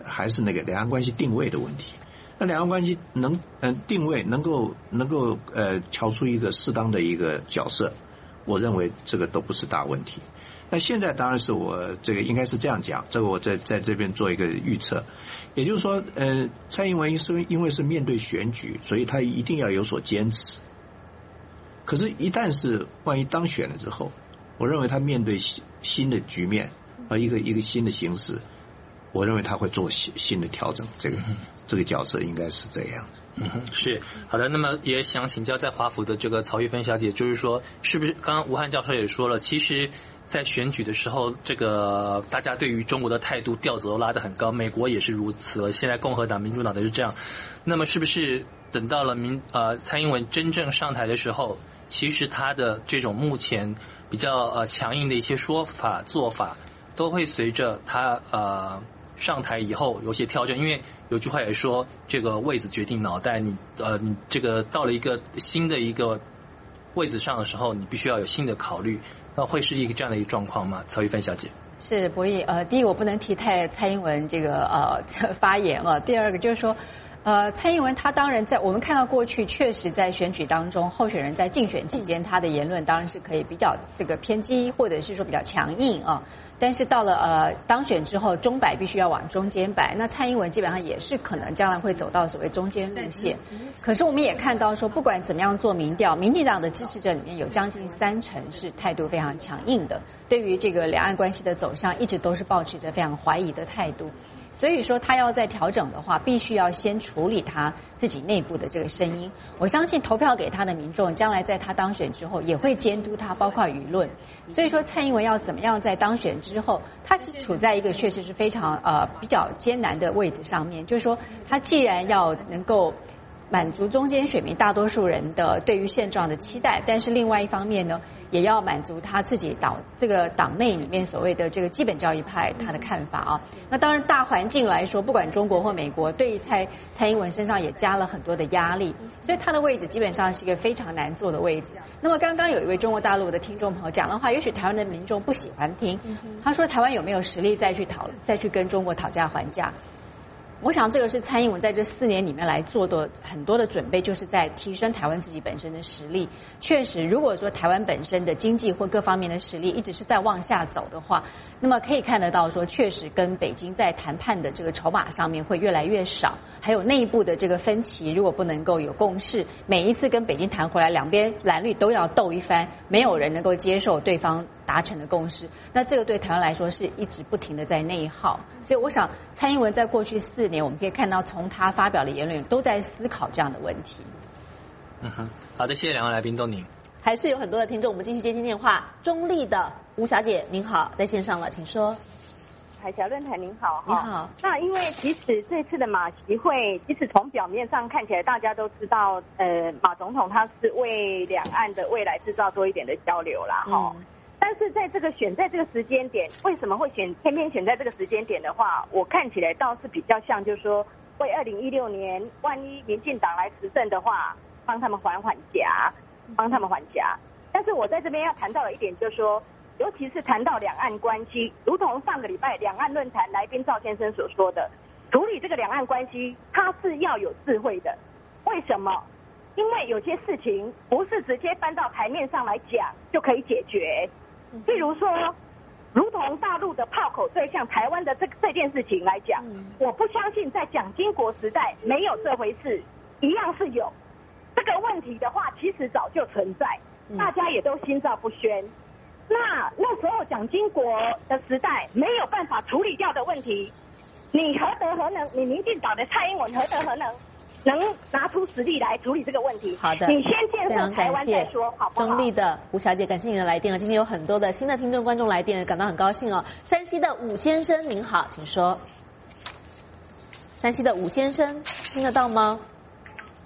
还是那个两岸关系定位的问题。那两岸关系能嗯、呃、定位能够能够呃敲出一个适当的一个角色，我认为这个都不是大问题。那现在当然是我这个应该是这样讲，这个我在在这边做一个预测，也就是说，呃，蔡英文是因为是面对选举，所以他一定要有所坚持。可是，一旦是万一当选了之后，我认为他面对新新的局面啊，一个一个新的形势，我认为他会做新新的调整。这个这个角色应该是这样的。 嗯哼，是好的。那么也想请教在华府的这个曹玉芬小姐，就是说，是不是刚刚吴汉教授也说了，其实在选举的时候，这个大家对于中国的态度调子都拉得很高，美国也是如此，现在共和党、民主党的是这样。那么是不是等到了民呃蔡英文真正上台的时候，其实他的这种目前比较呃强硬的一些说法做法，都会随着他呃。上台以后有些调整，因为有句话也说，这个位子决定脑袋。你呃，你这个到了一个新的一个位子上的时候，你必须要有新的考虑。那会是一个这样的一个状况吗？曹玉芬小姐。 是博弈，呃，第一个我不能提太蔡英文这个呃发言了。第二个就是说，呃，蔡英文他当然在我们看到过去确实在选举当中，候选人在竞选期间他的言论当然是可以比较这个偏激，或者是说比较强硬啊。但是到了呃当选之后，钟摆必须要往中间摆。那蔡英文基本上也是可能将来会走到所谓中间路线。可是我们也看到说，不管怎么样做民调，民进党的支持者里面有将近三成是态度非常强硬的，对于这个两岸关系的走向一直都是抱持着非常怀疑的态度。所以说他要再调整的话，必须要先处理他自己内部的这个声音。我相信投票给他的民众，将来在他当选之后也会监督他，包括舆论。所以说蔡英文要怎么样在当选之后，他是处在一个确实是非常呃比较艰难的位置上面，就是说他既然要能够满足中间选民大多数人的对于现状的期待，但是另外一方面呢，也要满足他自己党这个党内里面所谓的这个基本教义派他的看法啊。那当然大环境来说，不管中国或美国，对蔡蔡英文身上也加了很多的压力，所以他的位置基本上是一个非常难做的位置。那么刚刚有一位中国大陆的听众朋友讲的话，也许台湾的民众不喜欢听，他说台湾有没有实力再去讨再去跟中国讨价还价？我想这个是蔡英文在这四年里面来做的很多的准备，就是在提升台湾自己本身的实力。确实，如果说台湾本身的经济或各方面的实力一直是在往下走的话，那么可以看得到说，确实跟北京在谈判的这个筹码上面会越来越少，还有内部的这个分歧，如果不能够有共识，每一次跟北京谈回来，两边蓝绿都要斗一番，没有人能够接受对方达成的共识，那这个对台湾来说是一直不停的在内耗。所以我想蔡英文在过去四年我们可以看到从他发表的言论都在思考这样的问题。 嗯哼，好的，谢谢两位来宾，都您。 还是有很多的听众，我们继续接听电话。中立的吴小姐您好，在线上了，请说。 海峡论坛您好。 你好。 那因为即使这次的马习会，即使从表面上看起来大家都知道，呃，马总统他是为两岸的未来制造多一点的交流啦，哈、嗯。但是在这个选在这个时间点，为什么会选偏偏选在这个时间点的话，我看起来倒是比较像，就是说为二零一六年万一民进党来执政的话，帮他们缓缓颊，帮他们缓颊。但是我在这边要谈到的一点就是说，尤其是谈到两岸关系，如同上个礼拜两岸论坛来宾赵先生所说的，处理这个两岸关系，它是要有智慧的。为什么？因为有些事情不是直接搬到台面上来讲就可以解决。譬如说，如同大陆的炮口对象台湾的这这件事情来讲，我不相信在蒋经国时代没有这回事，一样是有。这个问题的话，其实早就存在，大家也都心照不宣。那那时候蒋经国的时代没有办法处理掉的问题，你何德何能？你民进党的蔡英文何德何能？能拿出实力来处理这个问题？ 好的， 你先建设台湾再说，好不好？ 中立的吴小姐，感谢您的来电。今天有很多的新的听众观众来电，感到很高兴哦。山西的武先生您好，请说。山西的武先生听得到吗？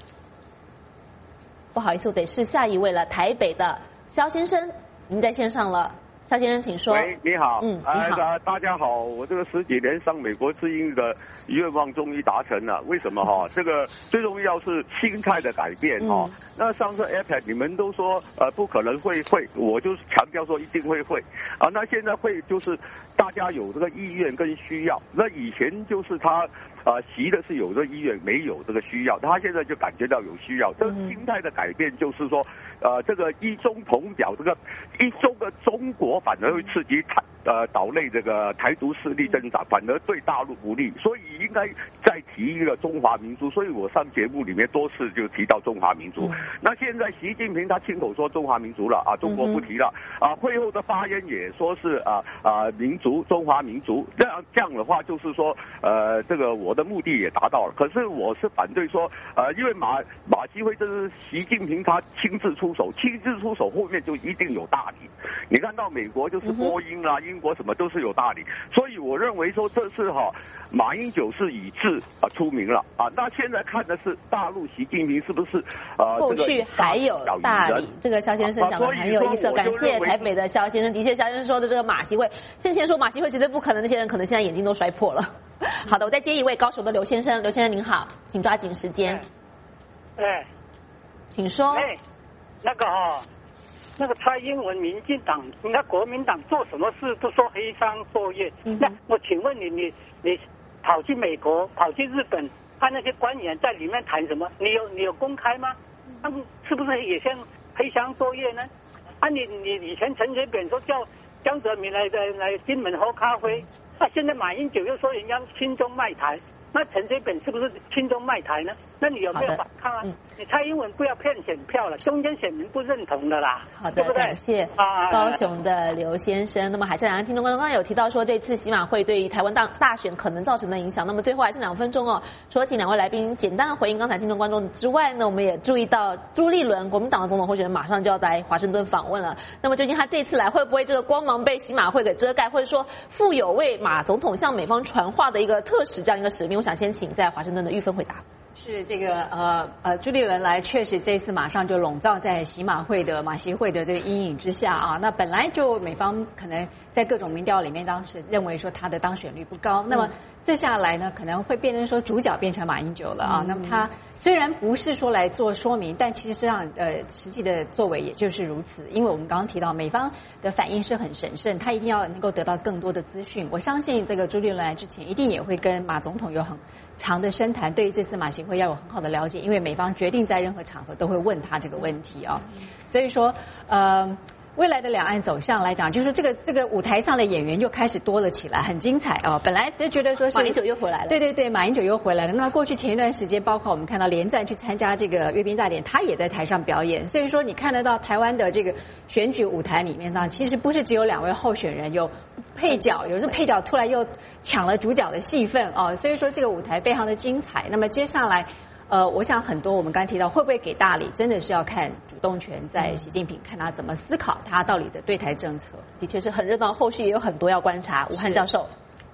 不好意思，我得是下一位了。台北的肖先生，您在线上了， 肖先生，请说。 喂，你好。 嗯，你好。 呃，大家好，我这个十几年上美国之音的愿望终于达成了。为什么哈？这个最重要是心态的改变哈。嗯、那上次 A P E C 你们都说呃不可能会会，我就强调说一定会会啊。那现在会就是大家有这个意愿跟需要。那以前就是他。啊，习的是有这个意愿，没有这个需要，他现在就感觉到有需要。这个心态的改变就是说，呃，这个一中同表，这个一中的中国反而会刺激台呃岛内这个台独势力增长，反而对大陆不利，所以应该再提一个中华民族。所以我上节目里面多次就提到中华民族。嗯、那现在习近平他亲口说中华民族了啊，中国不提了、嗯、啊，会后的发言也说是啊啊民族中华民族，这样这样的话就是说呃这个我。的目的也达到了，可是我是反对说，呃，因为马马习会这是习近平他亲自出手，亲自出手后面就一定有大礼。你看到美国就是波音啦、英国什么都是有大礼，所以我认为说这次哈，马英九是以智啊出名了啊。那现在看的是大陆习近平是不是呃后续还有大礼？这个肖先生讲的很有意思，感谢台北的肖先生。的确，肖先生说的这个马习会，先前说马习会绝对不可能，那些人可能现在眼睛都摔破了。好的，我再接一位高雄的刘先生。刘先生您好，请抓紧时间。 哎， 请说。 哎，那个哈、哦，那个蔡英文、民进党、那国民党做什么事都说黑箱作业。嗯、那我请问你，你你跑去美国、跑去日本，看那些官员在里面谈什么？你有你有公开吗？他们是不是也像黑箱作业呢？啊你，你你以前陈水扁说叫江泽民来来来金门喝咖啡。那、啊、现在马英九又说人家亲中卖台，那陈水扁是不是亲中卖台呢？那你有没有反抗啊？嗯、你蔡英文不要骗选票了，中间选民不认同的啦。 好的，对不对？感谢高雄的刘先生。那么还是两岸听众观众刚刚有提到说，这次喜马会对于台湾大大选可能造成的影响。那么最后还是两分钟哦，除了请两位来宾简单的回应刚才听众观众之外呢，我们也注意到朱立伦国民党的总统候选人马上就要来华盛顿访问了。那么究竟他这次来会不会这个光芒被喜马会给遮盖，或者说负有为马总统向美方传话的一个特使这样一个使命？我想先请在华盛顿的玉芬回答。 是这个呃呃，朱立伦来确实这次马上就笼罩在喜马会的马习会的这个阴影之下啊。那本来就美方可能在各种民调里面当时认为说他的当选率不高，那么这下来呢可能会变成说主角变成马英九了啊。那么他虽然不是说来做说明，但其实上呃实际的作为也就是如此。因为我们刚刚提到美方的反应是很审慎，他一定要能够得到更多的资讯。我相信这个朱立伦来之前一定也会跟马总统有很长的深谈，对于这次马习会要有很好的了解，因为美方决定在任何场合都会问他这个问题啊、哦。所以说呃未来的两岸走向来讲，就是说这个这个舞台上的演员又开始多了起来，很精彩哦。本来就觉得说是马英九又回来了， 对对对，马英九又回来了。那么过去前一段时间，包括我们看到连战去参加这个阅兵大典，他也在台上表演。所以说你看得到台湾的这个选举舞台里面上，其实不是只有两位候选人，有配角，有时候配角突然又抢了主角的戏份哦。所以说这个舞台非常的精彩。那么接下来。呃，我想很多我们刚才提到会不会给大礼，真的是要看主动权在习近平，看他怎么思考他到底的对台政策。 的确是很热闹，后续也有很多要观察。武汉教授，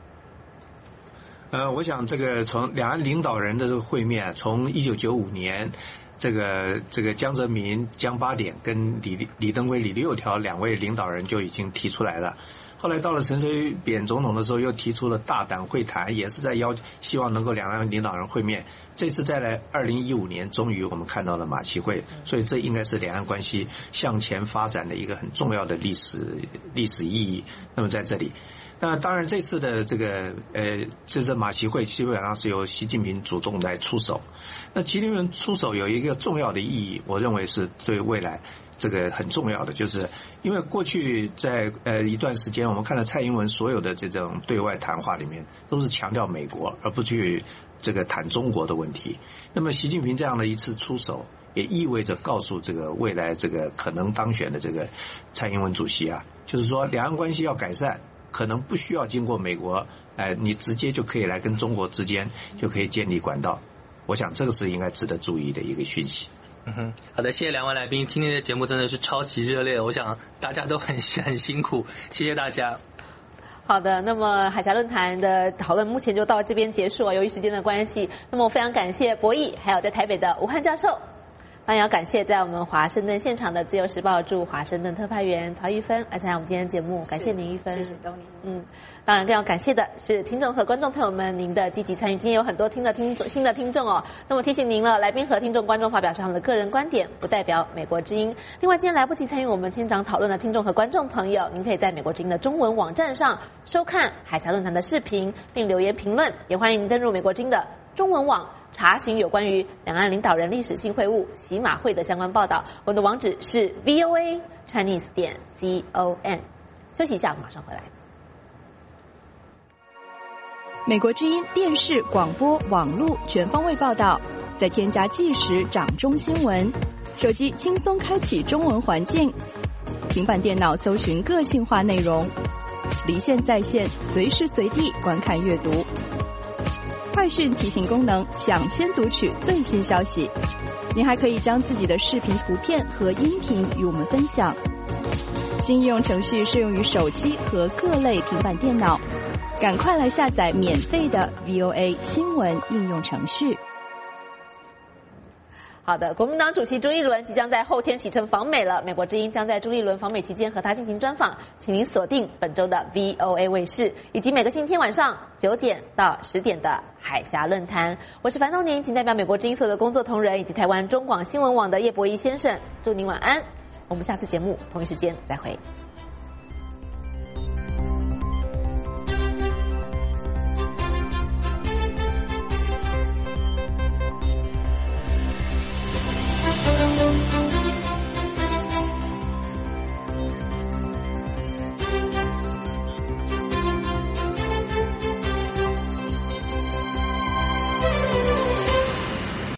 呃，我想这个从两岸领导人的这个会面，从一九九五年这个这个江泽民、江八点跟李李登辉、李六条两位领导人就已经提出来了。后来到了陈水扁总统的时候，又提出了大胆会谈，也是在要希望能够两岸领导人会面。这次再来，二零一五年终于我们看到了马习会，所以这应该是两岸关系向前发展的一个很重要的历史历史意义。那么在这里，那当然这次的这个呃，这次马习会基本上是由习近平主动来出手。那习近平出手有一个重要的意义，我认为是对未来。这个很重要的，就是因为过去在呃一段时间，我们看到蔡英文所有的这种对外谈话里面，都是强调美国，而不去这个谈中国的问题。那么习近平这样的一次出手，也意味着告诉这个未来这个可能当选的这个蔡英文主席啊，就是说两岸关系要改善，可能不需要经过美国，呃，你直接就可以来跟中国之间就可以建立管道。我想这个是应该值得注意的一个讯息。 嗯哼，好的，谢谢两位来宾，今天的节目真的是超级热烈，我想大家都很很辛苦，谢谢大家。 好的，那么海峡论坛的讨论目前就到这边结束了，由于时间的关系，那么我非常感谢博弈，还有在台北的武汉教授。 那也要感谢在我们华盛顿现场的自由时报驻华盛顿特派员曹玉芬来参加我们今天的节目，感谢您玉芬。 谢谢东尼。 嗯，当然更要感谢的是听众和观众朋友们您的积极参与，今天有很多听的听众新的听众哦。那么提醒您了，来宾和听众观众发表上的个人观点，不代表美国之音。另外，今天来不及参与我们天长讨论的听众和观众朋友，您可以在美国之音的中文网站上收看海峡论坛的视频，并留言评论。也欢迎您登入美国之音的中文网，查询有关于两岸领导人历史性会晤喜马会的相关报道。我的网址是 V O A Chinese 点 C O M。休息一下，马上回来。 美国之音电视、广播、网络全方位报道，再添加即时掌中新闻，手机轻松开启中文环境，平板电脑搜寻个性化内容，离线在线，随时随地观看阅读。快讯提醒功能，抢先读取最新消息。您还可以将自己的视频、图片和音频与我们分享。新应用程序适用于手机和各类平板电脑，赶快来下载免费的 V O A 新闻应用程序。 好的，国民党主席朱立伦即将在后天启程访美了。美国之音将在朱立伦访美期间和他进行专访，请您锁定本周的 V O A 卫视，以及每个星期天晚上九点到十点的海峡论坛。我是樊东宁，仅代表美国之音所有的工作同仁以及台湾中广新闻网的叶博仪先生，祝您晚安。我们下次节目同一时间再会。